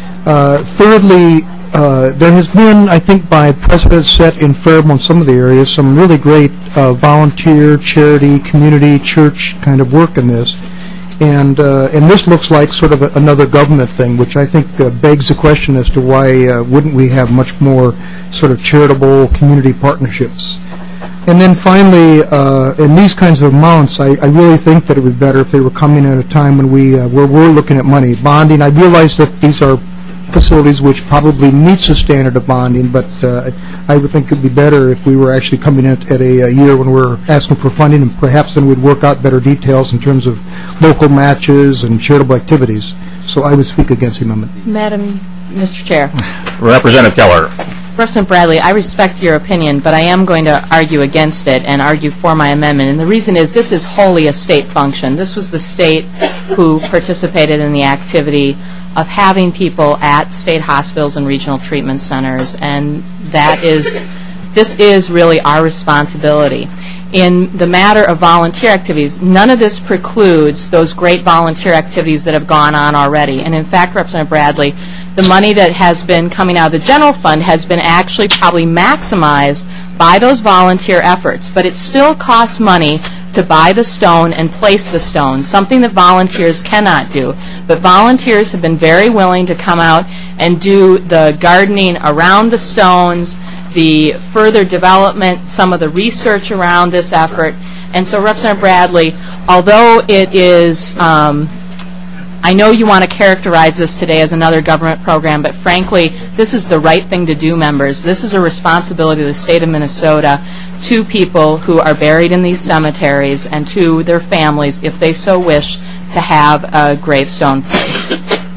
Uh, thirdly, uh, there has been, I think, by precedent set in Fairmont, some of the areas, some really great uh, volunteer, charity, community, church kind of work in this. And uh, and this looks like sort of a, another government thing, which I think uh, begs the question as to why uh, wouldn't we have much more sort of charitable community partnerships. And then finally, uh, in these kinds of amounts, I, I really think that it would be better if they were coming at a time when we uh, where we're looking at money. Bonding, I realize that these are facilities which probably meets the standard of bonding, but uh, I would think it would be better if we were actually coming in at a, a year when we're asking for funding, and perhaps then we'd work out better details in terms of local matches and charitable activities. So I would speak against the amendment. Madam, Mister Chair. Representative Keller. Representative Bradley, I respect your opinion, but I am going to argue against it and argue for my amendment. And the reason is this is wholly a state function. This was the state who participated in the activity of having people at state hospitals and regional treatment centers, and that is, this is really our responsibility. In the matter of volunteer activities, none of this precludes those great volunteer activities that have gone on already. And in fact, Representative Bradley, the money that has been coming out of the general fund has been actually probably maximized by those volunteer efforts, but it still costs money to buy the stone and place the stone, something that volunteers cannot do. But volunteers have been very willing to come out and do the gardening around the stones, the further development, some of the research around this effort. And so, Representative Bradley, although it is, um, I know you want to characterize this today as another government program, but frankly, this is the right thing to do, members. This is a responsibility of the state of Minnesota to people who are buried in these cemeteries and to their families, if they so wish, to have a gravestone placed.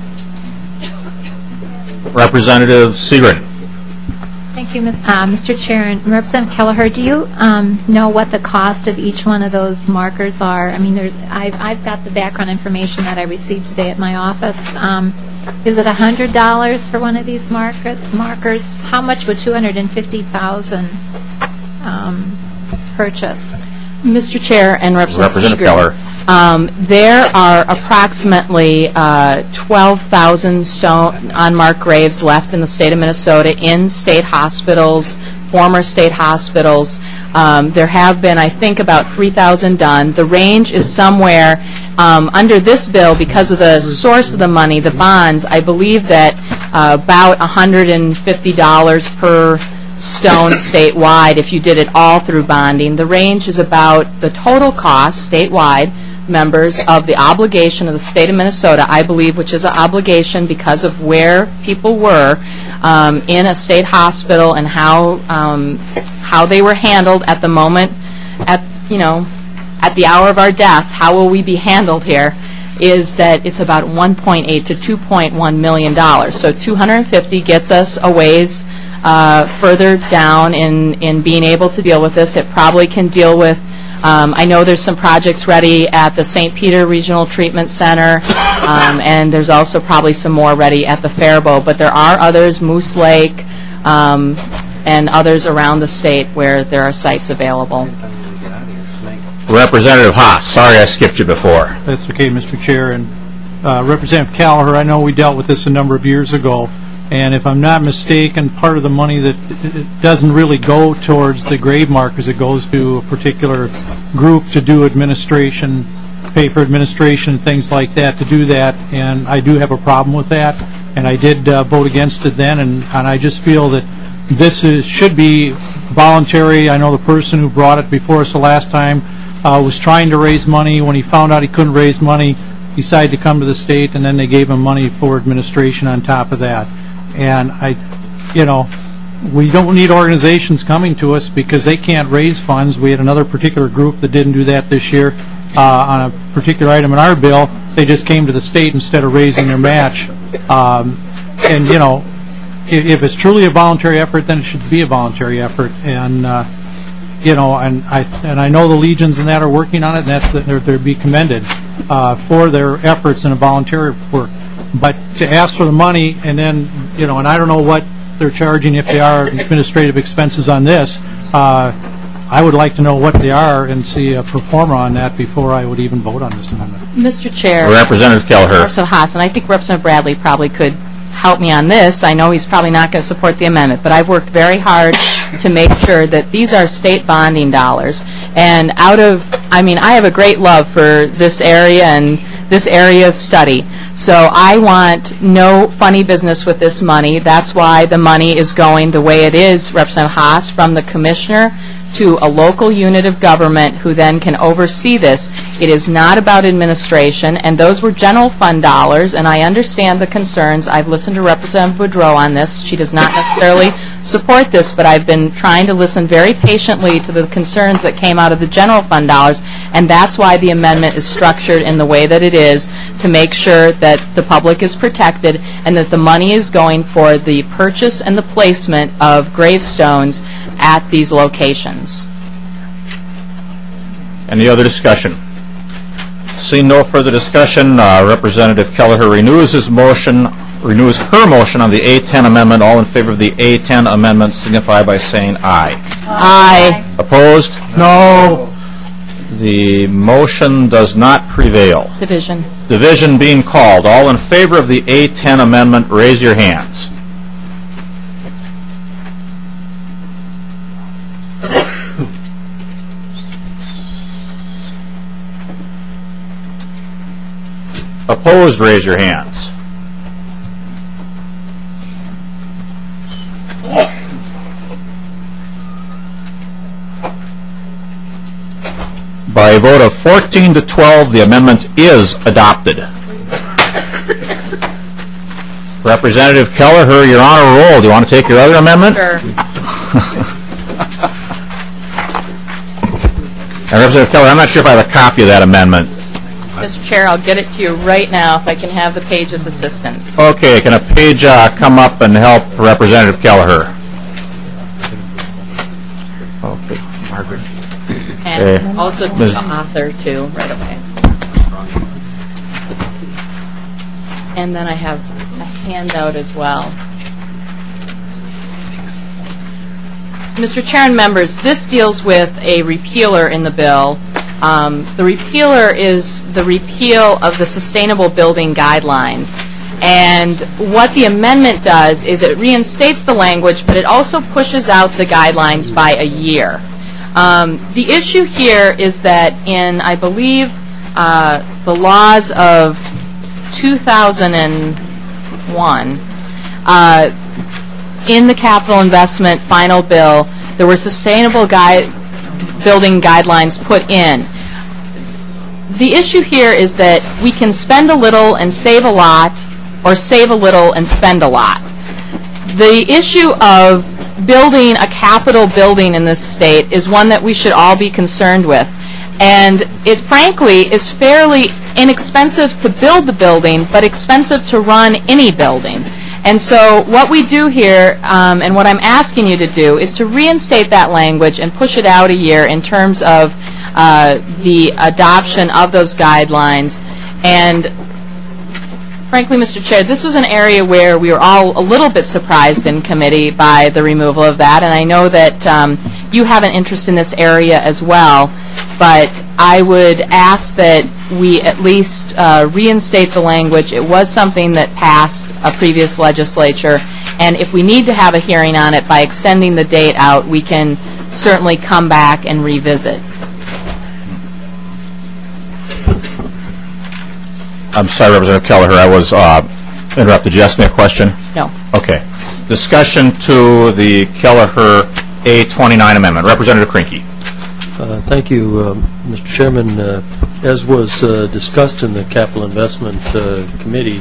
Representative Segrun. Thank you, Miz Uh, Mister Chair. And Representative Kelleher, do you um, know what the cost of each one of those markers are? I mean, there, I've, I've got the background information that I received today at my office. Um, is it one hundred dollars for one of these marker, markers? How much would two hundred fifty thousand dollars um, purchase? Mister Chair and Representative, Representative Segrun, Keller. Um, there are approximately uh, twelve thousand stone unmarked graves left in the state of Minnesota in state hospitals, former state hospitals. Um, there have been, I think, about three thousand done. The range is somewhere um, under this bill, because of the source of the money, the bonds, I believe that uh, about one hundred fifty dollars per stone statewide if you did it all through bonding. The range is about the total cost statewide, members, of the obligation of the state of Minnesota, I believe, which is an obligation because of where people were um, in a state hospital and how um, how they were handled at the moment, at you know, at the hour of our death. How will we be handled here? Is that it's about one point eight to two point one million dollars. So two hundred fifty gets us a ways uh, further down in in being able to deal with this. It probably can deal with Um, I know there's some projects ready at the Saint Peter Regional Treatment Center, um, and there's also probably some more ready at the Faribault, but there are others, Moose Lake, um, and others around the state where there are sites available. Representative Haas, sorry I skipped you before. That's okay, Mister Chair. And uh, Representative Callagher, I know we dealt with this a number of years ago, and if I'm not mistaken, part of the money that it doesn't really go towards the grave markers, it goes to a particular group to do administration, pay for administration, things like that, to do that, and I do have a problem with that, and I did uh, vote against it then, and, and I just feel that this is, should be voluntary. I know the person who brought it before us the last time uh, was trying to raise money. When he found out he couldn't raise money, he decided to come to the state, and then they gave him money for administration on top of that. And I, you know, we don't need organizations coming to us because they can't raise funds. We had another particular group that didn't do that this year uh, on a particular item in our bill. They just came to the state instead of raising their match. Um, and, you know, if, if it's truly a voluntary effort, then it should be a voluntary effort. And, uh, you know, and I and I know the Legions and that are working on it, and that's, they're, they're be commended uh, for their efforts in a voluntary work. But to ask for the money and then, you know, and I don't know what they're charging if they are administrative expenses on this. Uh, I would like to know what they are and see a performer on that before I would even vote on this amendment. Mister Chair. Representative Kelleher. Representative Haas, and I think Representative Bradley probably could help me on this. I know he's probably not going to support the amendment, but I've worked very hard to make sure that these are state bonding dollars. And out of, I mean, I have a great love for this area and this area of study. So I want no funny business with this money. That's why the money is going the way it is, Representative Haas, from the commissioner to a local unit of government who then can oversee this. It is not about administration, and those were general fund dollars, and I understand the concerns. I've listened to Representative Boudreau on this. She does not necessarily support this, but I've been trying to listen very patiently to the concerns that came out of the general fund dollars, and that's why the amendment is structured in the way that it is, to make sure that the public is protected and that the money is going for the purchase and the placement of gravestones at these locations. Any other discussion? Seeing no further discussion, uh, Representative Kelleher renews his motion, renews her motion on the A ten amendment. All in favor of the A ten amendment signify by saying aye. Aye. Opposed? No. The motion does not prevail. Division. Division being called. All in favor of the A ten amendment, raise your hands. Opposed, raise your hands. By a vote of fourteen to twelve, the amendment is adopted. Representative Kelleher, you're on a roll. Do you want to take your other amendment? Sure. And Representative Kelleher, I'm not sure if I have a copy of that amendment. Mister Chair, I'll get it to you right now if I can have the page's assistance. Okay, can a page uh, come up and help Representative Kelleher? Okay, Margaret. And Okay. also to Miz- the author, too, right away. And then I have a handout as well. Mister Chair and members, this deals with a repealer in the bill. Um, the repealer is the repeal of the Sustainable Building Guidelines. And what the amendment does is it reinstates the language, but it also pushes out the guidelines by a year. Um, the issue here is that in, I believe, uh, the laws of two thousand one, uh, in the capital investment final bill, there were sustainable gui- building guidelines put in. The issue here is that we can spend a little and save a lot, or save a little and spend a lot. The issue of building a capital building in this state is one that we should all be concerned with. And it frankly is fairly inexpensive to build the building, but expensive to run any building. And so what we do here, um, and what I'm asking you to do, is to reinstate that language and push it out a year in terms of uh, the adoption of those guidelines. And frankly, Mister Chair, this was an area where we were all a little bit surprised in committee by the removal of that, and I know that um, you have an interest in this area as well, but I would ask that we at least uh, reinstate the language. It was something that passed a previous legislature, and if we need to have a hearing on it by extending the date out, we can certainly come back and revisit. I'm sorry, Representative Kelleher, I was uh, interrupted. Did you ask me a question? No. Okay. Discussion to the Kelleher A twenty-nine amendment. Representative Krinky. Uh, thank you, uh, Mister Chairman. Uh, as was uh, discussed in the Capital Investment uh, Committee,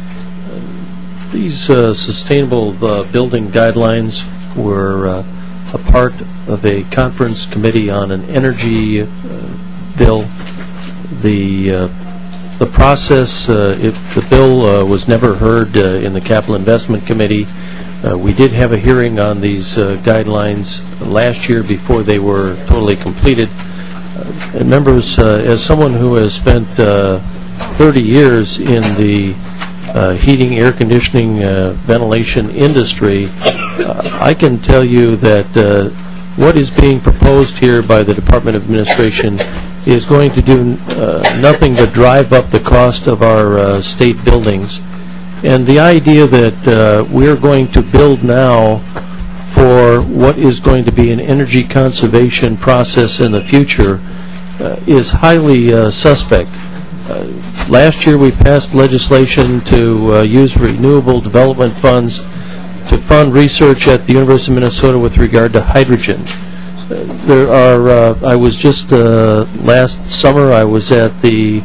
uh, these uh, sustainable uh, building guidelines were uh, a part of a conference committee on an energy uh, bill. The uh, The process, uh, if the bill uh, was never heard uh, in the Capital Investment Committee, uh, we did have a hearing on these uh, guidelines last year before they were totally completed. Uh, and members, uh, as someone who has spent uh, thirty years in the uh, heating, air conditioning, uh, ventilation industry, uh, I can tell you that uh, what is being proposed here by the Department of Administration is going to do uh, nothing but drive up the cost of our uh, state buildings. And the idea that uh, we're going to build now for what is going to be an energy conservation process in the future uh, is highly uh, suspect. Uh, last year we passed legislation to uh, use renewable development funds to fund research at the University of Minnesota with regard to hydrogen. There are, uh, I was just, uh, last summer, I was at the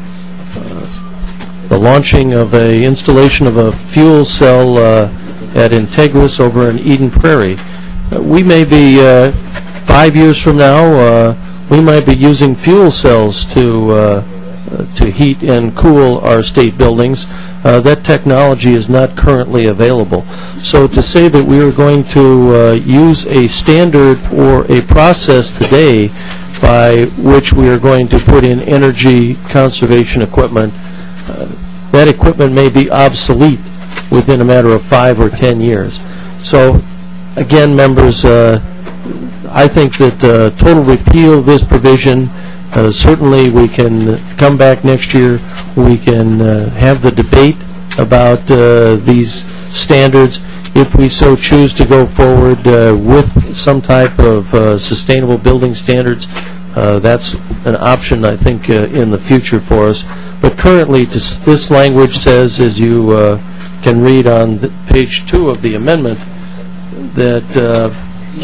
uh, the launching of a installation of a fuel cell uh, at Integris over in Eden Prairie. Uh, we may be, uh, five years from now, uh, we might be using fuel cells to, uh, to heat and cool our state buildings. Uh, that technology is not currently available. So to say that we are going to uh, use a standard or a process today by which we are going to put in energy conservation equipment, uh, that equipment may be obsolete within a matter of five or ten years. So again, members, uh, I think that uh, total repeal of this provision, Uh, certainly we can come back next year, we can uh, have the debate about uh, these standards. If we so choose to go forward uh, with some type of uh, sustainable building standards, uh, that's an option, I think, uh, in the future for us. But currently, this, this language says, as you uh, can read on the page two of the amendment, that uh,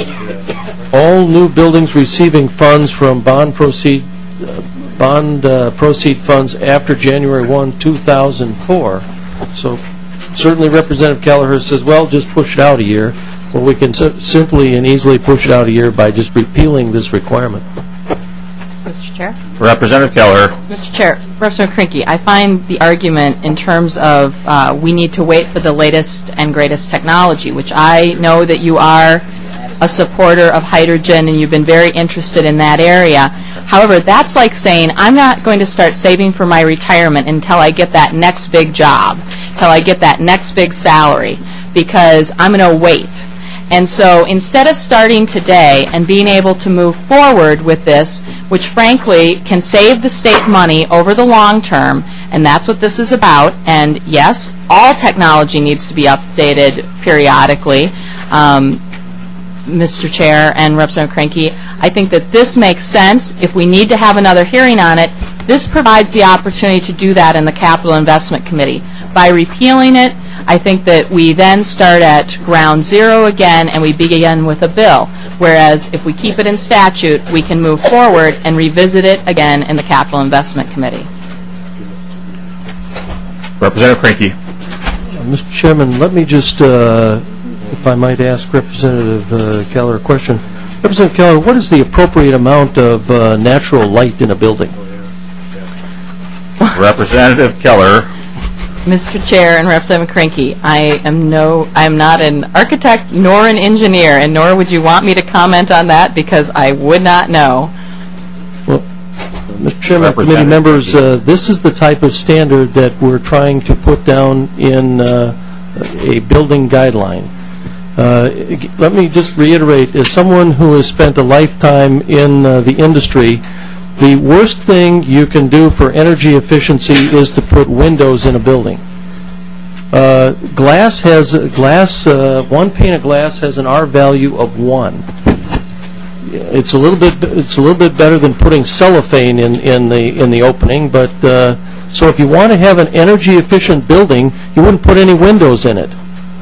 all new buildings receiving funds from bond proceed Uh, bond uh, proceed funds after January first, two thousand four. So certainly Representative Kelleher says, well, just push it out a year. Well, we can si simply and easily push it out a year by just repealing this requirement. Mister Chair? Representative Kelleher. Mister Chair, Representative Krinky, I find the argument in terms of uh, we need to wait for the latest and greatest technology, which I know that you are a supporter of hydrogen and you've been very interested in that area. However, that's like saying I'm not going to start saving for my retirement until I get that next big job, until I get that next big salary, because I'm going to wait. And so instead of starting today and being able to move forward with this, which frankly can save the state money over the long term, and that's what this is about, and yes, all technology needs to be updated periodically, um, Mister Chair and Representative Krinky, I think that this makes sense. If we need to have another hearing on it, this provides the opportunity to do that in the Capital Investment Committee. By repealing it, I think that we then start at ground zero again and we begin with a bill. Whereas if we keep it in statute, we can move forward and revisit it again in the Capital Investment Committee. Representative Krinky. Uh, Mister Chairman, let me just uh, if I might ask Representative uh, Keller a question. Representative Keller, what is the appropriate amount of uh, natural light in a building? Representative Keller. Mister Chair and Representative Krinky, I am no, I am not an architect nor an engineer, and nor would you want me to comment on that because I would not know. Well, Mister Chairman, committee members, uh, this is the type of standard that we're trying to put down in uh, a building guideline. Uh, let me just reiterate, as someone who has spent a lifetime in uh, the industry, the worst thing you can do for energy efficiency is to put windows in a building. Uh, glass has glass. Uh, one pane of glass has an R value of one. It's a little bit. It's a little bit better than putting cellophane in in the in the opening. But uh, so if you want to have an energy efficient building, you wouldn't put any windows in it.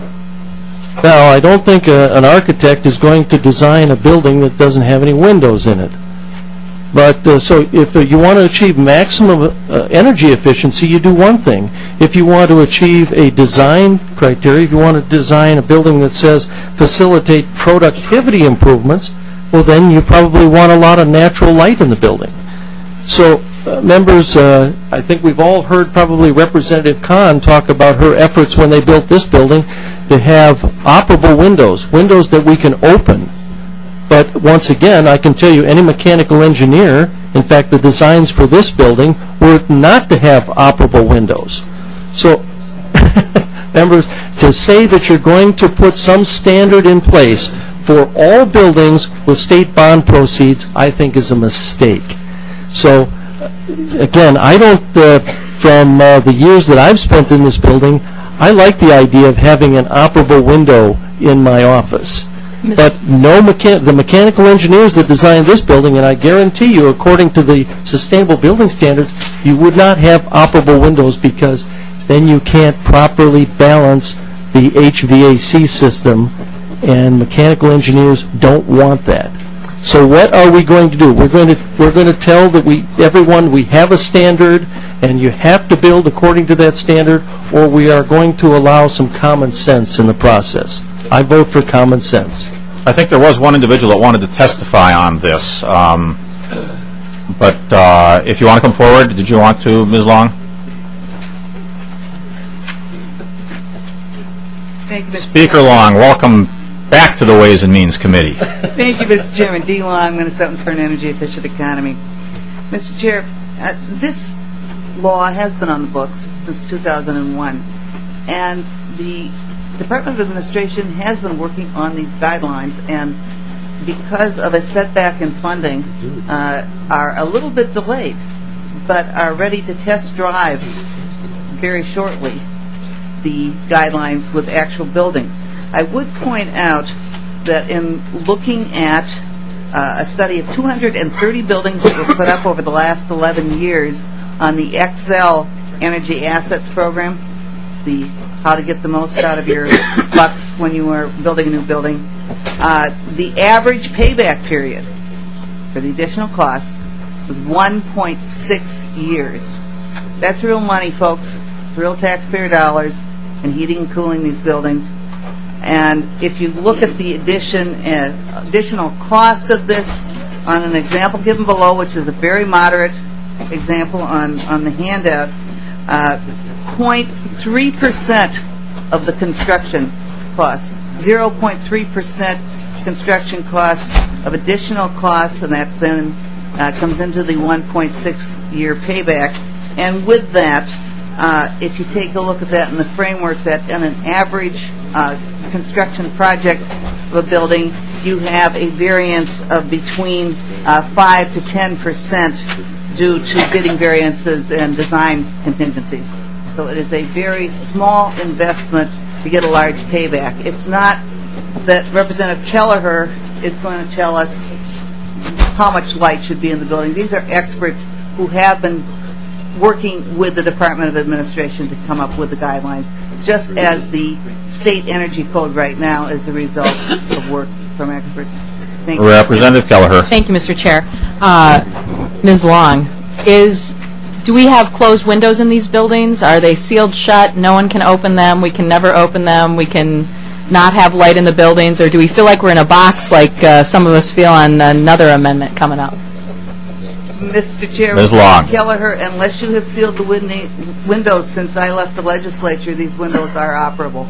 Now, I don't think uh, an architect is going to design a building that doesn't have any windows in it. But uh, so if uh, you want to achieve maximum uh, energy efficiency, you do one thing. If you want to achieve a design criteria, if you want to design a building that says facilitate productivity improvements, well, then you probably want a lot of natural light in the building. So, uh, members, uh, I think we've all heard probably Representative Khan talk about her efforts when they built this building to have operable windows, windows that we can open. But once again, I can tell you any mechanical engineer, in fact, the designs for this building were not to have operable windows. So, members, to say that you're going to put some standard in place for all buildings with state bond proceeds, I think is a mistake. So, again, I don't, uh, from uh, the years that I've spent in this building, I like the idea of having an operable window in my office. But no mechan- the mechanical engineers that designed this building, and I guarantee you, according to the sustainable building standards, you would not have operable windows because then you can't properly balance the H V A C system, and mechanical engineers don't want that. So what are we going to do? We're going to we're going to tell that we everyone we have a standard, and you have to build according to that standard, or we are going to allow some common sense in the process. I vote for common sense. I think there was one individual that wanted to testify on this. Um, but uh, if you want to come forward, did you want to, Miz Long? Thank you, Mister Speaker Chairman. Long, welcome back to the Ways and Means Committee. Thank you, Mister Chairman. D. Long, Minnesotans for an Energy Efficient Economy. Mister Chair, uh, this law has been on the books since two thousand one, and the Department of Administration has been working on these guidelines, and because of a setback in funding, uh, are a little bit delayed, but are ready to test drive very shortly the guidelines with actual buildings. I would point out that in looking at uh, a study of two hundred thirty buildings that were put up over the last eleven years on the Excel Energy Assets Program, the how to get the most out of your bucks when you are building a new building, uh, the average payback period for the additional costs was one point six years. That's real money, folks. It's real taxpayer dollars in heating and cooling these buildings. And if you look at the addition, uh, additional cost of this on an example given below, which is a very moderate example on, on the handout, uh, zero point three percent of the construction costs, zero point three percent construction costs of additional costs, and that then uh, comes into the one point six year payback. And with that, uh, if you take a look at that in the framework, that in an average uh, construction project of a building, you have a variance of between uh, five to ten percent due to bidding variances and design contingencies. So it is a very small investment to get a large payback. It's not that Representative Kelleher is going to tell us how much light should be in the building. These are experts who have been working with the Department of Administration to come up with the guidelines, just as the state energy code right now is a result of work from experts. Thank you. Representative Kelleher. Thank you, Mister Chair. Uh, Miz Long, is do we have closed windows in these buildings? Are they sealed shut? No one can open them. We can never open them. We can not have light in the buildings, or do we feel like we're in a box like uh, some of us feel on another amendment coming up? Mister Chair, Miz Long. Kelleher, unless you have sealed the win- windows since I left the legislature, these windows are operable.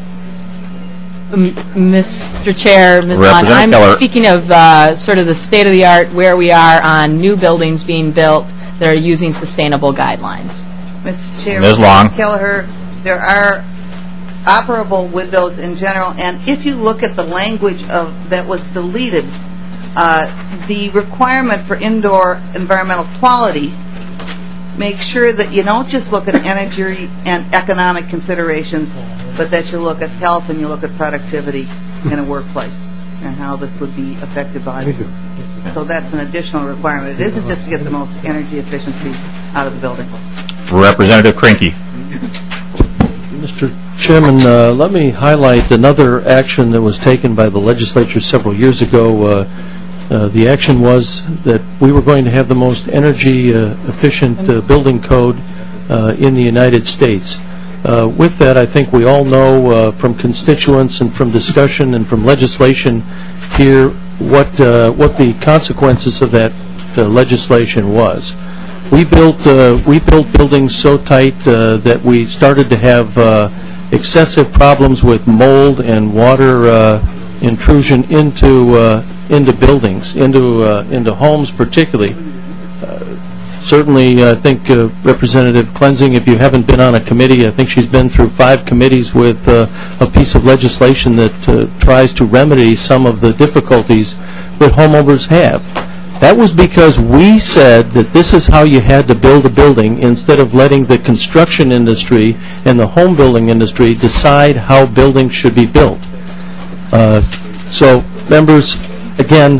M- Mister Chair, Miz Long, Representative I'm Keller. speaking of uh, sort of the state of the art where we are on new buildings being built that are using sustainable guidelines. Mister Chair, Miz Long. Kelleher, there are operable windows in general, and if you look at the language of that was deleted, uh, the requirement for indoor environmental quality, make sure that you don't just look at energy and economic considerations, but that you look at health and you look at productivity in a workplace and how this would be affected by this. So that's an additional requirement. It isn't just to get the most energy efficiency out of the building. Representative Krinky. Mister Chairman, uh, let me highlight another action that was taken by the legislature several years ago. Uh, uh, the action was that we were going to have the most energy uh, efficient uh, building code uh, in the United States. Uh, with that, I think we all know uh, from constituents and from discussion and from legislation here what uh, what the consequences of that uh, legislation was. We built uh, we built buildings so tight uh, that we started to have uh, excessive problems with mold and water uh, intrusion into uh, into buildings, into uh, into homes particularly. Uh, certainly, I think uh, Representative Klenzing, if you haven't been on a committee, I think she's been through five committees with uh, a piece of legislation that uh, tries to remedy some of the difficulties that homeowners have. That was because we said that this is how you had to build a building instead of letting the construction industry and the home building industry decide how buildings should be built. Uh, so, members, again,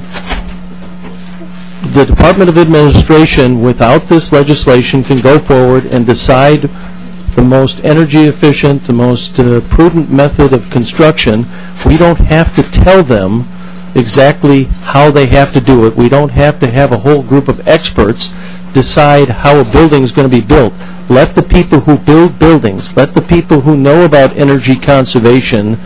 the Department of Administration, without this legislation, can go forward and decide the most energy efficient, the most uh, prudent method of construction. We don't have to tell them exactly how they have to do it. We don't have to have a whole group of experts decide how a building is going to be built. Let the people who build buildings, let the people who know about energy conservation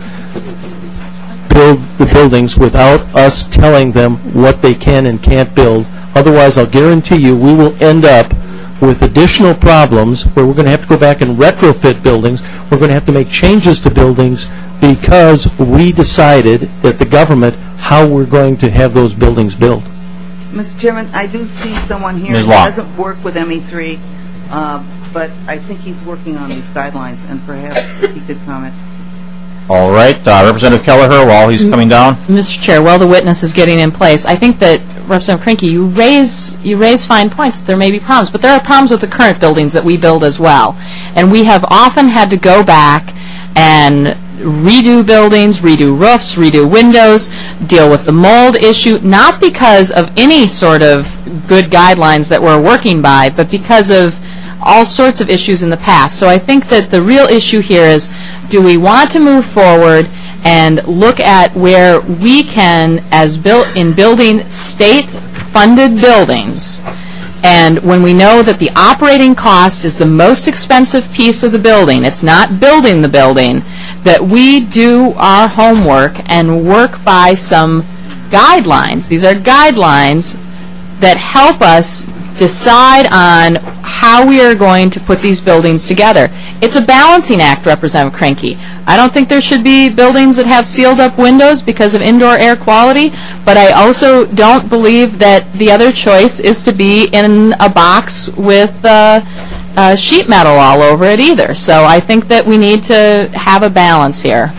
build the buildings without us telling them what they can and can't build. Otherwise, I'll guarantee you we will end up with additional problems where we're going to have to go back and retrofit buildings. We're going to have to make changes to buildings because we decided at the government how we're going to have those buildings built. Mister Chairman, I do see someone here Miz who Long. doesn't work with M E three, uh, but I think he's working on these guidelines, and perhaps he could comment. All right, uh, Representative Kelleher, while he's coming down. Mister Chair, while the witness is getting in place, I think that Representative Krinky, you raise you raise fine points. There may be problems, but there are problems with the current buildings that we build as well, and we have often had to go back and redo buildings, redo roofs, redo windows, deal with the mold issue, not because of any sort of good guidelines that we're working by, but because of all sorts of issues in the past. So I think that the real issue here is, do we want to move forward and look at where we can, as built in building state-funded buildings, and when we know that the operating cost is the most expensive piece of the building, it's not building the building, that we do our homework and work by some guidelines. These are guidelines that help us decide on how we are going to put these buildings together. It's a balancing act, Representative Krinky. I don't think there should be buildings that have sealed up windows because of indoor air quality, but I also don't believe that the other choice is to be in a box with uh, uh, sheet metal all over it either. So I think that we need to have a balance here.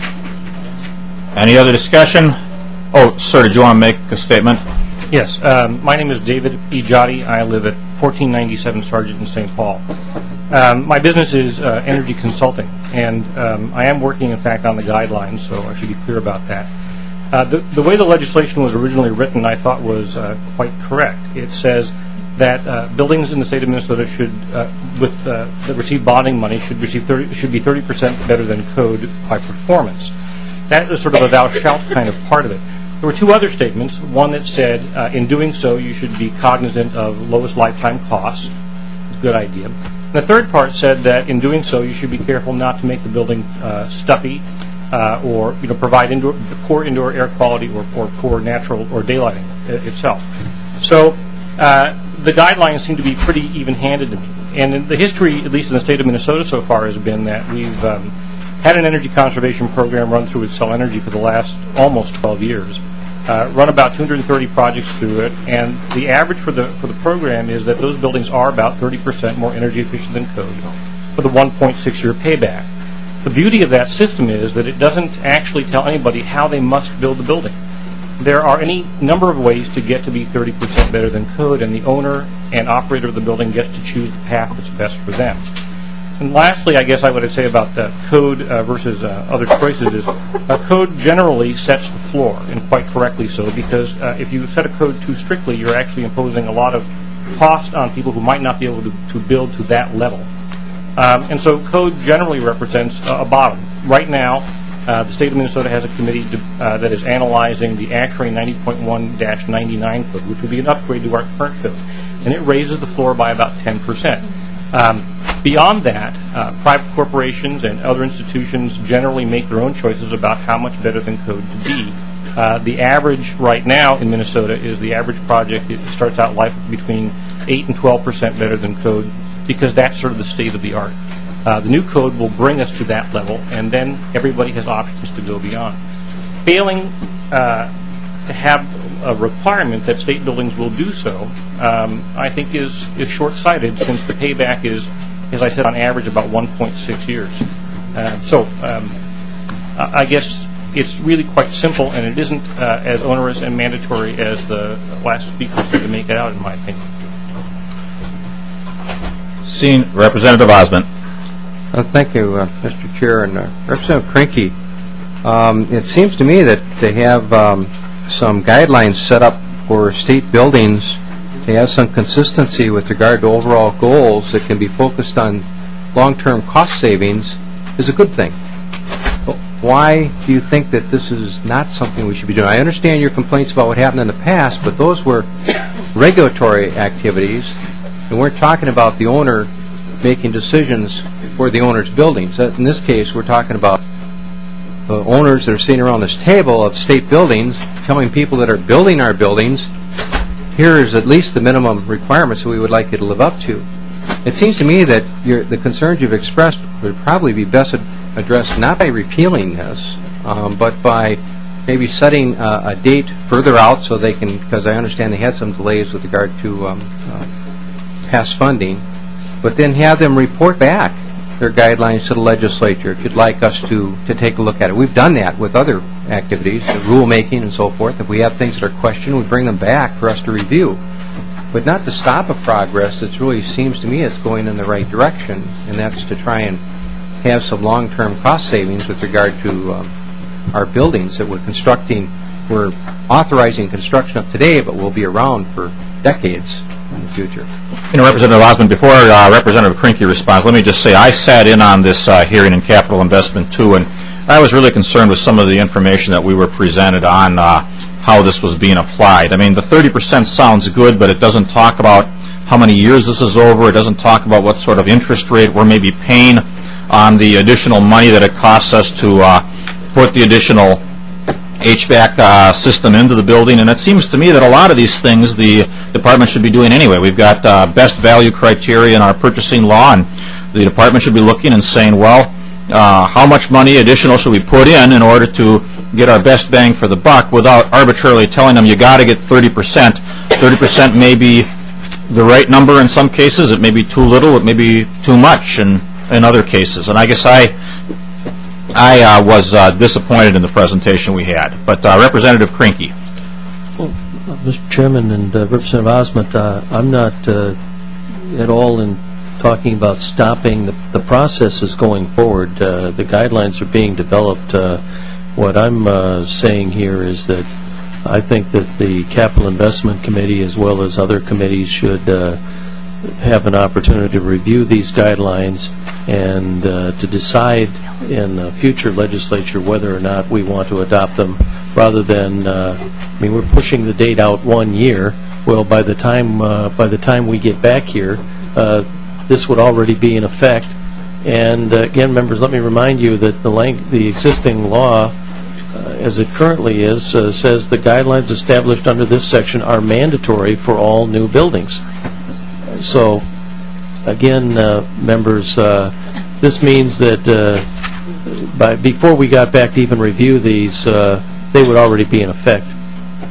Any other discussion? Oh, sir, did you want to make a statement? Yes. Um, my name is David Ejati. I live at fourteen ninety-seven Sargent in Saint Paul. Um, my business is uh, energy consulting, and um, I am working, in fact, on the guidelines, so I should be clear about that. Uh, the, the way the legislation was originally written, I thought, was uh, quite correct. It says that uh, buildings in the state of Minnesota should, uh, with uh, that receive bonding money, should receive thirty, should be thirty percent better than code by performance. That is sort of a thou shalt kind of part of it. There were two other statements. One that said, uh, in doing so, you should be cognizant of lowest lifetime costs. Good idea. And the third part said that in doing so, you should be careful not to make the building uh, stuffy uh, or you know provide indoor, poor indoor air quality or, or poor natural or daylighting itself. So uh, the guidelines seem to be pretty even-handed to me. And in the history, at least in the state of Minnesota so far, has been that we've um, had an energy conservation program run through with Xcel Energy for the last almost twelve years. uh, run about two hundred thirty projects through it, and the average for the for the program is that those buildings are about thirty percent more energy efficient than code, with a one point six year payback. The beauty of that system is that it doesn't actually tell anybody how they must build the building. There are any number of ways to get to be thirty percent better than code, and the owner and operator of the building gets to choose the path that's best for them. And lastly, I guess I would say about uh, code uh, versus uh, other choices is uh, code generally sets the floor, and quite correctly so, because uh, if you set a code too strictly, you're actually imposing a lot of cost on people who might not be able to, to build to that level. Um, and so code generally represents a, a bottom. Right now, uh, the state of Minnesota has a committee to, uh, that is analyzing the ASHRAE ninety point one dash ninety-nine code, which would be an upgrade to our current code. And it raises the floor by about ten percent. Um, beyond that, uh, private corporations and other institutions generally make their own choices about how much better than code to be. Uh, the average right now in Minnesota is the average project, it starts out life between eight and twelve percent better than code, because that's sort of the state of the art. Uh, the new code will bring us to that level, and then everybody has options to go beyond. Failing uh, to have a requirement that state buildings will do so, um, I think is, is short-sighted, since the payback is, as I said, on average about one point six years. Uh, so um, I guess it's really quite simple, and it isn't uh, as onerous and mandatory as the last speaker said to make it out, in my opinion. Seeing Representative Osmond. Uh, thank you, uh, Mister Chair. And uh, Representative Krinky, um, it seems to me that they have um, some guidelines set up for state buildings. They have some consistency with regard to overall goals that can be focused on long-term cost savings is a good thing. But why do you think that this is not something we should be doing? I understand your complaints about what happened in the past, but those were regulatory activities, and we're talking about the owner making decisions for the owner's buildings. In this case, we're talking about the owners that are sitting around this table of state buildings telling people that are building our buildings, here is at least the minimum requirements that we would like you to live up to. It seems to me that your, the concerns you've expressed would probably be best addressed not by repealing this, um, but by maybe setting uh, a date further out so they can, because I understand they had some delays with regard to um, uh, past funding, but then have them report back their guidelines to the legislature if you'd like us to, to take a look at it. We've done that with other activities, the rulemaking and so forth. If we have things that are questioned, we bring them back for us to review. But not to stop a progress that really seems to me is going in the right direction, and that's to try and have some long-term cost savings with regard to um, our buildings that we're constructing. We're authorizing construction of today, but will be around for decades in the future. You know, Representative Osmond, before uh, Representative Krinky responds, let me just say I sat in on this uh, hearing in capital investment too, and I was really concerned with some of the information that we were presented on uh, how this was being applied. I mean, the thirty percent sounds good, but it doesn't talk about how many years this is over. It doesn't talk about what sort of interest rate we're maybe paying on the additional money that it costs us to uh, put the additional H V A C uh, system into the building. And it seems to me that a lot of these things the department should be doing anyway. We've got uh, best value criteria in our purchasing law, and the department should be looking and saying, well, uh, how much money additional should we put in in order to get our best bang for the buck, without arbitrarily telling them you got to get thirty percent. thirty percent may be the right number in some cases. It may be too little. It may be too much in, in other cases. And I guess I I uh, was uh, disappointed in the presentation we had. But uh, Representative Krinky. Well, uh, Mister Chairman and uh, Representative Osmond, uh, I'm not uh, at all in talking about stopping the, the processes going forward. Uh, the guidelines are being developed. Uh, what I'm uh, saying here is that I think that the Capital Investment Committee, as well as other committees, should uh, have an opportunity to review these guidelines and uh, to decide in the future legislature whether or not we want to adopt them, rather than, uh, I mean, we're pushing the date out one year. Well, by the time uh, by the time we get back here, uh, this would already be in effect. And uh, again, members, let me remind you that the lang- the existing law, uh, as it currently is, uh, says the guidelines established under this section are mandatory for all new buildings. So, again, uh, members, uh, this means that uh, by, before we got back to even review these, uh, they would already be in effect.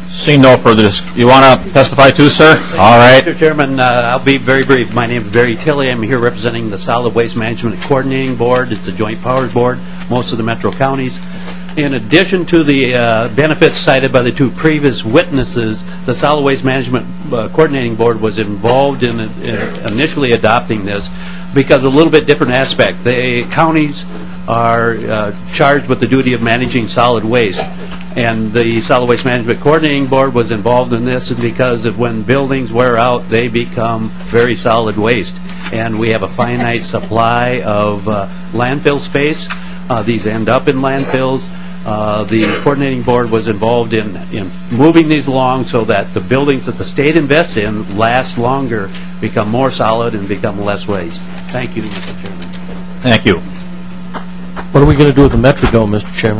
Seeing no further, dis- you want to testify too, sir? All right. Mister Chairman, uh, I'll be very brief. My name is Barry Tilley. I'm here representing the Solid Waste Management Coordinating Board. It's a joint powers board, most of the metro counties. In addition to the uh, benefits cited by the two previous witnesses, the Solid Waste Management uh, Coordinating Board was involved in, in initially adopting this because of a little bit different aspect. The counties are uh, charged with the duty of managing solid waste. And the Solid Waste Management Coordinating Board was involved in this because of when buildings wear out, they become very solid waste. And we have a finite supply of uh, landfill space. Uh, these end up in landfills. Uh, the Coordinating Board was involved in, in moving these along so that the buildings that the state invests in last longer, become more solid, and become less waste. Thank you, Mister Chairman. Thank you. What are we going to do with the Metrodome, Mister Chairman?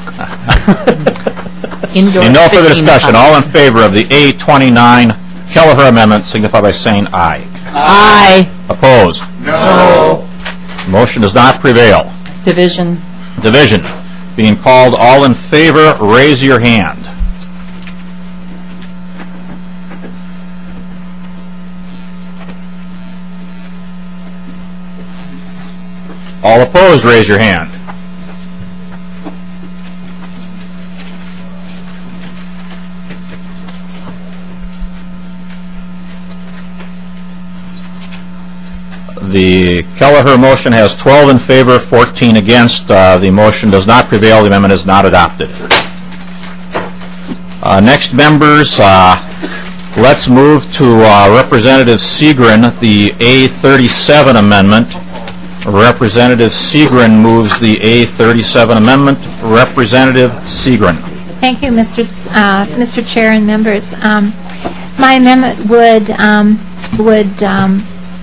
Seeing no further discussion, all in favor of the A twenty-nine Kelleher amendment signify by saying aye. Aye. Opposed? No. Motion does not prevail. Division. Division. Being called, all in favor, raise your hand. All opposed, raise your hand. The Kelleher motion has twelve in favor, fourteen against. Uh, the motion does not prevail. The amendment is not adopted. Uh, next, members, uh, let's move to uh, Representative Seagren, the A thirty-seven amendment. Representative Seagren moves the A thirty-seven amendment. Representative Seagren. Thank you, Mister S- uh, Mister Chair and members. Um, my amendment would um, would um,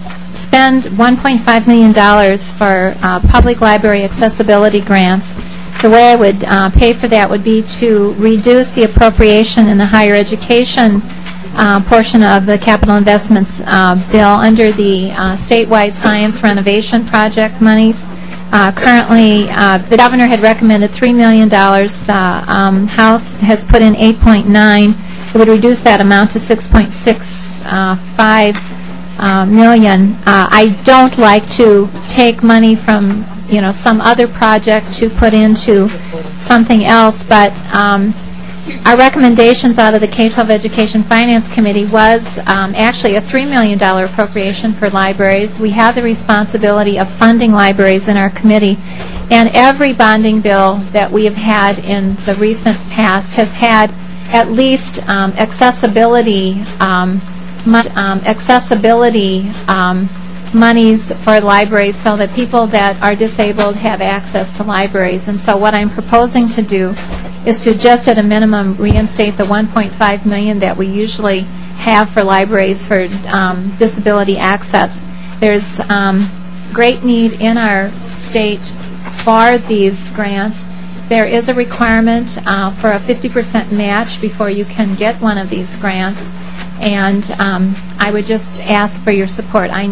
spend one point five million dollars for uh, public library accessibility grants. The way I would uh, pay for that would be to reduce the appropriation in the higher education uh, portion of the capital investments uh, bill under the uh, statewide science renovation project monies. Uh, currently, uh, the governor had recommended three million dollars. The um, House has put in eight point nine. It would reduce that amount to six point six five uh, million. Uh, I don't like to take money from, you know, some other project to put into something else, but um, our recommendations out of the K twelve Education Finance Committee was um, actually a three million dollars appropriation for libraries. We have the responsibility of funding libraries in our committee, and every bonding bill that we have had in the recent past has had at least um, accessibility um, mu- um, accessibility um, monies for libraries so that people that are disabled have access to libraries. And so what I'm proposing to do is to just at a minimum reinstate the one point five million dollars that we usually have for libraries for um, disability access. There's um, great need in our state for these grants. There is a requirement uh, for a fifty percent match before you can get one of these grants, and um, I would just ask for your support. I,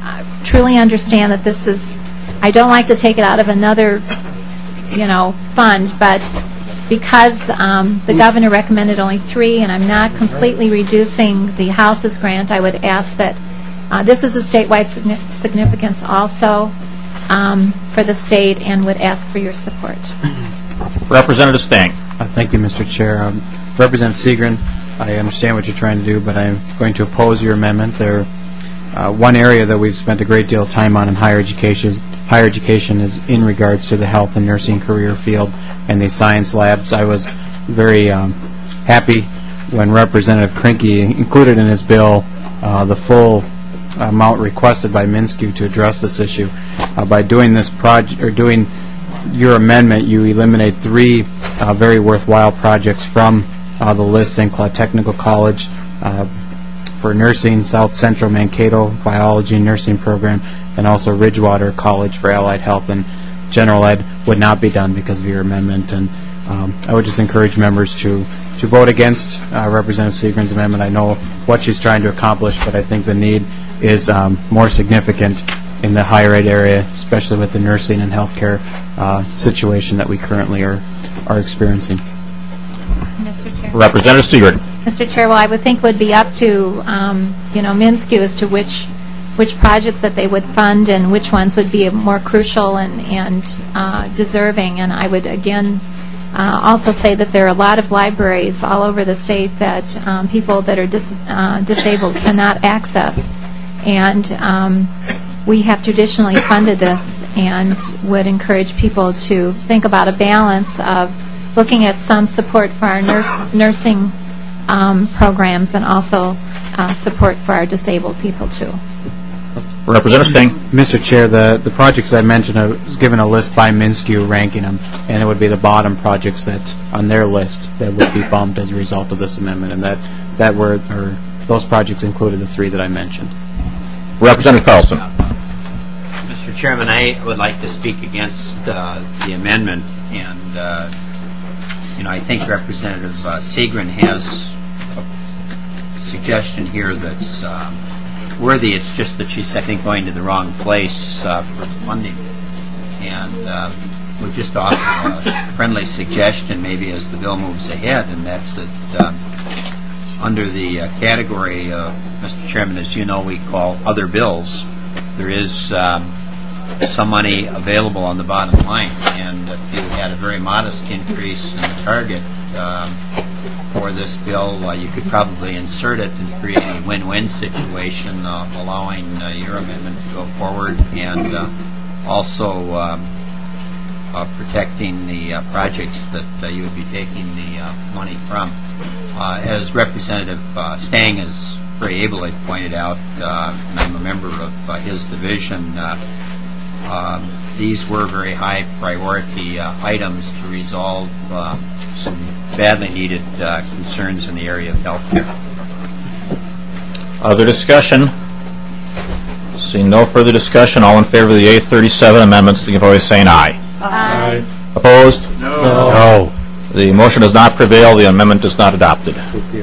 I truly understand that this is, I don't like to take it out of another, you know, fund, but because um, the governor recommended only three, and I'm not completely reducing the House's grant, I would ask that uh, this is a statewide signi- significance also um, for the state, and would ask for your support. Representative Stang. Uh, thank you, Mister Chair. Um, Representative Seagren, I understand what you're trying to do, but I'm going to oppose your amendment. There, uh, one area that we've spent a great deal of time on in higher education, higher education is in regards to the health and nursing career field and the science labs. I was very um, happy when Representative Krinky included in his bill uh, the full amount requested by Minskew to address this issue. Uh, by doing this project, or doing your amendment, you eliminate three uh, very worthwhile projects from uh, the list: Saint Cloud Technical College uh, for nursing, South Central Mankato Biology and Nursing Program, and also Ridgewater College for allied health. And general ed would not be done because of your amendment. And um, I would just encourage members to to vote against uh, Representative Seagren's amendment. I know what she's trying to accomplish, but I think the need is um, more significant in the higher ed area, especially with the nursing and healthcare uh, situation that we currently are are experiencing. Mister Chair. Representative Sigrid. Mister Chair, well, I would think would be up to, um, you know, Minsky as to which which projects that they would fund and which ones would be more crucial and, and uh, deserving. And I would, again, uh, also say that there are a lot of libraries all over the state that um, people that are dis uh, disabled cannot access. And um, we have traditionally funded this and would encourage people to think about a balance of looking at some support for our nurse, nursing um, programs and also uh, support for our disabled people, too. Representative Sting. Mister Chair, the, the projects I mentioned, I was given a list by Minsky ranking them, and it would be the bottom projects that, on their list, that would be bumped as a result of this amendment, and that, that were, or those projects included the three that I mentioned. Representative Carlson. Mister Chairman, I would like to speak against uh, the amendment, and uh, you know, I think Representative uh, Segrin has a suggestion here that's um, worthy. It's just that she's, I think, going to the wrong place uh, for funding, and uh, would just offer a friendly suggestion, maybe as the bill moves ahead, and that's that uh, under the uh, category, uh, Mister Chairman, as you know, we call other bills, there is um, some money available on the bottom line, and if you had a very modest increase in the target um, for this bill, uh, you could probably insert it and create a win-win situation, uh, allowing uh, your amendment to go forward and uh, also um, uh, protecting the uh, projects that uh, you would be taking the uh, money from. Uh, as Representative uh, Stang has very ably pointed out, uh, and I'm a member of uh, his division, uh, um, these were very high priority uh, items to resolve uh, some badly needed uh, concerns in the area of health care. Other discussion? Seeing no further discussion, all in favor of the A thirty-seven amendments, signify by saying aye. Aye. Opposed? No. No. The motion does not prevail. The amendment is not adopted.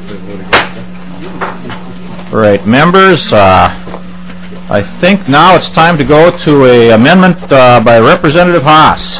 All right, members, uh, I think now it's time to go to a amendment uh, by Representative Haas.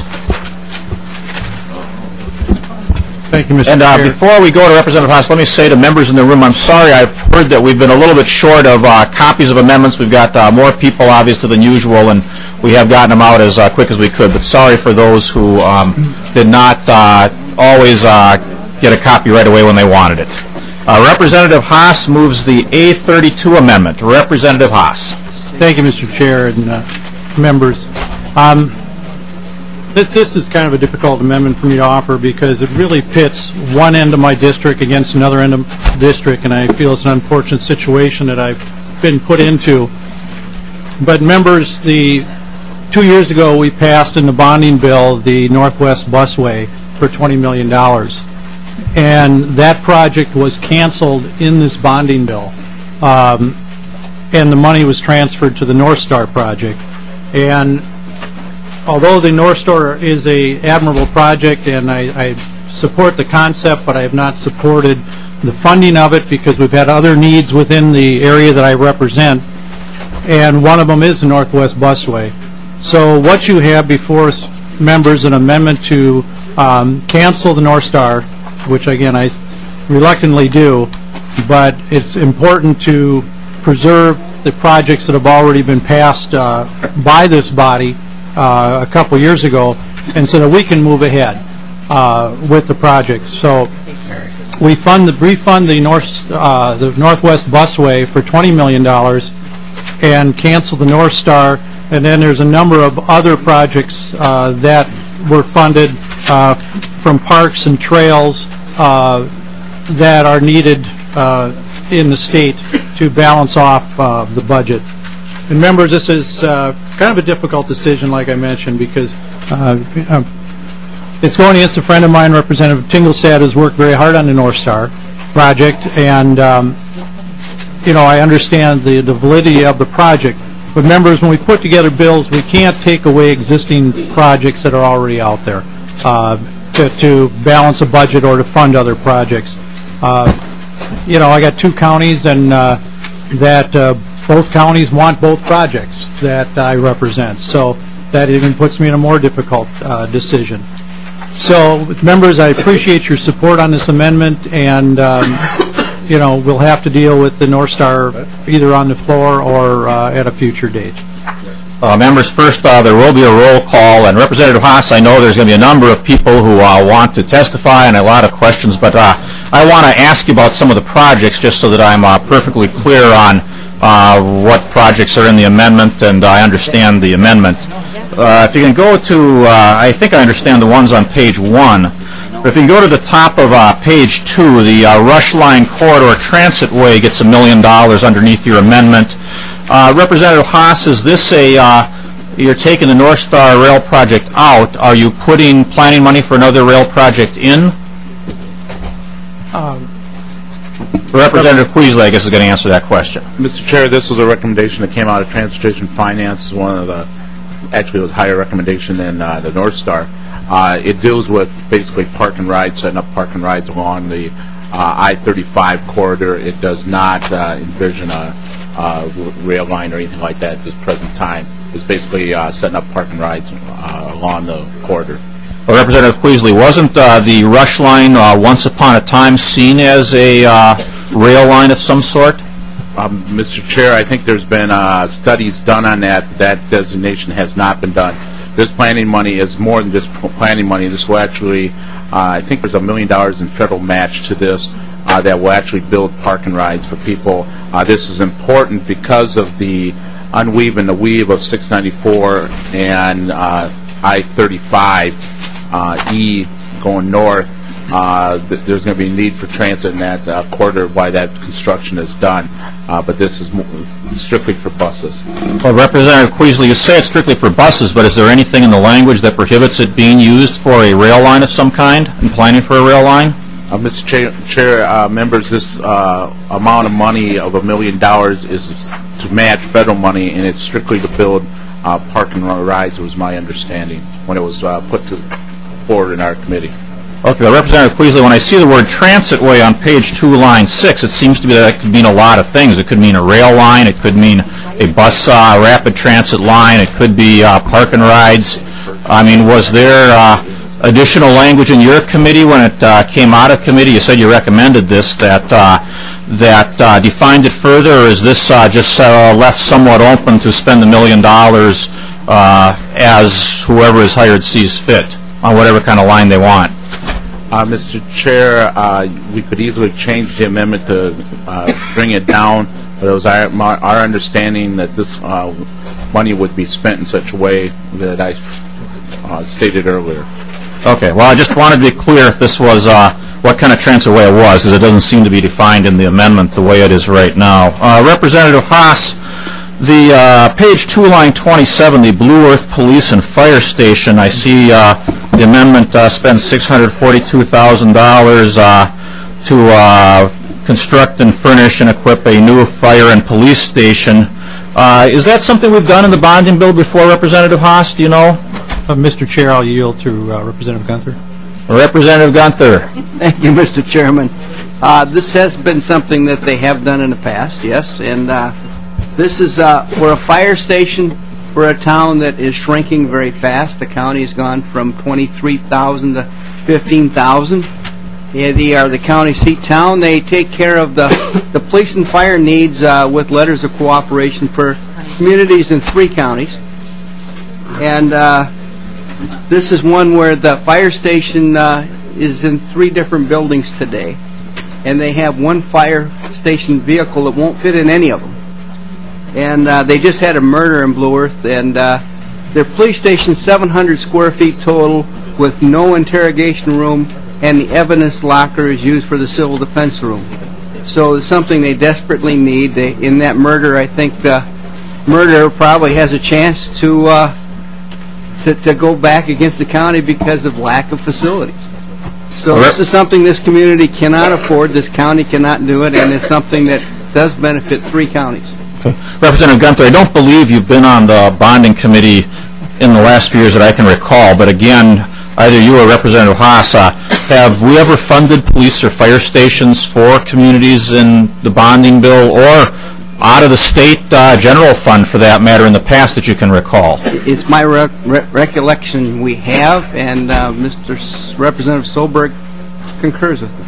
Thank you, Mister And uh, Chair. before we go to Representative Haas, let me say to members in the room, I'm sorry, I've heard that we've been a little bit short of uh, copies of amendments. We've got uh, more people, obviously, than usual, and we have gotten them out as uh, quick as we could. But sorry for those who um, did not uh, always uh, get a copy right away when they wanted it. Uh, Representative Haas moves the A thirty-two amendment. Representative Haas. Thank you, Mister Chair and uh, members. Um, this, this is kind of a difficult amendment for me to offer because it really pits one end of my district against another end of the district, and I feel it's an unfortunate situation that I've been put into. But members, the two years ago we passed in the bonding bill the Northwest Busway for twenty million dollars. And that project was canceled in this bonding bill. Um, and the money was transferred to the North Star project. And although the North Star is a admirable project, and I, I support the concept, but I have not supported the funding of it because we've had other needs within the area that I represent, and one of them is the Northwest Busway. So what you have before us, members, an amendment to um, cancel the North Star, which again I reluctantly do, but it's important to preserve the projects that have already been passed uh, by this body uh, a couple years ago, and so that we can move ahead uh, with the project. So we fund the refund the North uh, the Northwest Busway for twenty million dollars and cancel the North Star, and then there's a number of other projects uh, that were funded uh, from parks and trails uh, that are needed uh, in the state to balance off uh, the budget. And members, this is uh, kind of a difficult decision, like I mentioned, because uh, uh, it's going against a friend of mine, Representative Tingelstad, who's worked very hard on the North Star project, and um, you know, I understand the, the validity of the project. But members, when we put together bills, we can't take away existing projects that are already out there uh, to, to balance a budget or to fund other projects. Uh, you know, I got two counties, and uh, that uh, both counties want both projects that I represent. So that even puts me in a more difficult uh, decision. So, members, I appreciate your support on this amendment, and, um, you know, we'll have to deal with the North Star either on the floor or uh, at a future date. Uh, members, first, uh, there will be a roll call, and Representative Haas, I know there's going to be a number of people who uh, want to testify and a lot of questions, but uh, I want to ask you about some of the projects just so that I'm uh, perfectly clear on uh, what projects are in the amendment and I understand the amendment. Uh, if you can go to, uh, I think I understand the ones on page one, but if you can go to the top of uh, page two, the uh, Rush Line Corridor Transitway gets a million dollars underneath your amendment. Uh, Representative Haas, is this a, uh, you're taking the North Star Rail project out, are you putting planning money for another rail project in? Um, Representative Queasley, I guess, is going to answer that question. Mister Chair, this was a recommendation that came out of Transportation Finance, one of the, actually it was a higher recommendation than uh, the North Star. Uh, it deals with basically park and rides, setting up park and rides along the uh, I thirty-five corridor. It does not uh, envision a Uh, rail line or anything like that at this present time. It's basically uh, setting up park and rides uh, along the corridor. Well, Representative Queasley, wasn't uh, the Rush Line uh, once upon a time seen as a uh, rail line of some sort? Um, Mister Chair, I think there's been uh, studies done on that. That designation has not been done. This planning money is more than just planning money. This will actually, uh, I think there's a million dollars in federal match to this. Uh, that will actually build park and rides for people. Uh, this is important because of the unweave and the weave of six ninety-four and uh, I thirty-five uh, E going north. Uh, th there's going to be a need for transit in that uh, corridor while that construction is done. Uh, but this is strictly for buses. Well, Representative Queasley, you say it's strictly for buses, but is there anything in the language that prohibits it being used for a rail line of some kind and planning for a rail line? Uh, Mister Chair, Chair uh, members, this uh, amount of money of a million dollars is to match federal money, and it's strictly to build uh, park and rides, was my understanding when it was uh, put to forward in our committee. Okay, well, Representative Queasley, when I see the word transitway on page two, line six, it seems to be that it could mean a lot of things. It could mean a rail line, it could mean a bus uh, rapid transit line, it could be uh, park and rides. I mean, was there uh, additional language in your committee when it uh, came out of committee? You said you recommended this, that uh, that uh, defined it further, or is this uh, just uh, left somewhat open to spend a million dollars uh, as whoever is hired sees fit on whatever kind of line they want? Uh, Mister Chair, uh, we could easily change the amendment to uh, bring it down, but it was our, my, our understanding that this uh, money would be spent in such a way that I uh, stated earlier. Okay, well, I just wanted to be clear if this was uh, what kind of transitway it was, because it doesn't seem to be defined in the amendment the way it is right now. Uh, Representative Haas, the uh, page two, line twenty-seven, the Blue Earth Police and Fire Station, I see uh, the amendment uh, spends six hundred forty-two thousand dollars uh, to uh, construct and furnish and equip a new fire and police station. Uh, is that something we've done in the bonding bill before, Representative Haas? Do you know? Uh, Mister Chair, I'll yield to uh, Representative Gunther. Representative Gunther. Thank you, Mister Chairman. Uh, this has been something that they have done in the past, yes, and uh, this is uh, for a fire station for a town that is shrinking very fast. The county has gone from twenty-three thousand to fifteen thousand. Yeah, they are the county seat town. They take care of the, the police and fire needs uh, with letters of cooperation for communities in three counties. And uh, this is one where the fire station uh, is in three different buildings today. And they have one fire station vehicle that won't fit in any of them. And uh, they just had a murder in Blue Earth. And uh, their police station is seven hundred square feet total with no interrogation room. And the evidence locker is used for the civil defense room. So it's something they desperately need. They, in that murder, I think the murderer probably has a chance to, uh, to to go back against the county because of lack of facilities. So this is something this community cannot afford, this county cannot do it, and it's something that does benefit three counties. Okay. Representative Gunther, I don't believe you've been on the bonding committee in the last few years that I can recall, but again, either you or Representative Haas, uh, have we ever funded police or fire stations for communities in the bonding bill, or out of the state uh, general fund, for that matter, in the past that you can recall? It's my re- re- recollection we have, and uh, Mister S- Representative Solberg concurs with me.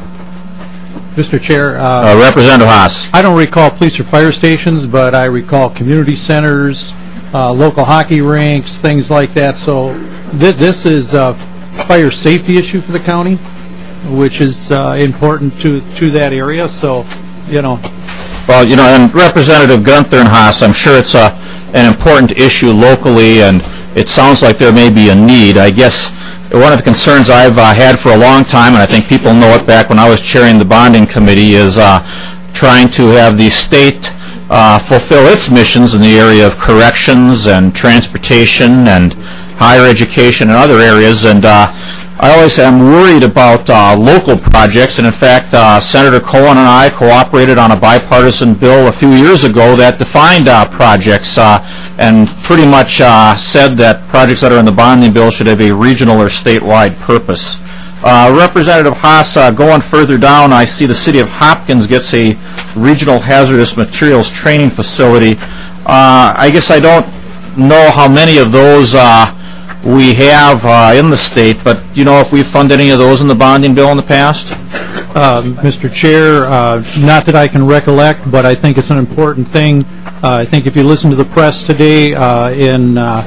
Mister Chair. Uh, Representative Haas. I don't recall police or fire stations, but I recall community centers, uh, local hockey rinks, things like that. So th- this is a fire safety issue for the county, which is uh, important to, to that area. So, you know. Well, you know, and Representative Gunther and Haas, I'm sure it's a, an important issue locally, and it sounds like there may be a need. I guess one of the concerns I've uh, had for a long time, and I think people know it back when I was chairing the bonding committee, is uh, trying to have the state uh, fulfill its missions in the area of corrections and transportation and higher education and other areas. And uh, I always am worried about uh, local projects, and in fact, uh, Senator Cohen and I cooperated on a bipartisan bill a few years ago that defined uh, projects uh, and pretty much uh, said that projects that are in the bonding bill should have a regional or statewide purpose. Uh, Representative Haas, uh, going further down, I see the city of Hopkins gets a regional hazardous materials training facility. Uh, I guess I don't know how many of those uh, we have uh, in the state, but do you know if we've funded any of those in the bonding bill in the past? Uh, Mister Chair, uh, not that I can recollect, but I think it's an important thing. Uh, I think if you listen to the press today, uh, in uh,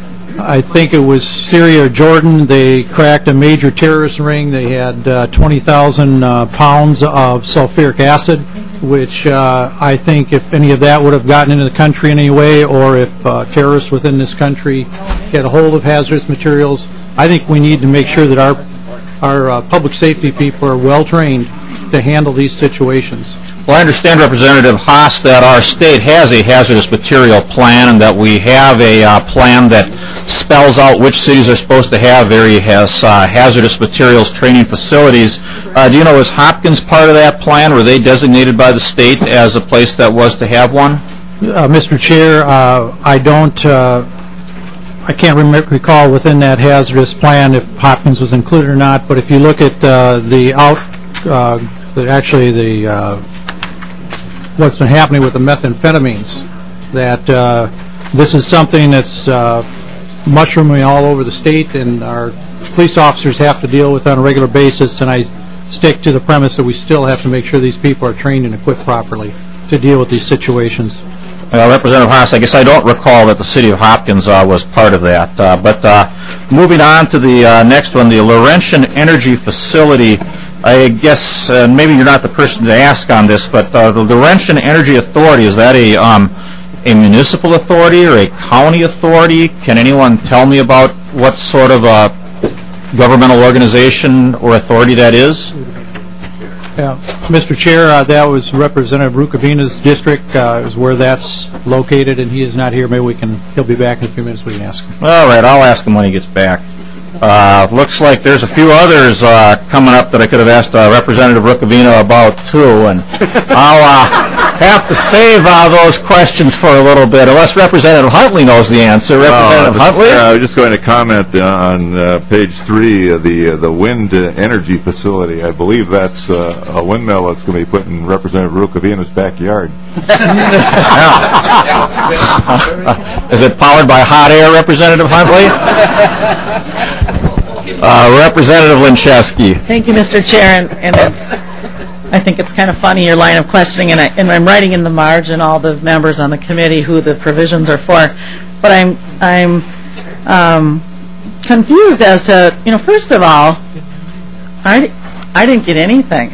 I think it was Syria or Jordan, they cracked a major terrorist ring. They had uh, twenty thousand uh, pounds of sulfuric acid, which uh, I think if any of that would have gotten into the country in any way, or if uh, terrorists within this country get a hold of hazardous materials, I think we need to make sure that our our uh, public safety people are well trained to handle these situations. Well, I understand, Representative Haas, that our state has a hazardous material plan and that we have a uh, plan that spells out which cities are supposed to have various uh, hazardous materials training facilities. Uh, do you know, is Hopkins part of that plan? Were they designated by the state as a place that was to have one? Uh, Mister Chair, uh, I don't, uh, I can't rem- recall within that hazardous plan if Hopkins was included or not, but if you look at uh, the out, uh, the, actually the uh, what's been happening with the methamphetamines, that uh, this is something that's uh, mushrooming all over the state, and our police officers have to deal with on a regular basis, and I stick to the premise that we still have to make sure these people are trained and equipped properly to deal with these situations. Uh, Representative Haas, I guess I don't recall that the city of Hopkins uh, was part of that. Uh, but uh, moving on to the uh, next one, the Laurentian Energy Facility. I guess uh, maybe you're not the person to ask on this, but uh, the Laurentian Energy Authority, is that a um, a municipal authority or a county authority? Can anyone tell me about what sort of a governmental organization or authority that is? Yeah. Mister Chair, uh, that was Representative Rukavina's district, uh, is where that's located, and he is not here. Maybe we can, he'll be back in a few minutes, we can ask him. All right, I'll ask him when he gets back. Uh, looks like there's a few others uh, coming up that I could have asked uh, Representative Rukavina about, too, and I'll uh, have to save uh, those questions for a little bit, unless Representative Huntley knows the answer. Representative Well, Huntley? I was just going to comment on uh, page three of the uh, the wind uh, energy facility. I believe that's uh, a windmill that's going to be put in Representative Rukavina's backyard. Is it powered by hot air, Representative Huntley? Uh, Representative Lincheski. Thank you, Mister Chair, and, and it's, I think it's kind of funny, your line of questioning, and, I, and I'm writing in the margin all the members on the committee who the provisions are for, but I'm, I'm um, confused as to, you know, first of all, I, I didn't get anything.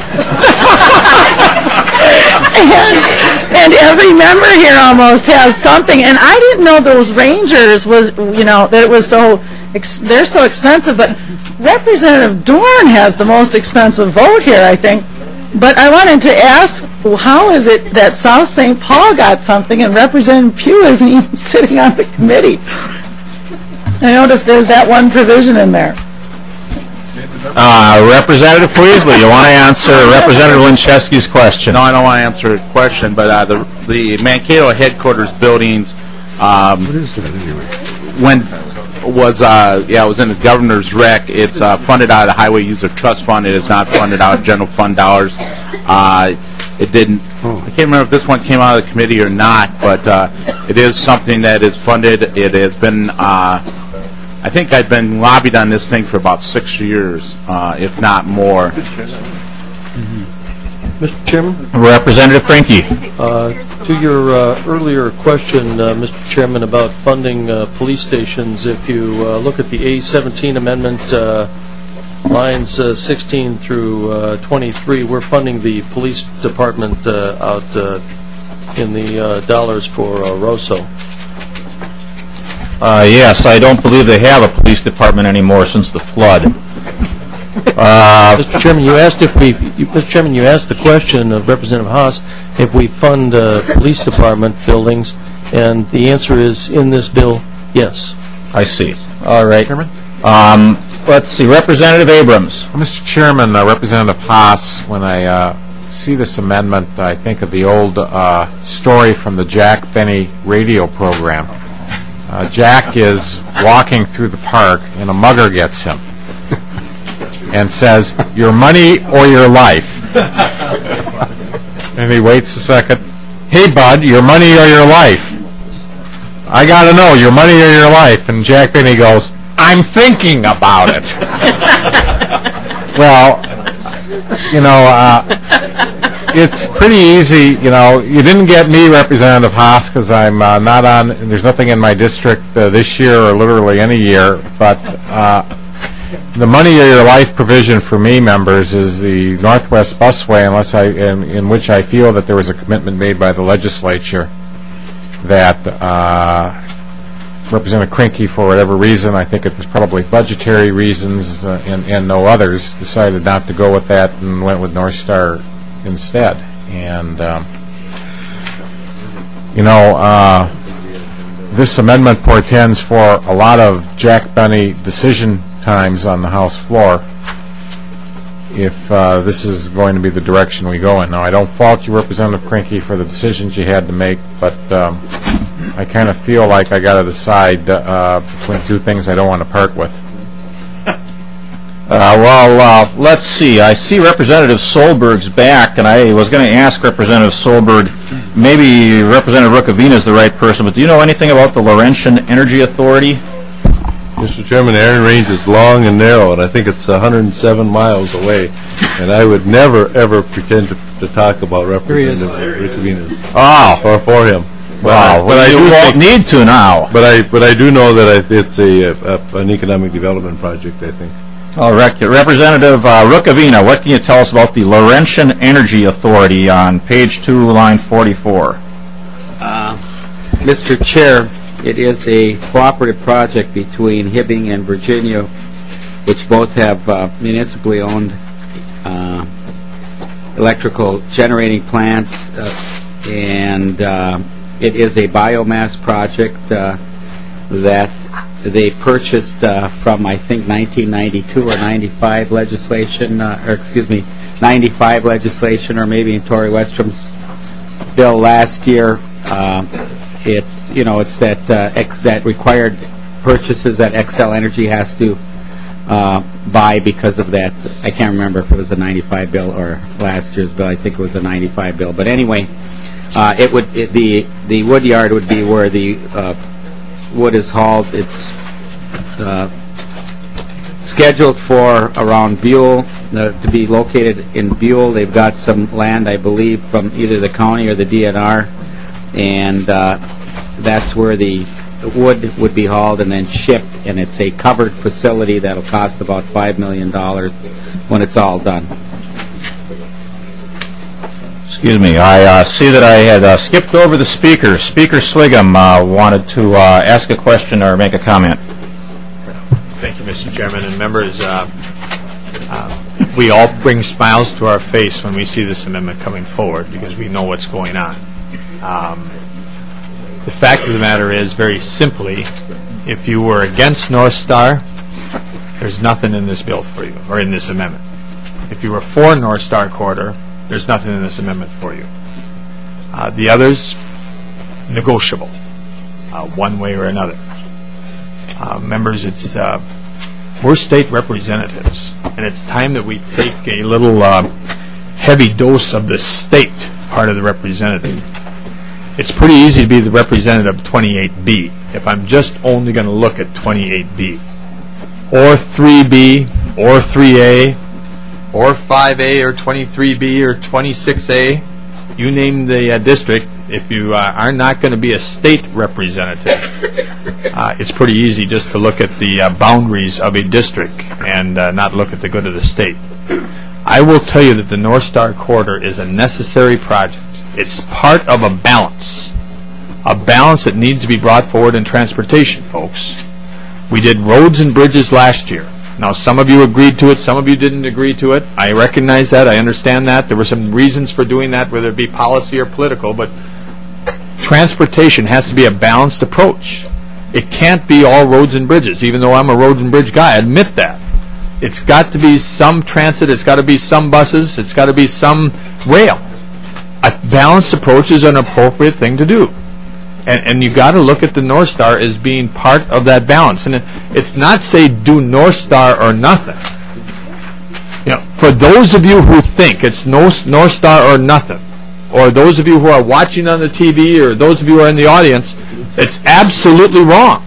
and, and every member here almost has something, and I didn't know those Rangers was, you know, that it was so, ex- they're so expensive, but Representative Dorn has the most expensive vote here, I think. But I wanted to ask, how is it that South Saint Paul got something and Representative Pugh isn't even sitting on the committee? I noticed there's that one provision in there. Uh, Representative, please, but you want to answer Representative Lincheski's question. No, I don't want to answer a question, but uh, the the Mankato headquarters buildings, um, what is that anyway? When was uh, yeah, it was in the governor's rec. It's uh, funded out of the Highway User Trust Fund. It is not funded out of general fund dollars. Uh, it didn't I can't remember if this one came out of the committee or not, but uh, it is something that is funded. It has been, uh, I think I've been lobbied on this thing for about six years, uh, if not more. Mister Chairman? Representative Frankie. Uh, to your uh, earlier question, uh, Mister Chairman, about funding uh, police stations, if you uh, look at the A seventeen amendment, uh, lines uh, sixteen through uh, twenty-three, we're funding the police department uh, out uh, in the uh, dollars for uh, Rosso. Uh, yes, I don't believe they have a police department anymore since the flood. Uh, Mister Chairman, you asked if we, you, Mister Chairman, you asked the question of Representative Haas if we fund uh, police department buildings, and the answer is in this bill, yes. I see. All right. Chairman? Um, let's see. Representative Abrams. Well, Mister Chairman, uh, Representative Haas, when I uh, see this amendment, I think of the old uh, story from the Jack Benny radio program. Uh, Jack is walking through the park, and a mugger gets him and says, "Your money or your life?" And he waits a second. "Hey, bud, your money or your life?" "I got to know, your money or your life?" And Jack Benny goes, "I'm thinking about it." Well, you know, uh, it's pretty easy. You know, you didn't get me, Representative Haas, because I'm uh, not on, there's nothing in my district uh, this year or literally any year, but uh, the money or your life provision for me, members, is the Northwest Busway, unless I, in, in which I feel that there was a commitment made by the legislature that uh, Representative Krinky, for whatever reason, I think it was probably budgetary reasons uh, and, and no others, decided not to go with that and went with North Star instead. And, um, you know, uh, this amendment portends for a lot of Jack Benny decision times on the House floor if uh, this is going to be the direction we go in. Now, I don't fault you, Representative Krinky, for the decisions you had to make, but um, I kind of feel like I got to decide uh, between two things I don't want to part with. Uh, well, uh, let's see. I see Representative Solberg's back, and I was going to ask Representative Solberg, maybe Representative Rukavina is the right person, but do you know anything about the Laurentian Energy Authority? Mister Chairman, the Iron Range is long and narrow, and I think it's one hundred seven miles away. And I would never, ever pretend to, to talk about Representative Rukavina's Oh. or for him. Well, but I you do won't think- need to now. But I, but I do know that I, it's a, a an economic development project, I think. All right, Representative uh, Rukavina, what can you tell us about the Laurentian Energy Authority on page two, line forty-four? Uh, Mister Chair, it is a cooperative project between Hibbing and Virginia, which both have uh, municipally owned uh, electrical generating plants, uh, and uh, it is a biomass project uh, that they purchased uh, from, I think, nineteen ninety-two or ninety-five legislation, uh, or excuse me, ninety-five legislation, or maybe in Tory Westrum's bill last year. Uh, it, you know, it's that uh, ex that required purchases that Xcel Energy has to uh, buy because of that. I can't remember if it was a ninety-five bill or last year's bill. I think it was a ninety-five bill. But anyway, uh, it would it, the the wood yard would be where the uh, wood is hauled. It's uh, scheduled for around Buell, uh, to be located in Buell. They've got some land, I believe, from either the county or the D N R, and uh, that's where the wood would be hauled and then shipped, and it's a covered facility that'll cost about five million dollars when it's all done. Excuse me, I uh, see that I had uh, skipped over the speaker. Speaker Swigum uh, wanted to uh, ask a question or make a comment. Thank you, Mister Chairman and members. Uh, uh, we all bring smiles to our face when we see this amendment coming forward because we know what's going on. Um, the fact of the matter is, very simply, if you were against North Star, there's nothing in this bill for you, or in this amendment. If you were for North Star Corridor, there's nothing in this amendment for you. Uh, the others, negotiable, uh, one way or another. Uh, members, it's uh, we're state representatives, and it's time that we take a little uh, heavy dose of the state part of the representative. It's pretty easy to be the representative of twenty-eight B if I'm just only going to look at twenty-eight B. Or three B, or three A, or five A, or twenty-three B, or twenty-six A. You name the uh, district. If you uh, are not going to be a state representative, uh, it's pretty easy just to look at the uh, boundaries of a district and uh, not look at the good of the state. I will tell you that the North Star Corridor is a necessary project. It's part of a balance, a balance that needs to be brought forward in transportation, folks. We did roads and bridges last year. Now, some of you agreed to it, some of you didn't agree to it. I recognize that, I understand that. There were some reasons for doing that, whether it be policy or political, but transportation has to be a balanced approach. It can't be all roads and bridges, even though I'm a road and bridge guy, I admit that. It's got to be some transit, it's got to be some buses, it's got to be some rail. A balanced approach is an appropriate thing to do. And, and you got to look at the North Star as being part of that balance. And it, it's not say do North Star or nothing. You know, for those of you who think it's North, North Star or nothing, or those of you who are watching on the T V, or those of you who are in the audience, it's absolutely wrong.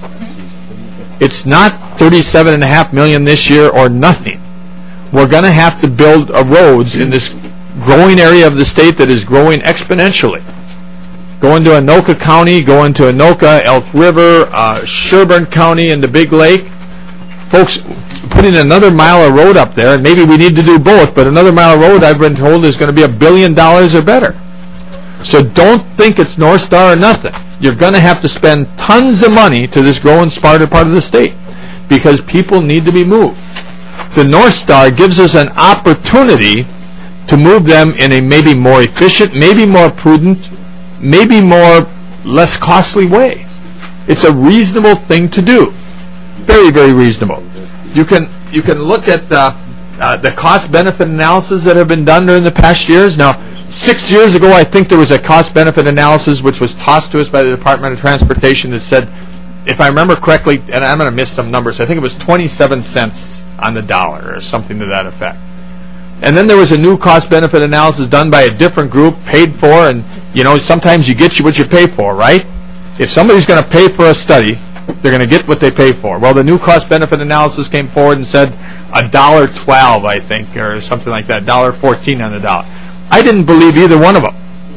It's not thirty-seven and a half million this year or nothing. We're going to have to build uh, roads in this growing area of the state that is growing exponentially. Going to Anoka County, going to Anoka, Elk River, uh, Sherburne County, and the Big Lake. Folks, putting another mile of road up there, and maybe we need to do both, but another mile of road, I've been told, is going to be a billion dollars or better. So don't think it's North Star or nothing. You're going to have to spend tons of money to this growing part of the state because people need to be moved. The North Star gives us an opportunity to move them in a maybe more efficient, maybe more prudent, maybe more less costly way. It's a reasonable thing to do. Very, very reasonable. You can you can look at the, uh, the cost-benefit analysis that have been done during the past years. Now, six years ago, I think there was a cost-benefit analysis which was tossed to us by the Department of Transportation that said, if I remember correctly, and I'm going to miss some numbers, I think it was twenty-seven cents on the dollar or something to that effect. And then there was a new cost-benefit analysis done by a different group, paid for, and, you know, sometimes you get you what you pay for, right? If somebody's going to pay for a study, they're going to get what they pay for. Well, the new cost-benefit analysis came forward and said a dollar twelve, I think, or something like that, dollar fourteen on the dollar. I didn't believe either one of them.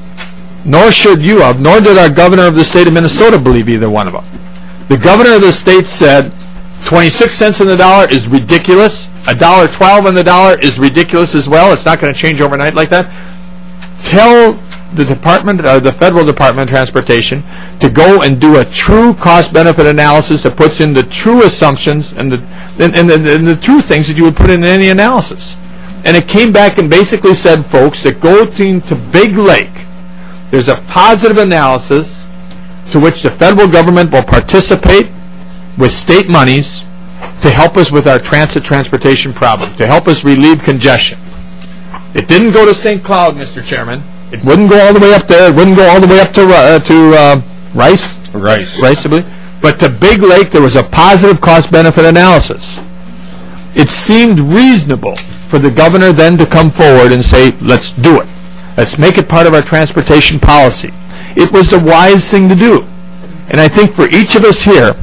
Nor should you have, nor did our governor of the state of Minnesota believe either one of them. The governor of the state said twenty-six cents on the dollar is ridiculous. A dollar twelve on the dollar is ridiculous as well. It's not going to change overnight like that. Tell the department, uh, the federal Department of Transportation, to go and do a true cost-benefit analysis that puts in the true assumptions and the and, and, the, and the true things that you would put in any analysis. And it came back and basically said, folks, that going to Big Lake, there's a positive analysis to which the federal government will participate with state monies to help us with our transit transportation problem, to help us relieve congestion. It didn't go to Saint Cloud, Mister Chairman. It wouldn't go all the way up there. It wouldn't go all the way up to uh, to uh, Rice. Rice. Rice, I believe. But to Big Lake, there was a positive cost-benefit analysis. It seemed reasonable for the governor then to come forward and say, let's do it. Let's make it part of our transportation policy. It was the wise thing to do. And I think for each of us here,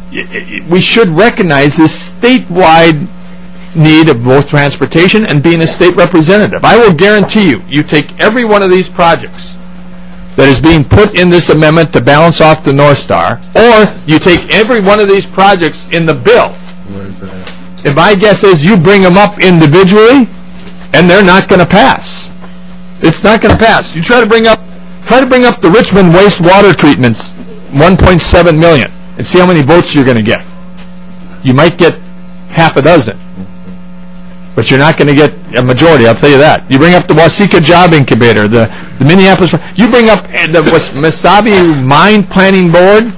we should recognize this statewide need of both transportation and being a state representative. I will guarantee you, you take every one of these projects that is being put in this amendment to balance off the North Star, or you take every one of these projects in the bill, and my guess is you bring them up individually, and they're not going to pass. It's not going to pass. You try to bring up, try to bring up the Richmond wastewater treatments, one point seven million, and see how many votes you're going to get. You might get half a dozen, but you're not going to get a majority, I'll tell you that. You bring up the Waseca Job Incubator, the, the Minneapolis, you bring up the Mesabi Mine Planning Board,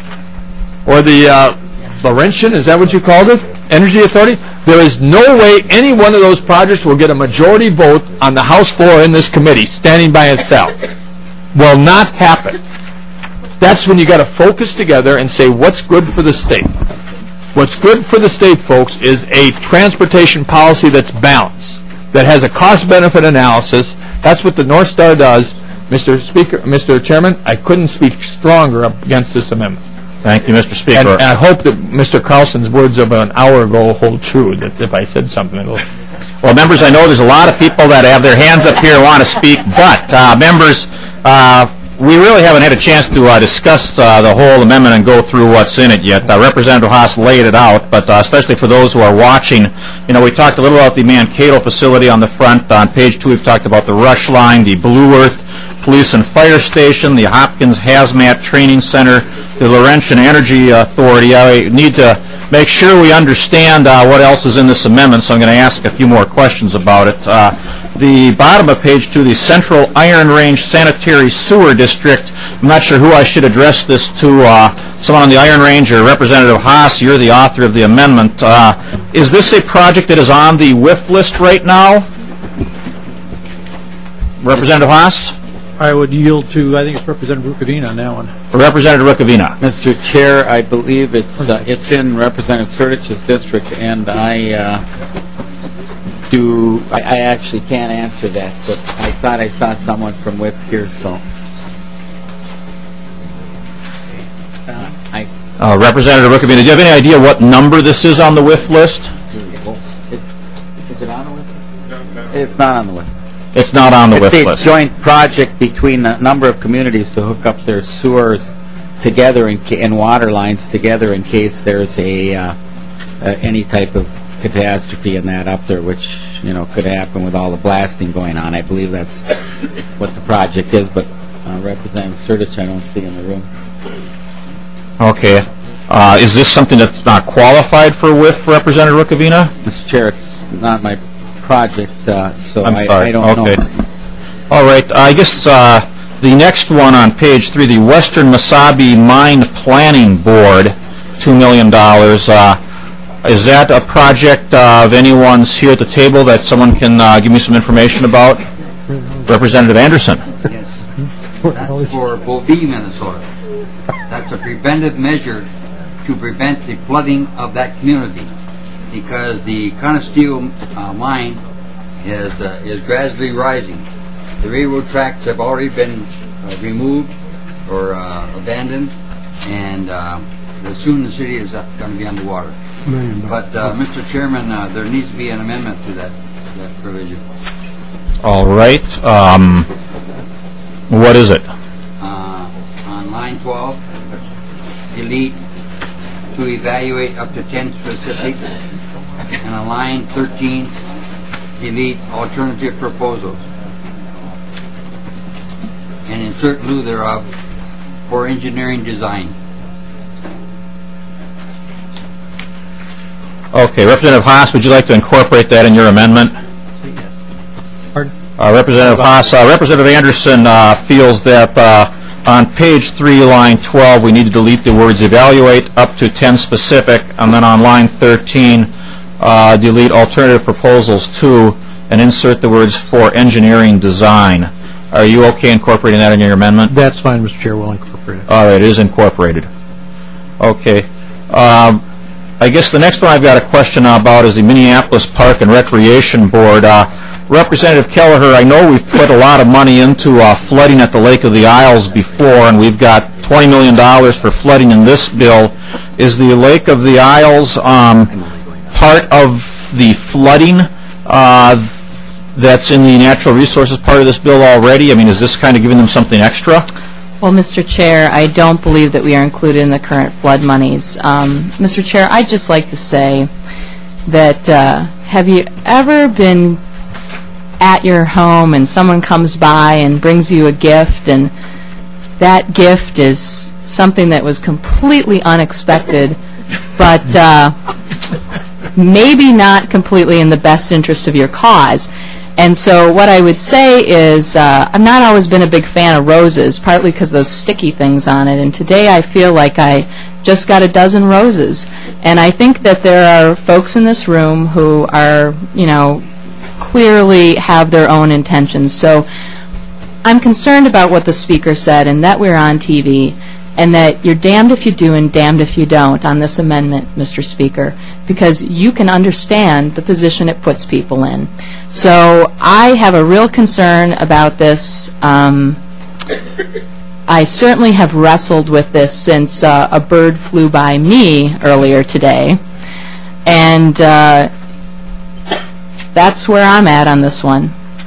or the uh, Laurentian, is that what you called it? Energy Authority? There is no way any one of those projects will get a majority vote on the House floor in this committee, standing by itself. Will not happen. That's when you got to focus together and say what's good for the state. What's good for the state, folks, is a transportation policy that's balanced, that has a cost-benefit analysis. That's what the North Star does. Mister Speaker, Mister Chairman, I couldn't speak stronger up against this amendment. Thank you, Mister Speaker. And, and I hope that Mister Carlson's words of an hour ago hold true, that if I said something, it'll... Well, members, I know there's a lot of people that have their hands up here and want to speak, but, uh, members, uh, we really haven't had a chance to uh, discuss uh, the whole amendment and go through what's in it yet. Uh, Representative Haas laid it out, but uh, especially for those who are watching, you know, we talked a little about the Mankato facility on the front. On page two, we've talked about the Rush Line, the Blue Earth Police and Fire Station, the Hopkins Hazmat Training Center, the Laurentian Energy Authority. I need to make sure we understand uh, what else is in this amendment, so I'm going to ask a few more questions about it. Uh, the bottom of page two, the Central Iron Range Sanitary Sewer District. I'm not sure who I should address this to, uh, someone on the Iron Range or Representative Haas. You're the author of the amendment. Uh, is this a project that is on the W I F list right now? Representative Haas? I would yield to, I think it's Representative Rukavina on that one. Representative Rukavina. Mister Chair, I believe it's uh, it's in Representative Sertich's district, and I uh, do. I, I actually can't answer that, but I thought I saw someone from W I F here, so. Uh, I, uh, Representative Rukavina, do you have any idea what number this is on the W I F list? Is, is it on the W I F? It's not on the W I F. It's not on the W I F it's list. It's a joint project between a number of communities to hook up their sewers together in ca- and water lines together in case there's a uh, uh, any type of catastrophe in that up there, which you know could happen with all the blasting going on. I believe that's what the project is, but uh, Representative Sertich I don't see in the room. Okay. Uh, is this something that's not qualified for W I F, Representative Rukavina? Mister Chair, it's not my project, uh, so I'm I, sorry. I don't okay. know. All right. I guess uh, the next one on page three, the Western Mesabi Mine Planning Board, two million dollars. Uh, is that a project uh, of anyone's here at the table that someone can uh, give me some information about? Representative Anderson. Yes. That's for Bovee, Minnesota. That's a preventive measure to prevent the flooding of that community, because the Conesteel uh, mine is uh, is gradually rising. The railroad tracks have already been uh, removed or uh, abandoned, and uh, soon the city is uh, going to be underwater. But, uh, Mister Chairman, uh, there needs to be an amendment to that, to that provision. All right. Um, what is it? Uh, on line twelve, delete to evaluate up to ten specific, and on line thirteen, delete alternative proposals, and insert in lieu thereof for engineering design. Okay, Representative Haas, would you like to incorporate that in your amendment? Pardon? Uh, Representative Haas, uh, Representative Anderson uh, feels that uh, on page three, line twelve, we need to delete the words evaluate up to ten specific, and then on line thirteen, uh, delete alternative proposals two, and insert the words for engineering design. Are you okay incorporating that in your amendment? That's fine, Mister Chair. We'll incorporate it. All right, it is incorporated. Okay. Um, I guess the next one I've got a question about is the Minneapolis Park and Recreation Board. Uh, Representative Kelleher, I know we've put a lot of money into uh, flooding at the Lake of the Isles before, and we've got twenty million dollars for flooding in this bill. Is the Lake of the Isles um, part of the flooding uh, that's in the natural resources part of this bill already? I mean, is this kind of giving them something extra? Well, Mister Chair, I don't believe that we are included in the current flood monies. Um, Mister Chair, I'd just like to say that uh, have you ever been at your home and someone comes by and brings you a gift, and that gift is something that was completely unexpected, but uh, maybe not completely in the best interest of your cause? And so what I would say is uh, I've not always been a big fan of roses, partly because of those sticky things on it. And today I feel like I just got a dozen roses. And I think that there are folks in this room who are, you know, clearly have their own intentions. So I'm concerned about what the speaker said, and that we're on T V, and that you're damned if you do and damned if you don't on this amendment, Mister Speaker, because you can understand the position it puts people in. So I have a real concern about this, um, I certainly have wrestled with this since uh, a bird flew by me earlier today, and uh, that's where I'm at on this one.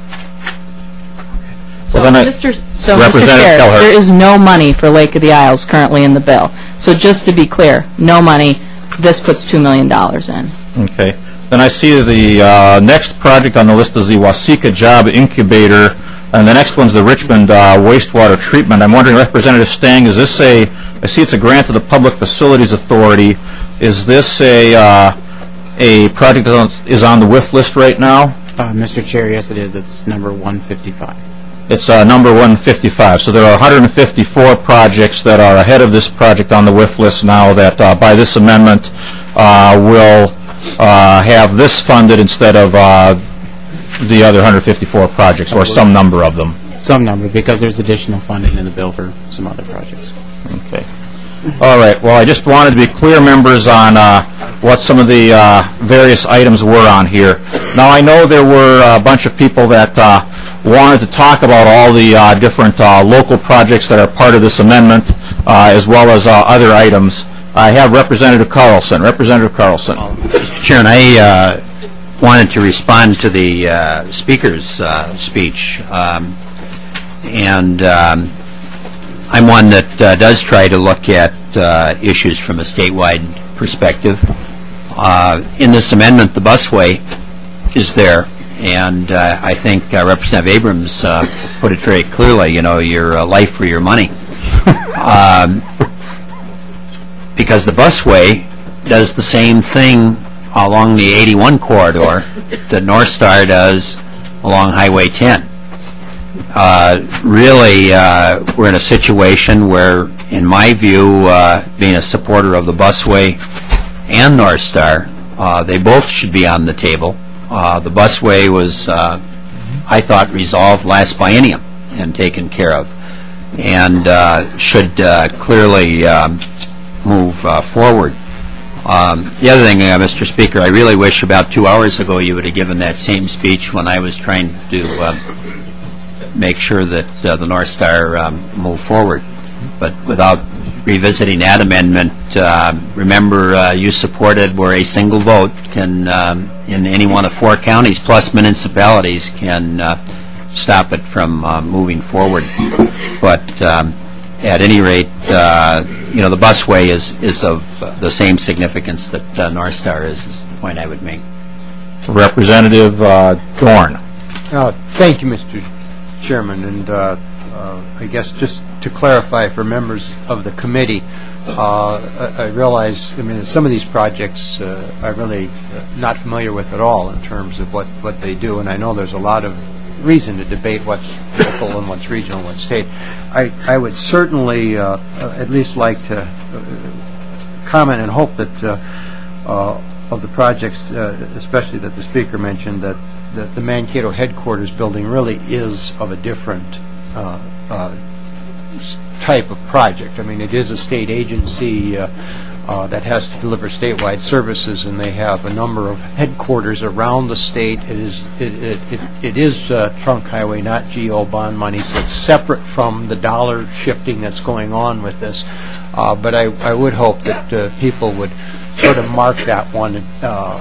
So, Well, then I- Mister So, Mister Representative Chair, Kelleher. there is no money for Lake of the Isles currently in the bill. So just to be clear, no money. This puts two million dollars in. Okay. Then I see the uh, next project on the list is the Wasika Job Incubator, and the next one's the Richmond uh, Wastewater Treatment. I'm wondering, Representative Stang, is this a, I see it's a grant to the Public Facilities Authority. Is this a, uh, a project that is on the W I F list right now? Uh, Mister Chair, yes it is. It's number one fifty-five. It's uh, number one fifty-five. So there are one hundred fifty-four projects that are ahead of this project on the W I F list now that uh, by this amendment uh, will uh, have this funded instead of uh, the other one hundred fifty-four projects, or some number of them. Some number, because there's additional funding in the bill for some other projects. Okay. All right. Well, I just wanted to be clear, members, on uh, what some of the uh, various items were on here. Now, I know there were a bunch of people that uh, wanted to talk about all the uh, different uh, local projects that are part of this amendment, uh, as well as uh, other items. I have Representative Carlson. Representative Carlson. Mister Chairman, I uh, wanted to respond to the uh, Speaker's uh, speech. Um, and um, I'm one that uh, does try to look at uh, issues from a statewide perspective. Uh, in this amendment, the busway is there. And uh, I think uh, Representative Abrams uh, put it very clearly, you know, your uh, life for your money. um, because the busway does the same thing along the eighty-one corridor that North Star does along Highway ten. Uh, really, uh, we're in a situation where, in my view, uh, being a supporter of the busway and North Star, uh, they both should be on the table. Uh, the busway was, uh, I thought, resolved last biennium and taken care of, and uh, should uh, clearly um, move uh, forward. Um, the other thing, uh, Mister Speaker, I really wish about two hours ago you would have given that same speech when I was trying to uh, make sure that uh, the North Star um, moved forward. But without revisiting that amendment, uh, remember uh, you supported where a single vote can, um, in any one of four counties plus municipalities, can uh, stop it from uh, moving forward. But um, at any rate, uh, you know, the busway is, is of uh, the same significance that uh, North Star is, is the point I would make. Representative uh, Dorn. Uh, Thank you, Mister Chairman, and uh, uh, I guess just to clarify for members of the committee, uh, I, I realize, I mean, some of these projects uh, I'm really uh, not familiar with at all in terms of what, what they do, and I know there's a lot of reason to debate what's local and what's regional and what's state. I, I would certainly uh, uh, at least like to uh, comment and hope that uh, uh, of the projects, uh, especially that the Speaker mentioned, that the, the Mankato headquarters building really is of a different uh, uh, s- type of project. I mean, it is a state agency uh, uh, that has to deliver statewide services, and they have a number of headquarters around the state. It is it it, it, it is uh, trunk highway, not G O bond money, so it's separate from the dollar shifting that's going on with this. Uh, but I, I would hope that uh, people would sort of mark that one uh,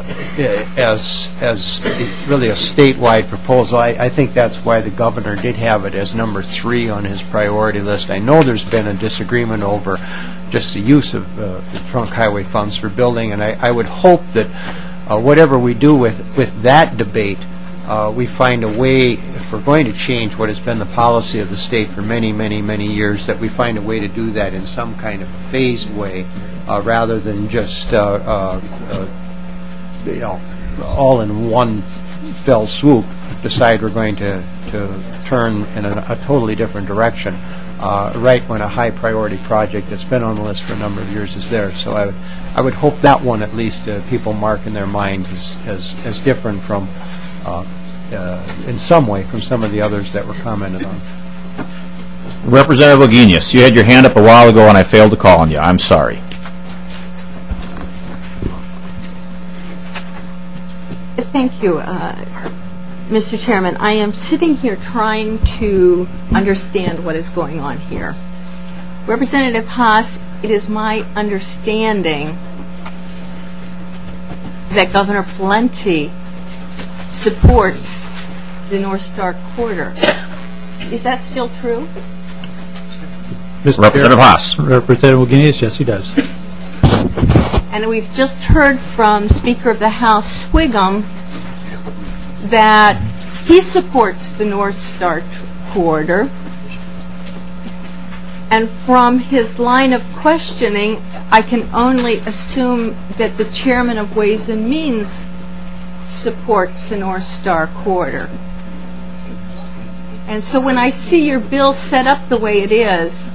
as as really a statewide proposal. I, I think that's why the governor did have it as number three on his priority list. I know there's been a disagreement over just the use of uh, the trunk highway funds for building, and I, I would hope that uh, whatever we do with, with that debate, uh, we find a way, if we're going to change what has been the policy of the state for many, many, many years, that we find a way to do that in some kind of phased way, uh, rather than just uh, uh, uh, you know, all in one fell swoop decide we're going to, to turn in a, a totally different direction, uh, right when a high priority project that's been on the list for a number of years is there. So I would, I would hope that one at least uh, people mark in their minds as, as, as different from, uh, uh, in some way, from some of the others that were commented on. Representative Ogenius, you had your hand up a while ago and I failed to call on you. I'm sorry. Thank you. Uh, Mister Chairman, I am sitting here trying to understand what is going on here. Representative Haas, it is my understanding that Governor Pawlenty supports the North Star Corridor. Is that still true? Mister Representative Haas. Representative Guinness, yes, he does. And we've just heard from Speaker of the House Swigum that he supports the North Star Corridor. And from his line of questioning, I can only assume that the chairman of Ways and Means supports the North Star Corridor. And so when I see your bill set up the way it is,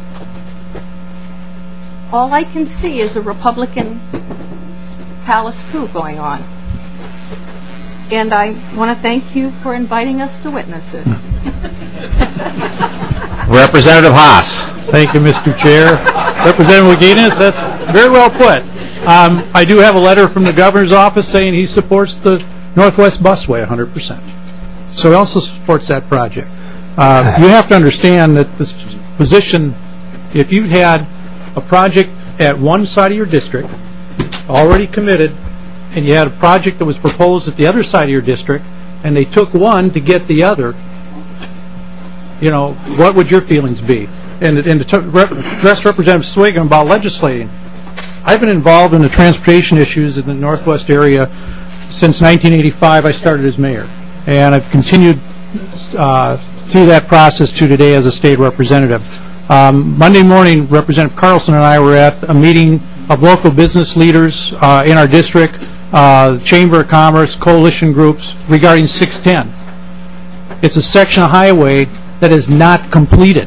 all I can see is a Republican palace coup going on. And I want to thank you for inviting us to witness it. Representative Haas. Thank you, Mister Chair. Representative Guinness, that's very well put. Um, I do have a letter from the governor's office saying he supports the Northwest Busway one hundred percent. So he also supports that project. Uh, you have to understand that this position, if you had a project at one side of your district already committed, and you had a project that was proposed at the other side of your district, and they took one to get the other, you know, what would your feelings be? And, and to address Representative Swigum about legislating, I've been involved in the transportation issues in the Northwest area since nineteen eighty-five. I started as mayor, and I've continued uh, through that process to today as a state representative. Um, Monday morning, Representative Carlson and I were at a meeting of local business leaders uh, in our district, uh, Chamber of Commerce, coalition groups, regarding six ten. It's a section of highway that is not completed.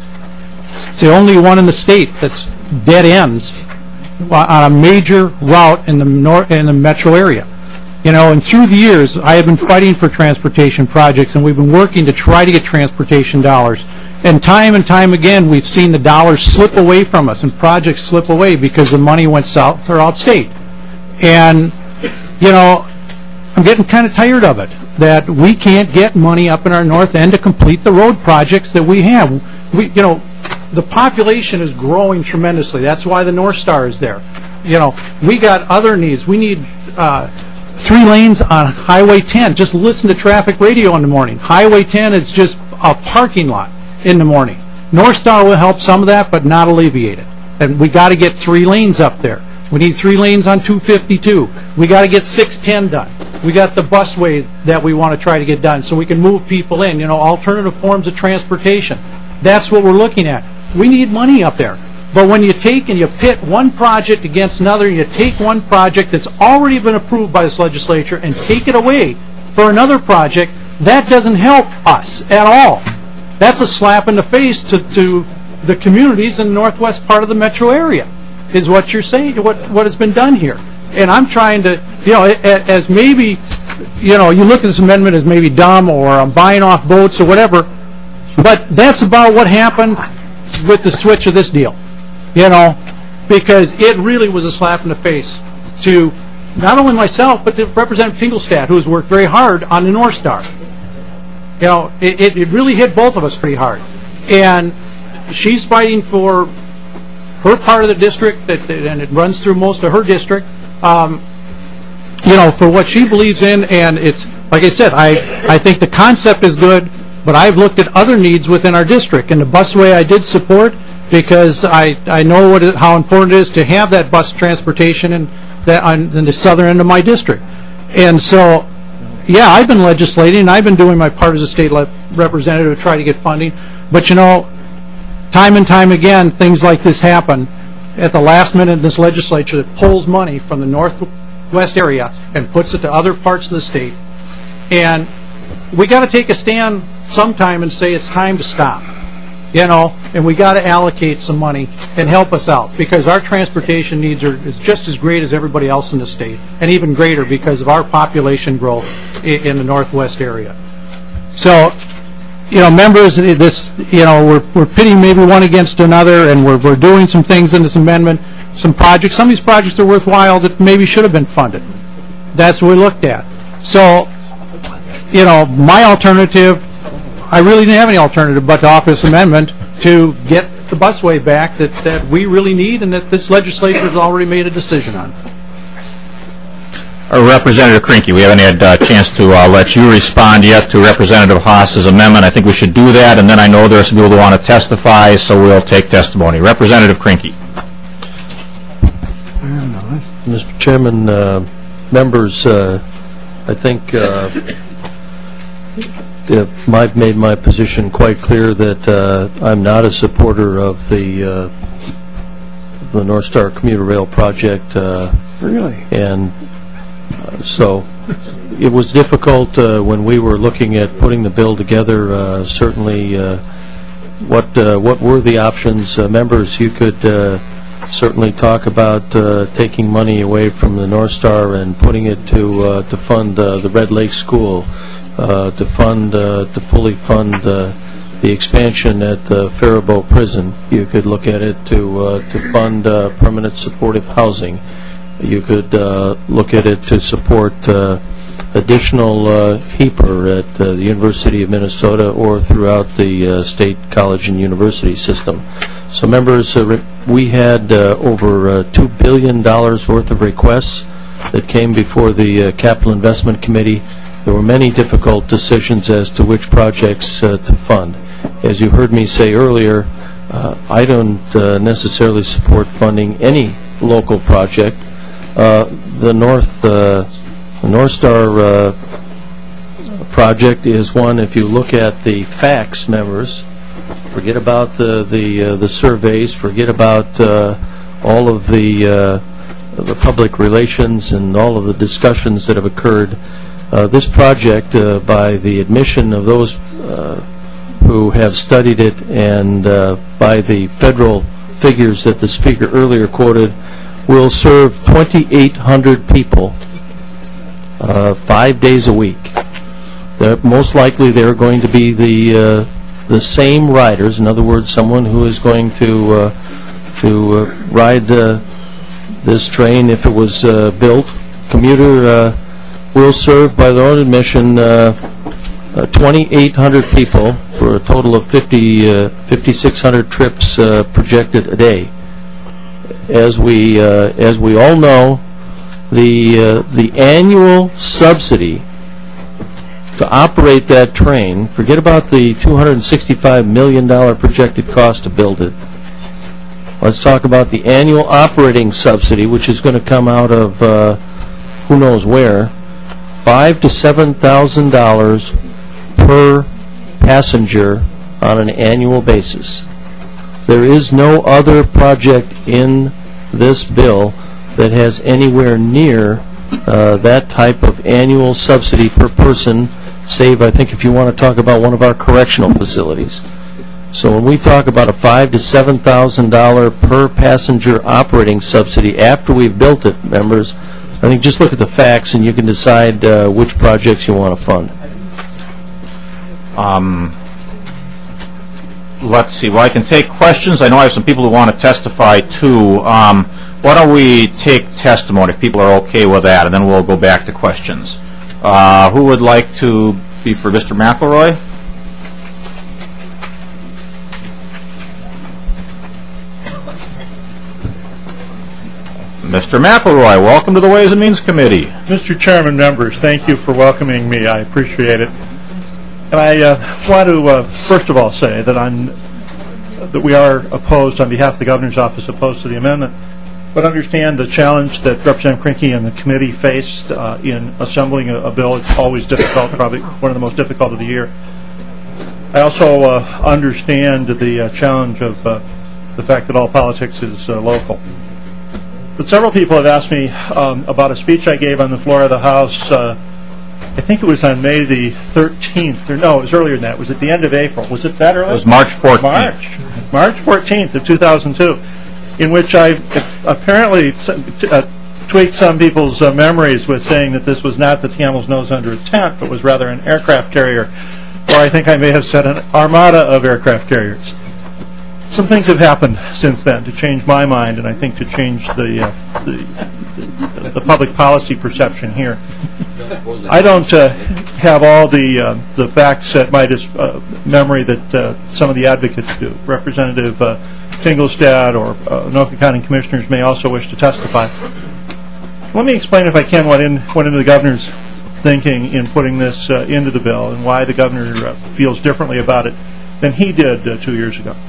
It's the only one in the state that's dead ends on a major route in the nor- in the metro area. You know, and through the years, I have been fighting for transportation projects, and we've been working to try to get transportation dollars. And time and time again, we've seen the dollars slip away from us and projects slip away because the money went south or outstate. And, you know, I'm getting kind of tired of it, that we can't get money up in our north end to complete the road projects that we have. We, you know, the population is growing tremendously. That's why the North Star is there. You know, we got other needs. We need uh, three lanes on Highway ten. Just listen to traffic radio in the morning. Highway ten is just a parking lot in the morning. North Star will help some of that, but not alleviate it. And we got to get three lanes up there. We need three lanes on two fifty-two. We got to get six ten done. We got the busway that we want to try to get done so we can move people in, you know, alternative forms of transportation. That's what we're looking at. We need money up there. But when you take and you pit one project against another, you take one project that's already been approved by this legislature and take it away for another project, that doesn't help us at all. That's a slap in the face to, to the communities in the northwest part of the metro area, is what you're saying, what, what has been done here. And I'm trying to, you know, as maybe, you know, you look at this amendment as maybe dumb or I'm buying off votes or whatever, but that's about what happened with the switch of this deal, you know, because it really was a slap in the face to not only myself, but to Representative Tingelstad, who has worked very hard on the North Star. You know, it, it really hit both of us pretty hard. And she's fighting for her part of the district, that, and it runs through most of her district, um, you know, for what she believes in. And it's, like I said, I, I think the concept is good, but I've looked at other needs within our district. And the busway I did support because I, I know what it, how important it is to have that bus transportation in, that on, in the southern end of my district. And so, yeah, I've been legislating, and I've been doing my part as a state le- representative to try to get funding. But, you know, time and time again, things like this happen at the last minute in this legislature that pulls money from the northwest area and puts it to other parts of the state. And we got to take a stand sometime and say it's time to stop, you know, and we got to allocate some money and help us out, because our transportation needs are is just as great as everybody else in the state, and even greater because of our population growth in, in the northwest area. So, you know, members, this, you know, we're, we're pitting maybe one against another, and we're, we're doing some things in this amendment, some projects. Some of these projects are worthwhile that maybe should have been funded. That's what we looked at. So, you know, my alternative, I really didn't have any alternative but to offer this amendment to get the busway back that, that we really need and that this legislature has already made a decision on. Uh, Representative Krinky, we haven't had a uh, chance to uh, let you respond yet to Representative Haas's amendment. I think we should do that, and then I know there are some people who want to testify, so we'll take testimony. Representative Krinky. Mister Chairman, uh, members, uh, I think uh, I've made my position quite clear that uh, I'm not a supporter of the uh, the North Star Commuter Rail project. Uh, really? And uh, so it was difficult uh, when we were looking at putting the bill together. Uh, certainly, uh, what uh, what were the options? Uh, members, you could uh, certainly talk about uh, taking money away from the North Star and putting it to uh, to fund uh, the Red Lake School, uh, to fund uh, to fully fund uh, the expansion at the Faribault Prison. You could look at it to uh, to fund uh, permanent supportive housing. You could uh, look at it to support uh, additional uh, HEAPR at uh, the University of Minnesota or throughout the uh, state college and university system. So, members, uh, we had uh, over uh, two billion dollars worth of requests that came before the uh, Capital Investment Committee. There were many difficult decisions as to which projects uh, to fund. As you heard me say earlier, uh, I don't uh, necessarily support funding any local project. Uh, the North uh, the North Star uh, project is one, if you look at the facts, members, forget about the the, uh, the surveys, forget about uh, all of the, uh, the public relations and all of the discussions that have occurred. Uh, this project, uh, by the admission of those uh, who have studied it and uh, by the federal figures that the speaker earlier quoted, will serve twenty-eight hundred people uh, five days a week. They're, most likely they're going to be the uh, the same riders. In other words, someone who is going to uh, to uh, ride uh, this train if it was uh, built. Commuter uh, will serve, by their own admission, uh, uh, twenty-eight hundred people for a total of fifty, uh, fifty-six hundred trips uh, projected a day. As we uh, as we all know, the uh, the annual subsidy to operate that train, forget about the two hundred sixty-five million dollars projected cost to build it. Let's talk about the annual operating subsidy, which is going to come out of uh, who knows where, five to seven thousand dollars per passenger on an annual basis. There is no other project in this bill that has anywhere near uh, that type of annual subsidy per person, save, I think, if you want to talk about one of our correctional facilities. So when we talk about a five to seven thousand dollar per passenger operating subsidy after we've built it, members, I think just look at the facts and you can decide uh, which projects you want to fund. Um, let's see. Well, I can take questions. I know I have some people who want to testify too. Um, why don't we take testimony if people are okay with that, and then we'll go back to questions. Uh, who would like to be for Mister McElroy? Mister McElroy, welcome to the Ways and Means Committee. Mister Chairman, members, thank you for welcoming me. I appreciate it. And I uh, want to uh, first of all say that I'm that we are opposed, on behalf of the Governor's Office, opposed to the amendment, but understand the challenge that Representative Krinky and the committee faced uh, in assembling a, a bill. It's always difficult, probably one of the most difficult of the year. I also uh, understand the uh, challenge of uh, the fact that all politics is uh, local. But several people have asked me um, about a speech I gave on the floor of the House. Uh, I think it was on May the thirteenth, or no, it was earlier than that. It was at the end of April. Was it that early? It was March fourteenth. March. March fourteenth of two thousand two, in which I apparently uh, tweaked some people's uh, memories with saying that this was not the camel's nose under a tent, but was rather an aircraft carrier, or I think I may have said an armada of aircraft carriers. Some things have happened since then to change my mind, and I think to change the, uh, the, the, the public policy perception here. I don't uh, have all the uh, the facts at my dis- uh, memory that uh, some of the advocates do. Representative uh, Tingelstad or uh, Anoka County Commissioners may also wish to testify. Let me explain, if I can, what in, went into the governor's thinking in putting this uh, into the bill and why the governor uh, feels differently about it than he did uh, two years ago.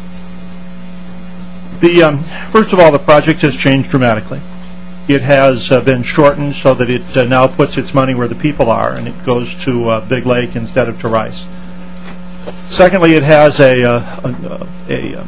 The um, first of all, the project has changed dramatically. It has uh, been shortened so that it uh, now puts its money where the people are, and it goes to uh, Big Lake instead of to Rice. Secondly, it has a, uh, a, a, a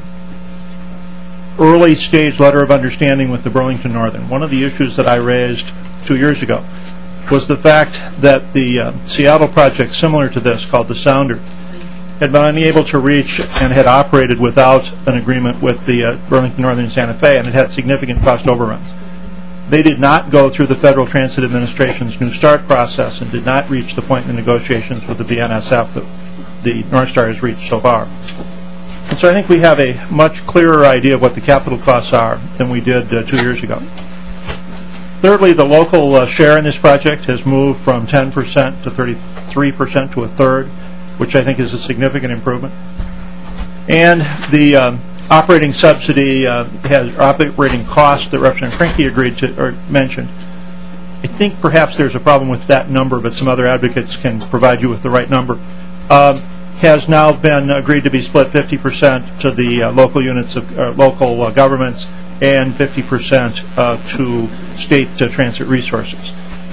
early stage letter of understanding with the Burlington Northern. One of the issues that I raised two years ago was the fact that the uh, Seattle project, similar to this, called the Sounder, had been unable to reach and had operated without an agreement with the uh, Burlington Northern and Santa Fe, and it had significant cost overruns. They did not go through the Federal Transit Administration's New Start process and did not reach the point in the negotiations with the B N S F that the North Star has reached so far. And so I think we have a much clearer idea of what the capital costs are than we did uh, two years ago. Thirdly, the local uh, share in this project has moved from ten percent to thirty-three percent to a third, which I think is a significant improvement. And the um, operating subsidy uh, has operating cost that Representative Krinky agreed to or mentioned. I think perhaps there's a problem with that number, but some other advocates can provide you with the right number. Um, has now been agreed to be split fifty percent to the uh, local units of uh, local uh, governments and fifty percent uh, to state uh, transit resources.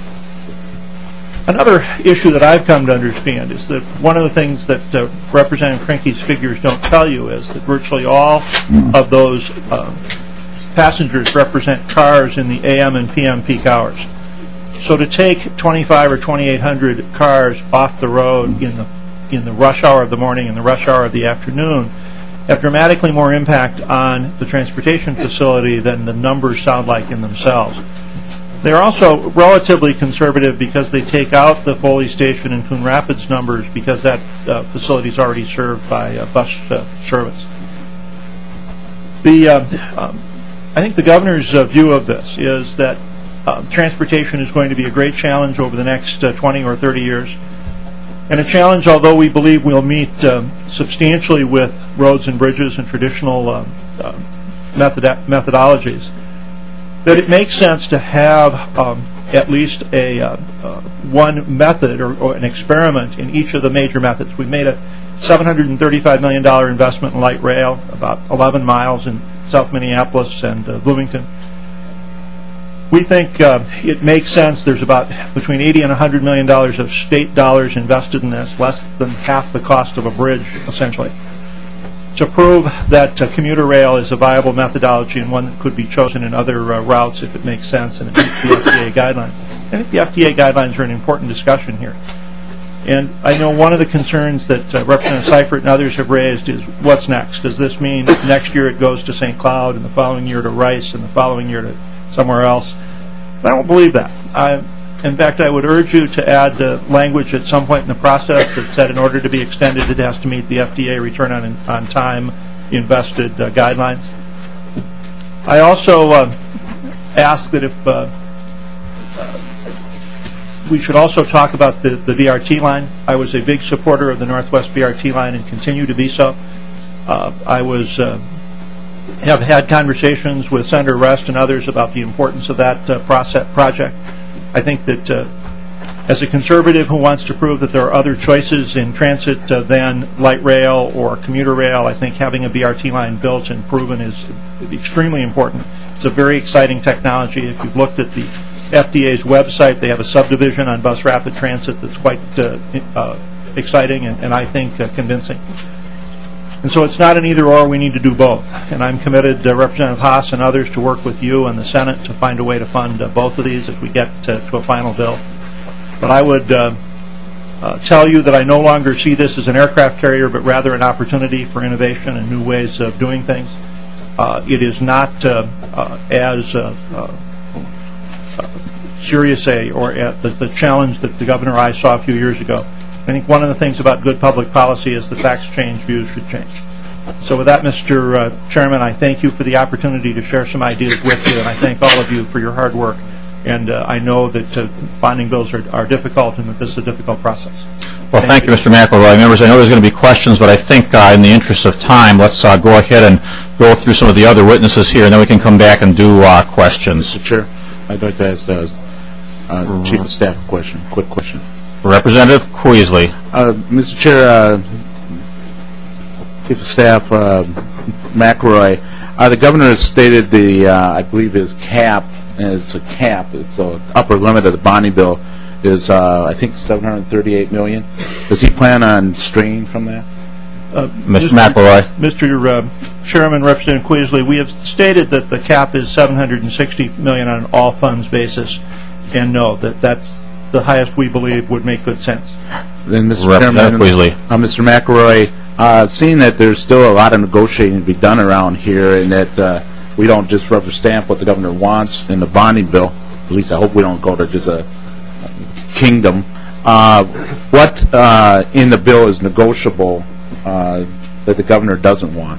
Another issue that I've come to understand is that one of the things that uh, Representative Krinky's figures don't tell you is that virtually all of those uh, passengers represent cars in the A M and P M peak hours. So to take twenty-five or twenty-eight hundred cars off the road in the in the rush hour of the morning and the rush hour of the afternoon have dramatically more impact on the transportation facility than the numbers sound like in themselves. They're also relatively conservative because they take out the Foley Station and Coon Rapids numbers because that uh, facility is already served by uh, bus uh, service. The uh, um, I think the governor's uh, view of this is that uh, transportation is going to be a great challenge over the next uh, twenty or thirty years. And a challenge, although we believe we'll meet uh, substantially with roads and bridges and traditional uh, uh, method methodologies, that it makes sense to have um, at least a uh, uh, one method or, or an experiment in each of the major methods. We made a seven hundred thirty-five million dollars investment in light rail, about eleven miles in South Minneapolis and uh, Bloomington. We think uh, it makes sense. There's about between eighty and one hundred million dollars of state dollars invested in this, less than half the cost of a bridge, essentially, to prove that uh, commuter rail is a viable methodology and one that could be chosen in other uh, routes if it makes sense and it meets the F D A guidelines. I think the F D A guidelines are an important discussion here. And I know one of the concerns that uh, Representative Seifert and others have raised is what's next? Does this mean next year it goes to Saint Cloud and the following year to Rice and the following year to somewhere else? I don't believe that. I, in fact, I would urge you to add uh, language at some point in the process that said in order to be extended, it has to meet the F D A return on, on time invested uh, guidelines. I also uh, ask that if uh, uh, we should also talk about the, the B R T line. I was a big supporter of the Northwest B R T line and continue to be so. Uh, I was uh, have had conversations with Senator Rest and others about the importance of that uh, process project. I think that uh, as a conservative who wants to prove that there are other choices in transit uh, than light rail or commuter rail, I think having a B R T line built and proven is extremely important. It's a very exciting technology. If you've looked at the F D A's website, they have a subdivision on bus rapid transit that's quite uh, uh, exciting and, and I think uh, convincing. And so it's not an either-or. We need to do both. And I'm committed, uh, Representative Haas and others, to work with you and the Senate to find a way to fund uh, both of these if we get to, to a final bill. But I would uh, uh, tell you that I no longer see this as an aircraft carrier, but rather an opportunity for innovation and new ways of doing things. Uh, it is not uh, uh, as uh, uh, serious a or uh, the, the challenge that the governor I saw a few years ago. I think one of the things about good public policy is the facts change, views should change. So with that, Mister Uh, Chairman, I thank you for the opportunity to share some ideas with you, and I thank all of you for your hard work And uh, I know that uh, bonding bills are, are difficult and that this is a difficult process. Well, thank, thank you, Mister McElroy. Members, I know there's going to be questions, but I think uh, in the interest of time, let's uh, go ahead and go through some of the other witnesses here, and then we can come back and do uh, questions. Mister Chair, I'd like to ask the uh, Chief of Staff a question, quick question. Representative Queasley. Uh, Mister Chair, uh, Chief of Staff uh, McElroy, uh, the governor has stated the, uh, I believe his cap, and it's a cap, it's the upper limit of the bonding bill is, uh, I think, seven hundred thirty-eight million dollars. Does he plan on straying from that? Uh, Mister McElroy. Mister Uh, Chairman, Representative Queasley, we have stated that the cap is seven hundred sixty million dollars on an all funds basis, and no, that that's the highest we believe would make good sense. Then, Mister Representative Chairman, Queasley. Uh, Mister McElroy, uh, seeing that there's still a lot of negotiating to be done around here, and that uh, we don't just rubber stamp what the governor wants in the bonding bill, at least I hope we don't go to just a kingdom. Uh, what uh, in the bill is negotiable uh, that the governor doesn't want?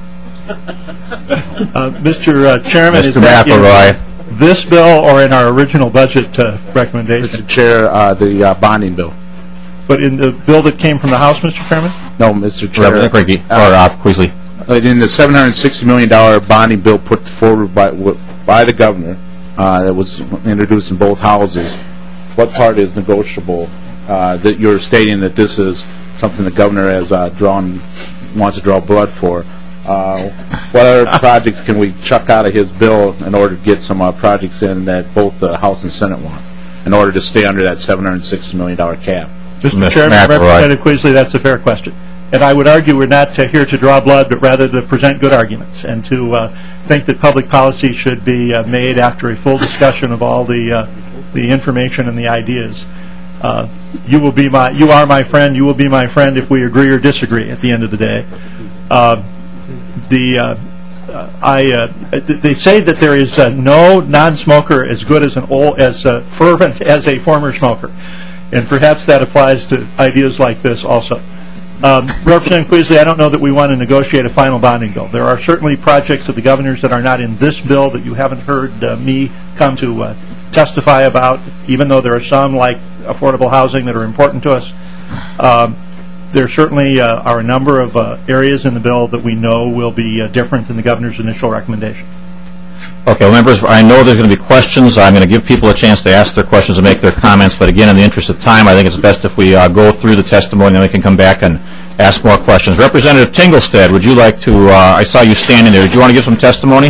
Uh, Mister Uh, Chairman, Mister is that McElroy. in this bill or in our original budget uh, recommendation? Mister Chair, uh, the uh, bonding bill. But in the bill that came from the House, Mister Chairman? No, Mister Chair. Representative Queasley. Or uh, Queasley. Uh, in the seven hundred sixty million dollars bonding bill put forward by by the governor, uh, that was introduced in both houses, what part is negotiable uh, that you're stating that this is something the governor has uh, drawn, wants to draw blood for? Uh, what other projects can we chuck out of his bill in order to get some uh, projects in that both the House and Senate want, in order to stay under that seven hundred sixty million dollars cap? Mister Mister Chairman, McElroy. Representative Queasley, that's a fair question. And I would argue we're not uh, here to draw blood, but rather to present good arguments and to uh, think that public policy should be uh, made after a full discussion of all the uh, the information and the ideas. Uh, you will be my, you are my friend. You will be my friend if we agree or disagree at the end of the day. Uh, the uh, uh, I uh, they say that there is uh, no non-smoker as good as an old as uh, fervent as a former smoker, and perhaps that applies to ideas like this also. Um, Representative Queasley, I don't know that we want to negotiate a final bonding bill. There are certainly projects of the governor's that are not in this bill that you haven't heard uh, me come to uh, testify about, even though there are some, like affordable housing, that are important to us. Um, there certainly uh, are a number of uh, areas in the bill that we know will be uh, different than the governor's initial recommendation. Okay, well, members, I know there's going to be questions. I'm going to give people a chance to ask their questions and make their comments, but again, in the interest of time, I think it's best if we uh, go through the testimony, and then we can come back and ask more questions. Representative Tinglestead, would you like to, uh, I saw you standing there, did you want to give some testimony?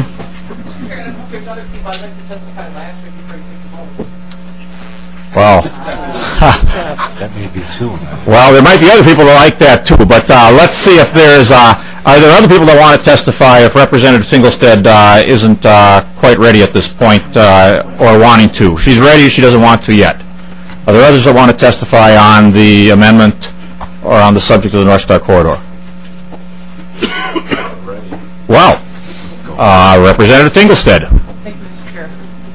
Well, that may be soon. Well, there might be other people that like that too, but uh, let's see if there's, uh, are there other people that want to testify if Representative Tinglestead uh, isn't uh, quite ready at this point uh, or wanting to? She's ready, she doesn't want to yet. Are there others that want to testify on the amendment or on the subject of the North Star Corridor? Well, uh, Representative Tinglestead. Thank you, Mister Chair.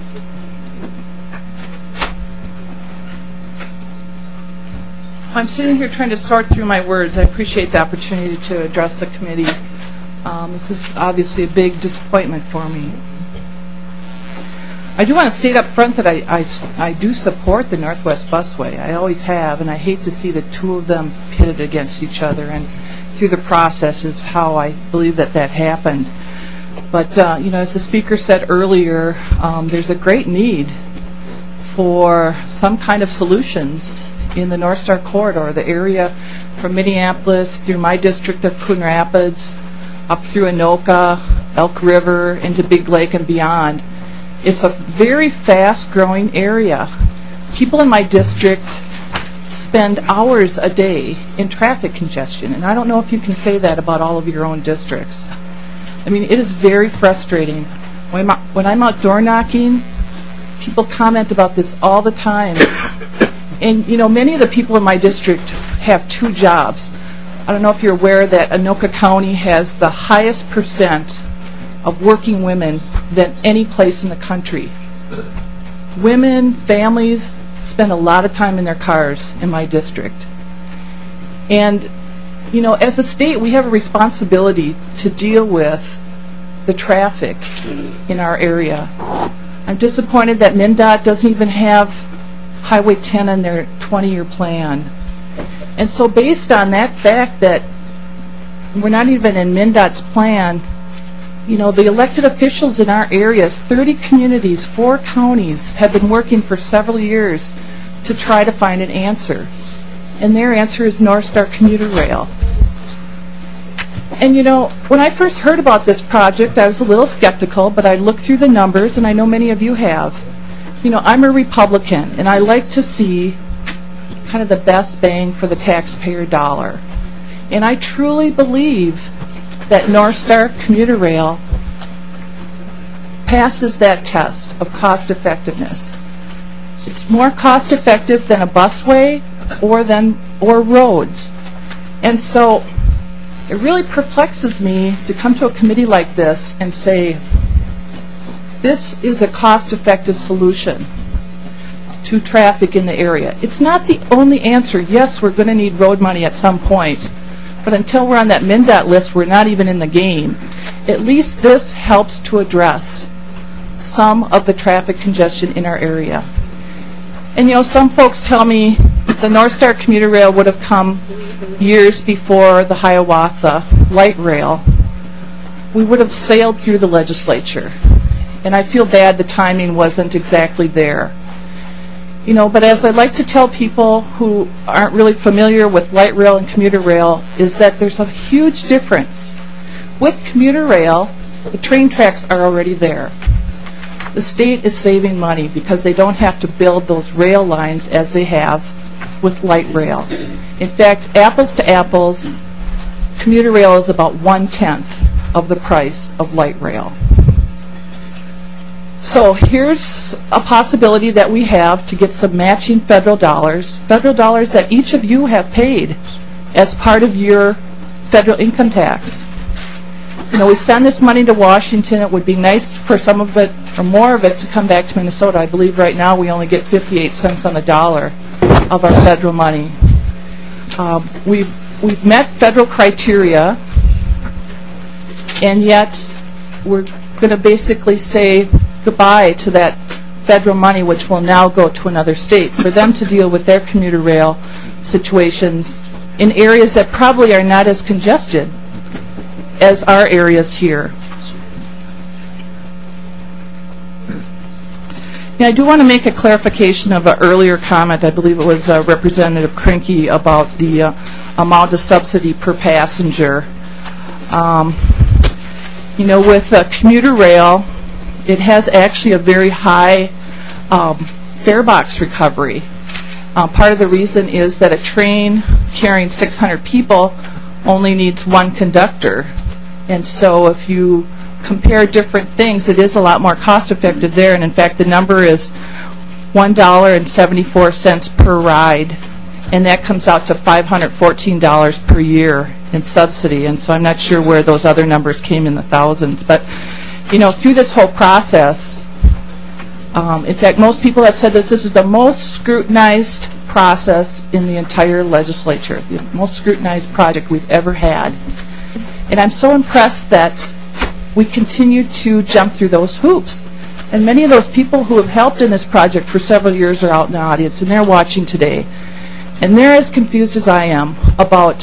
I'm sitting here trying to sort through my words. I appreciate the opportunity to address the committee. Um, this is obviously a big disappointment for me. I do want to state up front that I, I, I do support the Northwest Busway. I always have, and I hate to see the two of them pitted against each other. And through the process is how I believe that that happened. But, uh, you know, as the speaker said earlier, um, there's a great need for some kind of solutions in the North Star Corridor, the area from Minneapolis through my district of Coon Rapids, up through Anoka, Elk River, into Big Lake and beyond. It's a very fast-growing area. People in my district spend hours a day in traffic congestion, and I don't know if you can say that about all of your own districts. I mean, it is very frustrating. When I'm, when I'm out door knocking, people comment about this all the time. And, you know, many of the people in my district have two jobs. I don't know if you're aware that Anoka County has the highest percent of working women than any place in the country. Women, families spend a lot of time in their cars in my district. And, you know, as a state, we have a responsibility to deal with the traffic in our area. I'm disappointed that MnDOT doesn't even have Highway ten in their twenty-year plan. And so based on that fact that we're not even in MnDOT's plan, you know, the elected officials in our areas, thirty communities, four counties, have been working for several years to try to find an answer. And their answer is North Star Commuter Rail. And you know, when I first heard about this project, I was a little skeptical, but I looked through the numbers, and I know many of you have. You know, I'm a Republican, and I like to see kind of the best bang for the taxpayer dollar. And I truly believe that North Star Commuter Rail passes that test of cost effectiveness. It's more cost effective than a busway or than or roads. And so it really perplexes me to come to a committee like this and say, this is a cost-effective solution to traffic in the area. It's not the only answer. Yes, we're going to need road money at some point, but until we're on that MnDOT list, we're not even in the game. At least this helps to address some of the traffic congestion in our area. And you know, some folks tell me the North Star Commuter Rail would have come years before the Hiawatha Light Rail. We would have sailed through the legislature. And I feel bad the timing wasn't exactly there. You know, but as I like to tell people who aren't really familiar with light rail and commuter rail, is that there's a huge difference. With commuter rail, the train tracks are already there. The state is saving money because they don't have to build those rail lines as they have with light rail. In fact, apples to apples, commuter rail is about one-tenth of the price of light rail. So here's a possibility that we have to get some matching federal dollars, federal dollars that each of you have paid as part of your federal income tax. You know, we send this money to Washington. It would be nice for some of it, or more of it, to come back to Minnesota. I believe right now we only get fifty-eight cents on the dollar of our federal money. Uh, we've, we've met federal criteria, and yet we're going to basically say goodbye to that federal money, which will now go to another state for them to deal with their commuter rail situations in areas that probably are not as congested as our areas here. Now, I do want to make a clarification of an earlier comment. I believe it was uh, Representative Krinke about the uh, amount of subsidy per passenger. Um, you know, with uh, commuter rail, it has actually a very high um, fare box recovery. Uh, part of the reason is that a train carrying six hundred people only needs one conductor. And so if you compare different things, it is a lot more cost effective there. And in fact, the number is one dollar and seventy-four cents per ride. And that comes out to five hundred fourteen dollars per year in subsidy. And so I'm not sure where those other numbers came in the thousands. But you know, through this whole process, um, in fact, most people have said this, this is the most scrutinized process in the entire legislature, the most scrutinized project we've ever had. And I'm so impressed that we continue to jump through those hoops. And many of those people who have helped in this project for several years are out in the audience, and they're watching today. And they're as confused as I am about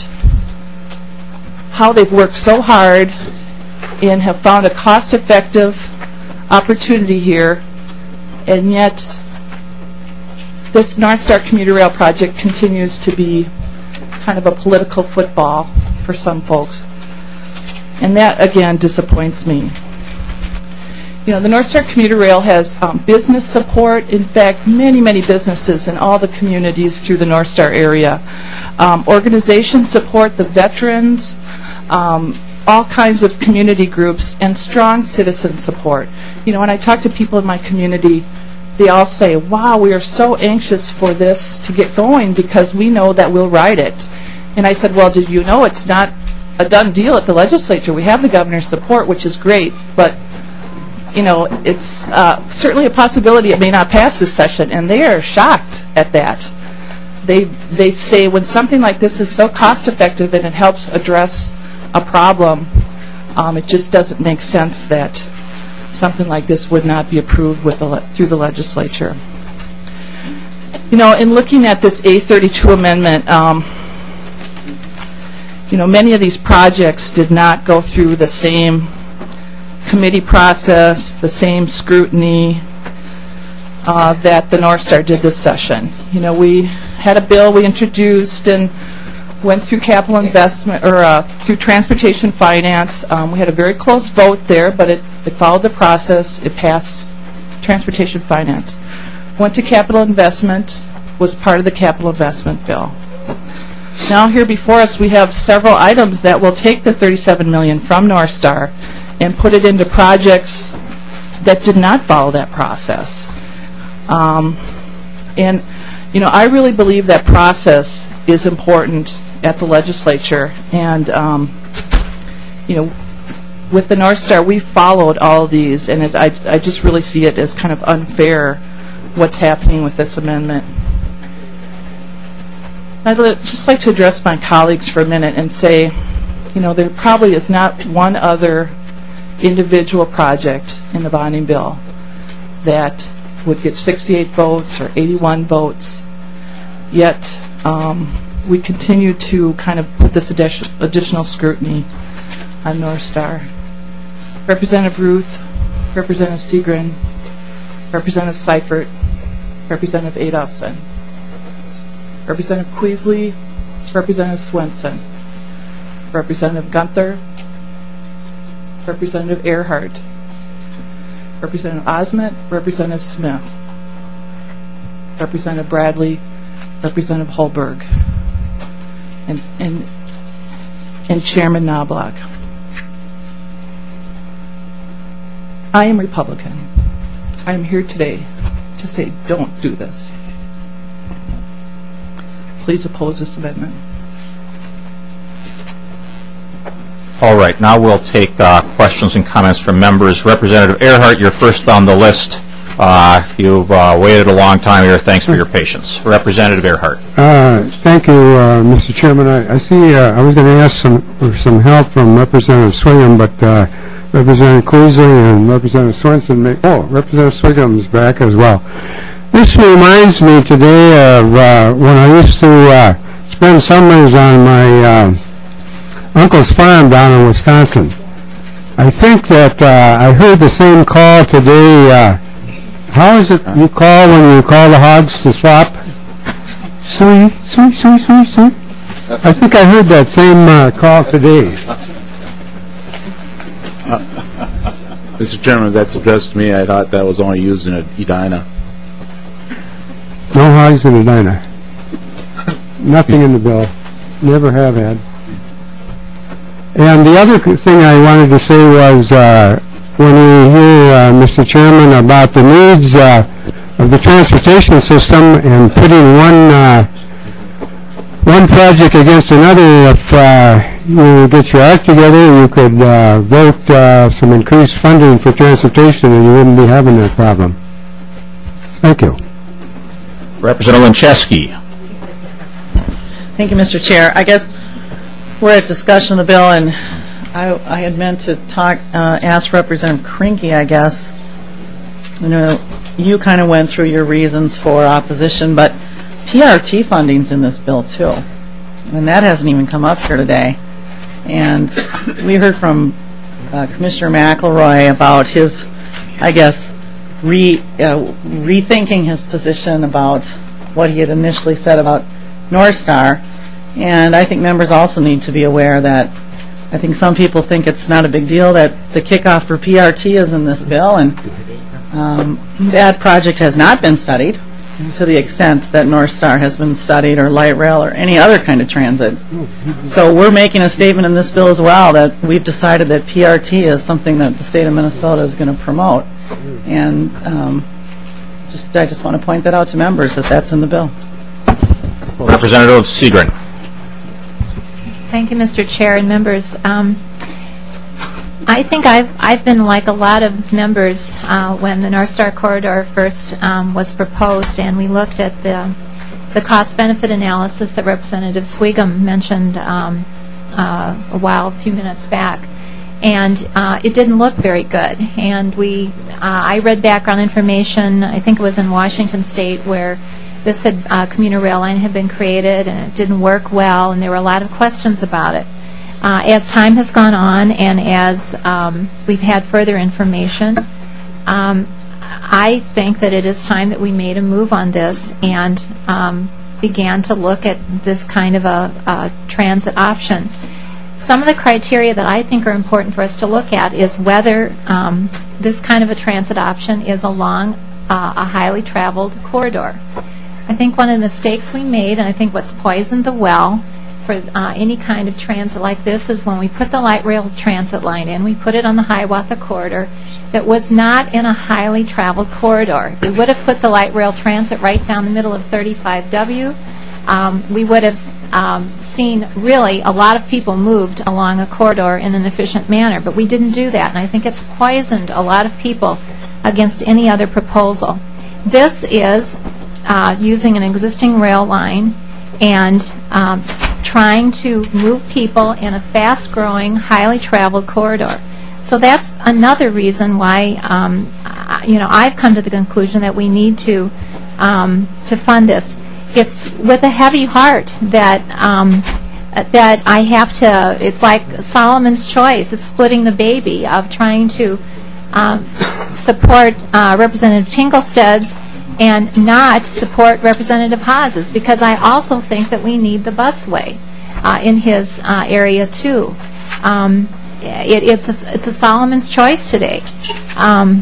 how they've worked so hard and have found a cost-effective opportunity here, and yet this North Star Commuter Rail project continues to be kind of a political football for some folks. And that, again, disappoints me. You know, the North Star Commuter Rail has um, business support. In fact, many, many businesses in all the communities through the North Star area. Um, organization support, the veterans, um, all kinds of community groups, and strong citizen support. You know, when I talk to people in my community, they all say, wow, we are so anxious for this to get going because we know that we'll ride it. And I said, well, did you know it's not a done deal at the legislature? We have the governor's support, which is great, but you know, it's uh, certainly a possibility it may not pass this session, and they are shocked at that. They, they say when something like this is so cost effective and it helps address a problem, um, it just doesn't make sense that something like this would not be approved with the le- through the legislature. You know, in looking at this A thirty-two amendment, um, you know, many of these projects did not go through the same committee process, the same scrutiny uh, that the North Star did this session. You know, we had a bill we introduced and went through capital investment, or uh, through transportation finance. Um, we had a very close vote there, but it, it followed the process. It passed transportation finance. Went to capital investment, was part of the capital investment bill. Now here before us we have several items that will take the thirty-seven million dollars from North Star and put it into projects that did not follow that process. Um, and, you know, I really believe that process is important at the legislature. And, um, you know, with the North Star, we followed all of these, and it, I, I just really see it as kind of unfair what's happening with this amendment. I'd li- just like to address my colleagues for a minute and say, you know, there probably is not one other individual project in the bonding bill that would get sixty-eight votes or eighty-one votes, yet um, we continue to kind of put this addition, additional scrutiny on North Star. Representative Ruth, Representative Seagren, Representative Seifert, Representative Adolphson, Representative Queasley, Representative Swenson, Representative Gunther, Representative Earhart, Representative Osment, Representative Smith, Representative Bradley, Representative Holberg, and, and, and Chairman Knobloch. I am Republican. I am here today to say don't do this. Please oppose this amendment. All right, now we'll take uh, questions and comments from members. Representative Earhart, you're first on the list. Uh, you've uh, waited a long time here. Thanks for your patience. Representative Earhart. Uh, thank you, uh, Mister Chairman. I, I see. Uh, I was going to ask some for some help from Representative Swigum, but uh, Representative Queasley and Representative Swenson. May, oh, Representative Swigum is back as well. This reminds me today of uh, when I used to uh, spend summers on my uh, uncle's farm down in Wisconsin. I think that uh, I heard the same call today. Uh, how is it you call when you call the hogs to swap? Sweet, sweet, sweet, sweet, sweet. I think I heard that same uh, call today. Uh, Mister Chairman, that's addressed to me. I thought that was only used in Edina. No hogs in Edina. Nothing in the bill. Never have had. And the other thing I wanted to say was, uh, when we hear, uh, Mister Chairman, about the needs uh, of the transportation system and putting one uh, one project against another, if uh, you get your act together, you could uh, vote uh, some increased funding for transportation and you wouldn't be having that problem. Thank you. Representative Lincheski. Thank you, Mister Chair. I guess we're at discussion of the bill, and I, I had meant to talk, uh, ask Representative Krinky, I guess. You know, you kind of went through your reasons for opposition, but P R T funding's in this bill too, and that hasn't even come up here today. And we heard from uh, Commissioner McElroy about his, I guess, re uh, rethinking his position about what he had initially said about North Star. And I think members also need to be aware that I think some people think it's not a big deal that the kickoff for P R T is in this bill, and um, that project has not been studied to the extent that North Star has been studied, or light rail, or any other kind of transit. So we're making a statement in this bill as well that we've decided that P R T is something that the state of Minnesota is going to promote. And um, just I just want to point that out to members that that's in the bill. Representative Seagren. Thank you, Mister Chair and members. Um, I think I've, I've been like a lot of members uh, when the North Star Corridor first um, was proposed, and we looked at the, the cost-benefit analysis that Representative Swigum mentioned um, uh, a while, a few minutes back. and uh, it didn't look very good. And we, uh, I read background information, I think it was in Washington State, where this had, uh, commuter rail line had been created, and it didn't work well, and there were a lot of questions about it. Uh, as time has gone on, and as um, we've had further information, um, I think that it is time that we made a move on this and um, began to look at this kind of a, a transit option. Some of the criteria that I think are important for us to look at is whether um, this kind of a transit option is along uh, a highly traveled corridor. I think one of the mistakes we made, and I think what's poisoned the well for uh, any kind of transit like this, is when we put the light rail transit line in, we put it on the Hiawatha corridor that was not in a highly traveled corridor. We would have put the light rail transit right down the middle of thirty-five W. Um, we would have um, seen really a lot of people moved along a corridor in an efficient manner, but we didn't do that, and I think it's poisoned a lot of people against any other proposal. This is uh, using an existing rail line and um, trying to move people in a fast-growing, highly traveled corridor. So that's another reason why, um, I- you know, I've come to the conclusion that we need to um, to fund this. It's with a heavy heart that um, that I have to. It's like Solomon's choice. It's splitting the baby of trying to um, support uh, Representative Tinglested's and not support Representative Haas's, because I also think that we need the busway uh, in his uh, area too. Um, it, it's a, it's a Solomon's choice today. Um,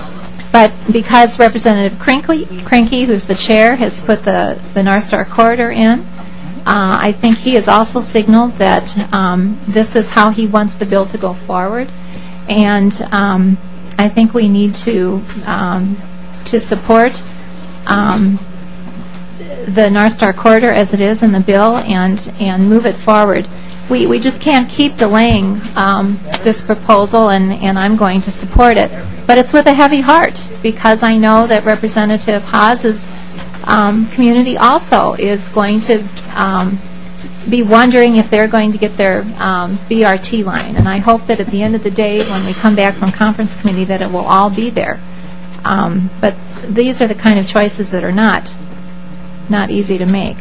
But because Representative Krinkle, Krinky, who's the chair, has put the, the North Star Corridor in, uh, I think he has also signaled that um, this is how he wants the bill to go forward. And um, I think we need to um, to support um, the North Star Corridor as it is in the bill and, and move it forward. We, we just can't keep delaying um, this proposal, and, and I'm going to support it. But it's with a heavy heart, because I know that Representative Haas's um, community also is going to um, be wondering if they're going to get their um, B R T line. And I hope that at the end of the day, when we come back from conference committee, that it will all be there. Um, but these are the kind of choices that are not, not easy to make.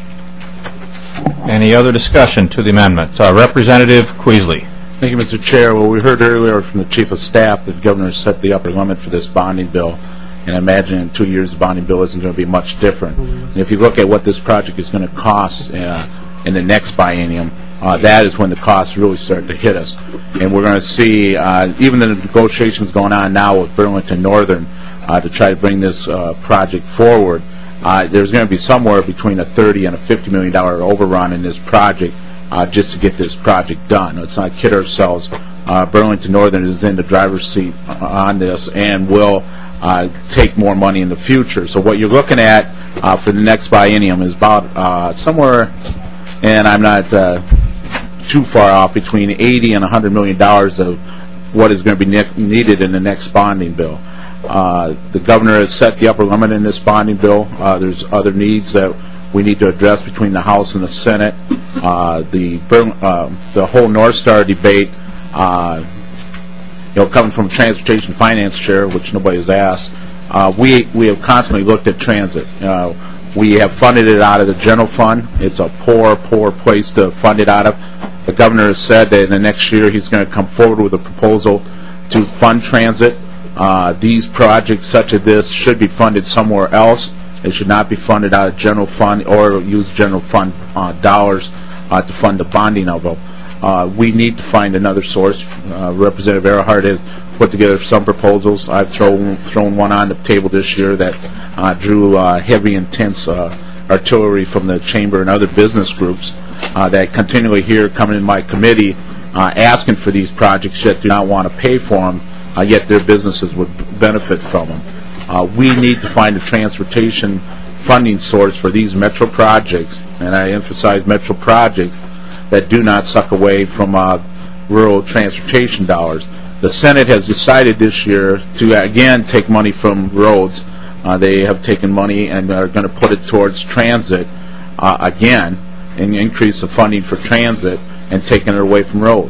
Any other discussion to the amendment? Uh, Representative Queasley. Thank you, Mister Chair. Well, we heard earlier from the Chief of Staff that the Governor set the upper limit for this bonding bill, and I imagine in two years the bonding bill isn't going to be much different. And if you look at what this project is going to cost uh, in the next biennium, uh, that is when the costs really start to hit us. And we're going to see, uh, even the negotiations going on now with Burlington Northern uh, to try to bring this uh, project forward, Uh, there's going to be somewhere between a thirty and a fifty million dollar overrun in this project uh, just to get this project done. Let's not kid ourselves. Uh, Burlington Northern is in the driver's seat on this and will uh, take more money in the future. So what you're looking at uh, for the next biennium is about uh, somewhere, and I'm not uh, too far off, between eighty and a hundred million dollars of what is going to be ne- needed in the next bonding bill. Uh, the governor has set the upper limit in this bonding bill. Uh, there's other needs that we need to address between the House and the Senate. Uh, the uh, the whole North Star debate, uh, you know, coming from a transportation finance chair, which nobody has asked, uh, we we have constantly looked at transit. Uh, we have funded it out of the general fund. It's a poor, poor place to fund it out of. The governor has said that in the next year he's going to come forward with a proposal to fund transit. Uh, these projects such as this should be funded somewhere else. They should not be funded out of general fund or use general fund uh, dollars uh, to fund the bonding of them. Uh, we need to find another source. Uh, Representative Earhart has put together some proposals. I've thrown thrown one on the table this year that uh, drew uh, heavy, intense uh, artillery from the chamber and other business groups uh, that continually hear coming in my committee uh, asking for these projects, yet do not want to pay for them. Uh, yet their businesses would benefit from them. Uh, we need to find a transportation funding source for these metro projects, and I emphasize metro projects that do not suck away from uh, rural transportation dollars. The Senate has decided this year to again take money from roads. Uh, they have taken money and are going to put it towards transit uh, again, and increase the funding for transit and taking it away from roads.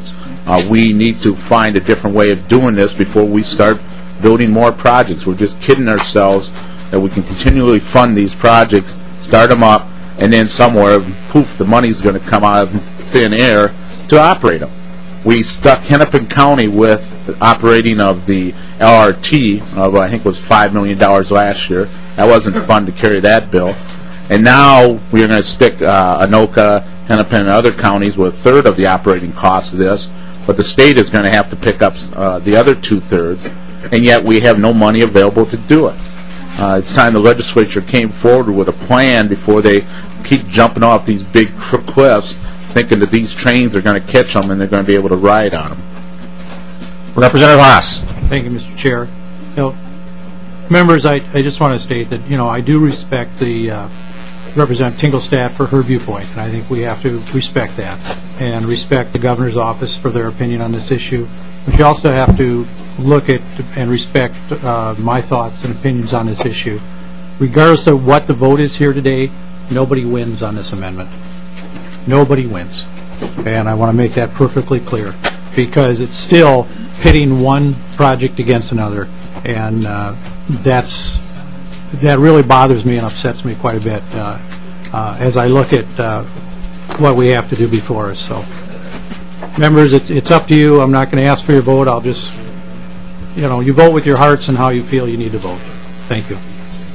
Uh, we need to find a different way of doing this before we start building more projects. We're just kidding ourselves that we can continually fund these projects, start them up, and then somewhere, poof, the money's going to come out of thin air to operate them. We stuck Hennepin County with the operating of the L R T of, I think it was five million dollars last year. That wasn't fun to carry that bill. And now we're going to stick uh, Anoka, Hennepin, and other counties with a third of the operating cost of this, but the state is going to have to pick up uh, the other two-thirds, and yet we have no money available to do it. Uh, it's time the legislature came forward with a plan before they keep jumping off these big cliffs, thinking that these trains are going to catch them and they're going to be able to ride on them. Representative Haas. Thank you, Mister Chair. You know, members, I, I just want to state that, you know, I do respect the uh, Representative Tingelstadt for her viewpoint, and I think we have to respect that and respect the governor's office for their opinion on this issue. But you also have to look at and respect uh, my thoughts and opinions on this issue. Regardless of what the vote is here today, nobody wins on this amendment. Nobody wins. Okay, and I want to make that perfectly clear, because it's still pitting one project against another, and uh, that's that really bothers me and upsets me quite a bit uh, uh, as I look at uh, what we have to do before us. So, members, it's, it's up to you. I'm not going to ask for your vote. I'll just, you know, you vote with your hearts and how you feel you need to vote. Thank you.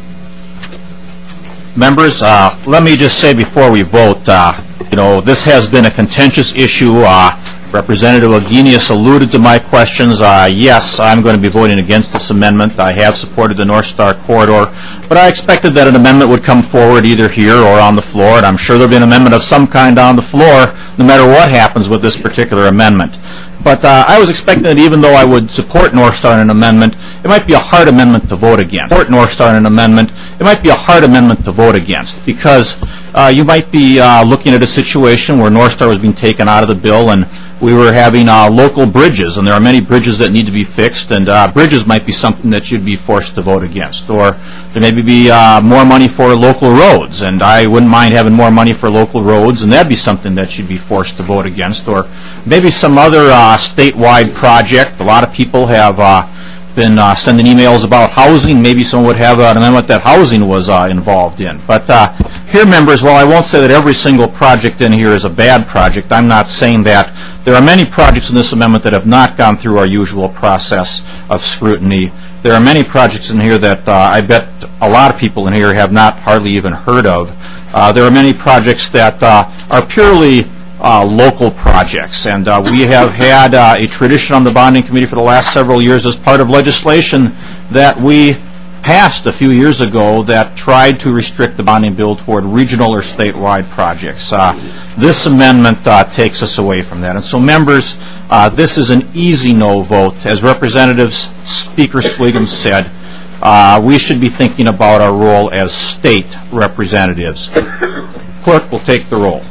Members, uh, let me just say before we vote, uh, you know, this has been a contentious issue. Uh, Representative Agenius alluded to my questions. Uh, yes, I'm going to be voting against this amendment. I have supported the North Star Corridor, but I expected that an amendment would come forward either here or on the floor, and I'm sure there'll be an amendment of some kind on the floor no matter what happens with this particular amendment. But uh, I was expecting that even though I would support North Star in an amendment, it might be a hard amendment to vote against. Support North Star in an amendment, it might be a hard amendment to vote against, because uh, you might be uh, looking at a situation where North Star was being taken out of the bill and we were having uh, local bridges, and there are many bridges that need to be fixed, and uh, bridges might be something that you'd be forced to vote against. Or there may be uh, more money for local roads, and I wouldn't mind having more money for local roads, and that'd be something that you'd be forced to vote against. Or maybe some other uh, statewide project. A lot of people have uh, been uh, sending emails about housing. Maybe someone would have an amendment that housing was uh, involved in. But uh, here, members, while I won't say that every single project in here is a bad project, I'm not saying that. There are many projects in this amendment that have not gone through our usual process of scrutiny. There are many projects in here that uh, I bet a lot of people in here have not hardly even heard of. Uh, there are many projects that uh, are purely uh, local projects, and uh, we have had uh, a tradition on the bonding committee for the last several years as part of legislation that we passed a few years ago that tried to restrict the bonding bill toward regional or statewide projects. Uh, this amendment uh, takes us away from that. And so, members, uh, this is an easy no vote. As Representative Speaker Swigum said, uh, we should be thinking about our role as state representatives. Clerk will take the roll.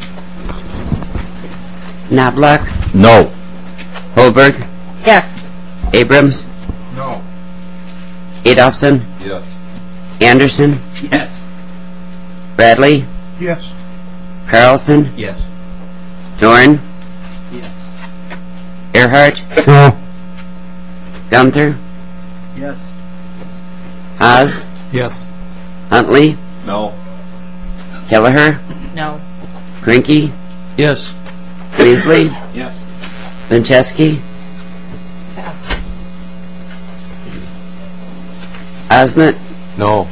Knobloch? No. Holberg? Yes. Abrams? No. Adolphson? Yes. Anderson? Yes. Bradley? Yes. Carlson? Yes. Dorn? Yes. Earhart? No. Gunther? Yes. Haas? Yes. Huntley? No. Kelleher? No. Krinky? Yes. Weasley? Yes. Vincheski? Osment? No.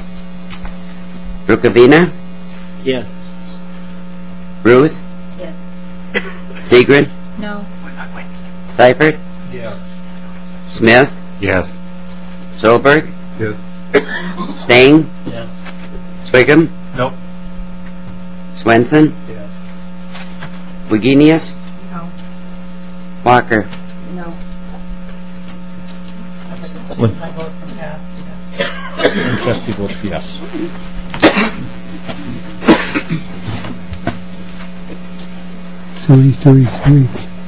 Rukavina? Yes. Ruth? Yes. Seigrid? No. Seifert? Yes. Smith? Yes. Solberg? Yes. Stang? Yes. Swigum? Nope. Swenson? Yes. Wigenius? No. Walker? No. My vote from past, yes. Chesky votes yes. Silly, silly, silly.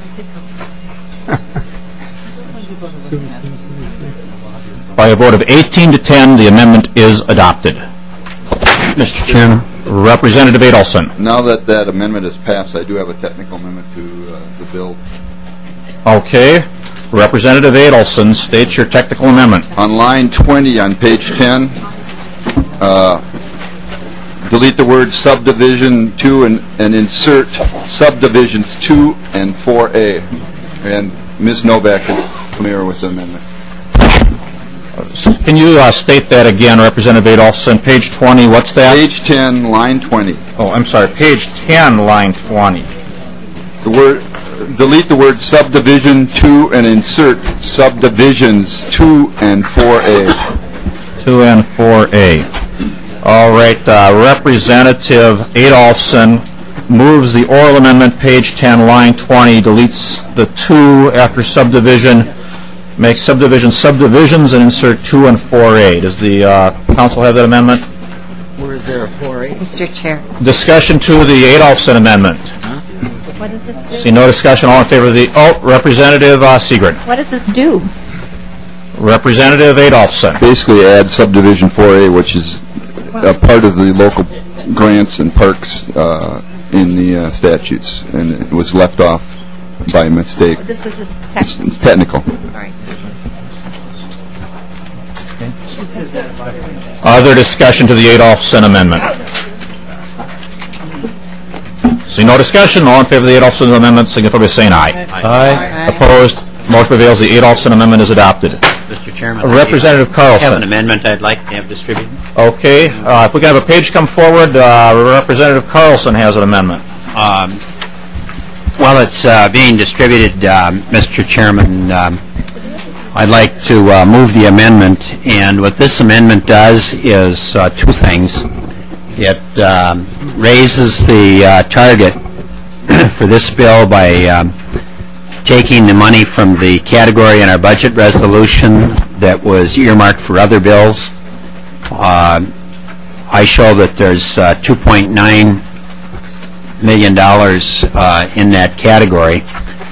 By a vote of eighteen to ten, the amendment is adopted. Mister Chairman. Representative Adelson. Now that that amendment is passed, I do have a technical amendment to uh, the bill. Okay. Representative Adelson, state your technical amendment. On line twenty on page ten, uh, delete the word subdivision two and, and insert subdivisions two and four A. And Miz Novak is familiar with the amendment. Can you uh, state that again, Representative Adelson? Page twenty, what's that? Page ten, line twenty. Oh, I'm sorry, page ten, line twenty. The word, delete the word subdivision two and insert subdivisions two and four A. two and four A. All right, uh, Representative Adolphson moves the oral amendment, page ten, line twenty, deletes the two after subdivision, makes subdivision subdivisions, and insert two and four A. Does the uh, council have that amendment? Where is there a four A? Mister Chair. Discussion to the Adolphson amendment. What does this do? See no discussion. All in favor of the... Oh, Representative uh, Segrun. What does this do? Representative Adolphson. Basically add subdivision four A, which is a part of the local grants and parks uh, in the uh, statutes, and it was left off by mistake. Oh, this was just It's, technical. it's technical. All right. Other discussion to the Adolphson amendment? See no discussion. All in favor of the Adolphson amendment signify by saying aye. Aye. Opposed? Motion prevails. The Adolphson amendment is adopted. Mister Chairman. Representative I have Carlson. an amendment I'd like to have distributed. Okay. Uh, if we can have a page come forward, uh, Representative Carlson has an amendment. Um, While it's uh, being distributed, um, Mister Chairman, um, I'd like to uh, move the amendment, and what this amendment does is uh, two things. It um, raises the uh, target for this bill by um, taking the money from the category in our budget resolution that was earmarked for other bills. Uh, I show that there's uh, two point nine million dollars uh, in that category.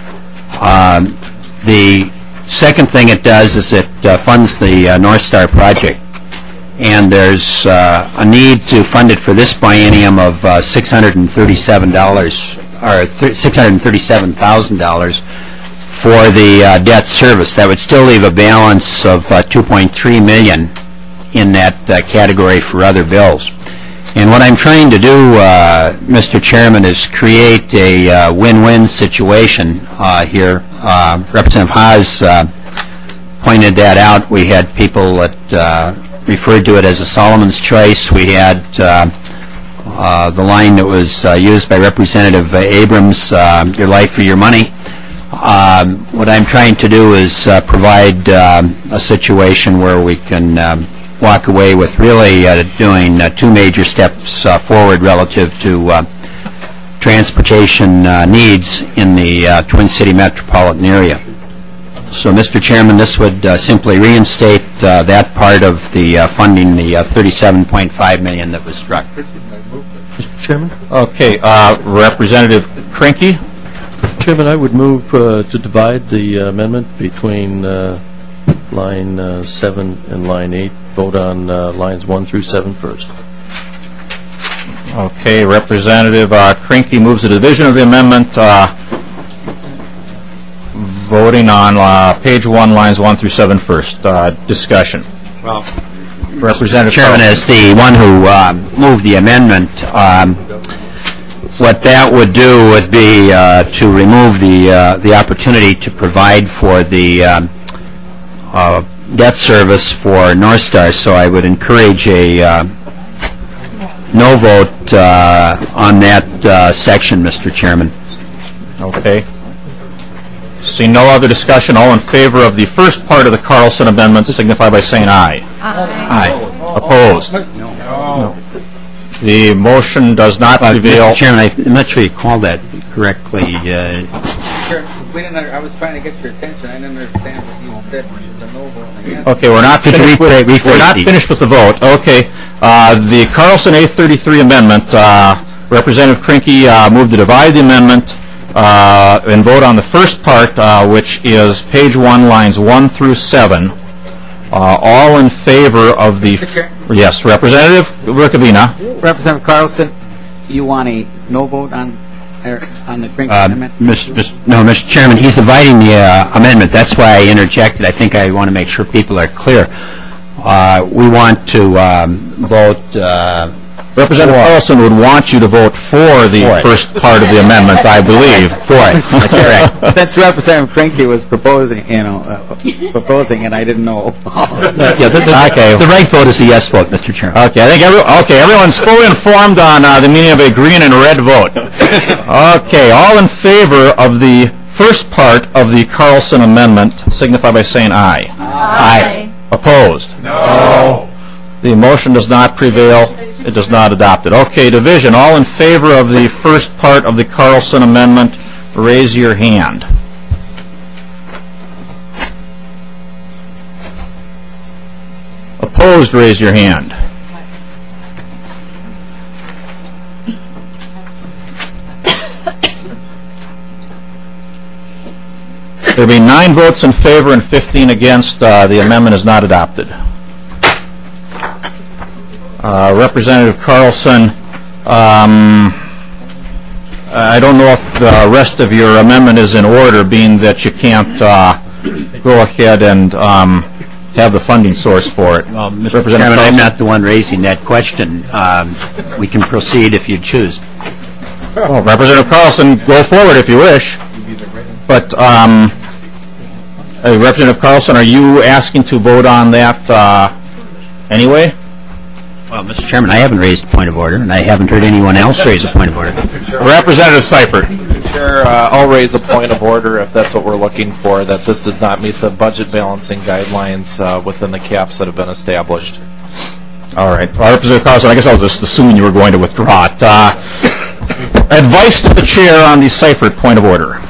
Um, the second thing it does is it uh, funds the uh, North Star project, and there's uh, a need to fund it for this biennium of uh, six hundred thirty-seven dollars or six hundred thirty-seven thousand dollars for the uh, debt service. That would still leave a balance of uh, two point three million dollars in that uh, category for other bills. And what I'm trying to do, uh, Mister Chairman, is create a uh, win-win situation uh, here. Uh, Representative Haas uh, pointed that out. We had people that uh, referred to it as a Solomon's choice. We had uh, uh, the line that was uh, used by Representative Abrams, uh, your life or your money. Um, what I'm trying to do is uh, provide um, a situation where we can um, walk away with really uh, doing uh, two major steps uh, forward relative to uh, transportation uh, needs in the uh, Twin City metropolitan area. So, Mister Chairman, this would uh, simply reinstate uh, that part of the uh, funding, the uh, thirty-seven point five million dollars that was struck. Mister Chairman? Okay. Uh, Representative Krinky. Chairman, I would move uh, to divide the uh, amendment between uh, line uh, seven and line eight. Vote on uh, lines one through seven first. Okay. Representative uh, Krinky moves the division of the amendment. Uh, voting on uh, page one, lines one through seven first. Uh, discussion. Well, Representative Chairman, Carlson. as the one who uh, moved the amendment, um, what that would do would be uh, to remove the uh, the opportunity to provide for the um, uh, debt service for North Star. So I would encourage a uh, no vote uh, on that uh, section, Mister Chairman. Okay. See no other discussion. All in favor of the first part of the Carlson amendment signify by saying aye. Aye. Aye. Opposed? No. The motion does not prevail. Mister Chairman, I- I'm not sure you called that correctly. Uh, We didn't, I was trying to get your attention. I didn't understand what you said. The no vote against. Okay, we're not Just finished with, rephrase- rephrase we're not the- finished with the vote. Okay. Uh, the Carlson A thirty-three amendment, uh, Representative Krinky uh, moved to divide the amendment uh, and vote on the first part, uh, which is page one, lines one through seven. Uh, all in favor of the... Mister Chair? Yes, Representative Ricavina. Representative Carlson, you want a no vote on Er, On the Crinky Uh, amendment? Mister Mister No, Mister Chairman, he's dividing the uh, amendment. That's why I interjected. I think I want to make sure people are clear. Uh, We want to um, vote... uh, Representative Carlson would want you to vote for the For it. first part of the amendment, I believe. For it. That's correct. Since Representative Crinky was proposing, you know, uh, proposing it, I didn't know. Yeah, the, the, Okay. the right vote is a yes vote, Mister Chairman. Okay, I think every, okay, everyone's fully informed on uh, the meaning of a green and red vote. Okay, all in favor of the first part of the Carlson amendment signify by saying aye. Aye. Opposed? No. The motion does not prevail. It does not adopt it. Okay, division, all in favor of the first part of the Carlson amendment, raise your hand. Opposed, raise your hand. There will be nine votes in favor and fifteen against. Uh, the amendment is not adopted. Uh, Representative Carlson, um, I don't know if the rest of your amendment is in order, being that you can't uh, go ahead and um, have the funding source for it. Well, Mister Representative Chairman, I'm Carlson? not the one raising that question. Um, We can proceed if you choose. Well, Representative Carlson, go forward if you wish. But um, uh, Representative Carlson, are you asking to vote on that uh, anyway? Well, Mister Chairman, I haven't raised a point of order, and I haven't heard anyone else raise a point of order. Representative Seifert. Chair, uh, I'll raise a point of order if that's what we're looking for, that this does not meet the budget balancing guidelines uh, within the caps that have been established. All right. Well, Representative Carlson, I guess I was just assuming you were going to withdraw it. Uh, advice to the chair on the Seifert point of order.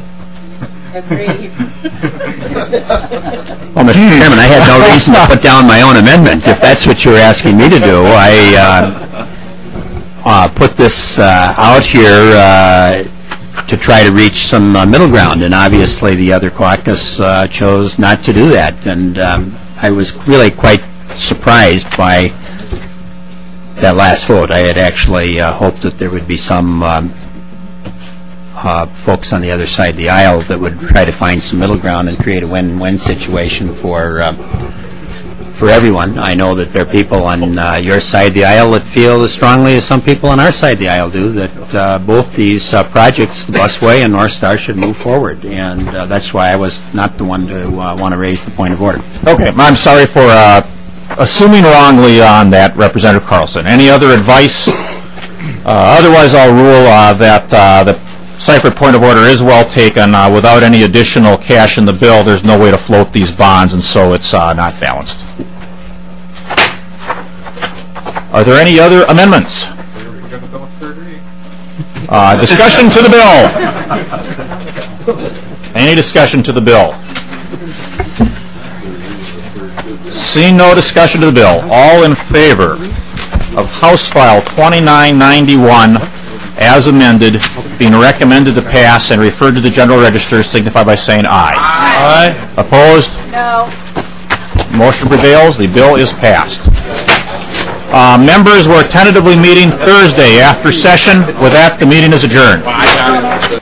Well, Mister Chairman, I had no reason to put down my own amendment. If that's what you were asking me to do, I uh, uh, put this uh, out here uh, to try to reach some uh, middle ground, and obviously the other caucus uh, chose not to do that. And um, I was really quite surprised by that last vote. I had actually uh, hoped that there would be some um, Uh, folks on the other side of the aisle that would try to find some middle ground and create a win-win situation for uh, for everyone. I know that there are people on uh, your side of the aisle that feel as strongly as some people on our side of the aisle do, that uh, both these uh, projects, the Busway and North Star, should move forward, and uh, that's why I was not the one to uh, want to raise the point of order. Okay. I'm sorry for uh, assuming wrongly on that, Representative Carlson. Any other advice? Uh, otherwise, I'll rule uh, that uh, the Seifert point of order is well taken. Uh, without any additional cash in the bill, there's no way to float these bonds, and so it's uh, not balanced. Are there any other amendments? Uh, discussion to the bill. Any discussion to the bill? Seeing no discussion to the bill, all in favor of House File twenty-nine ninety-one as amended, being recommended to pass and referred to the General Register, signify by saying aye. Aye. Opposed? No. Motion prevails. The bill is passed. Uh, members, we're tentatively meeting Thursday after session. With that, the meeting is adjourned.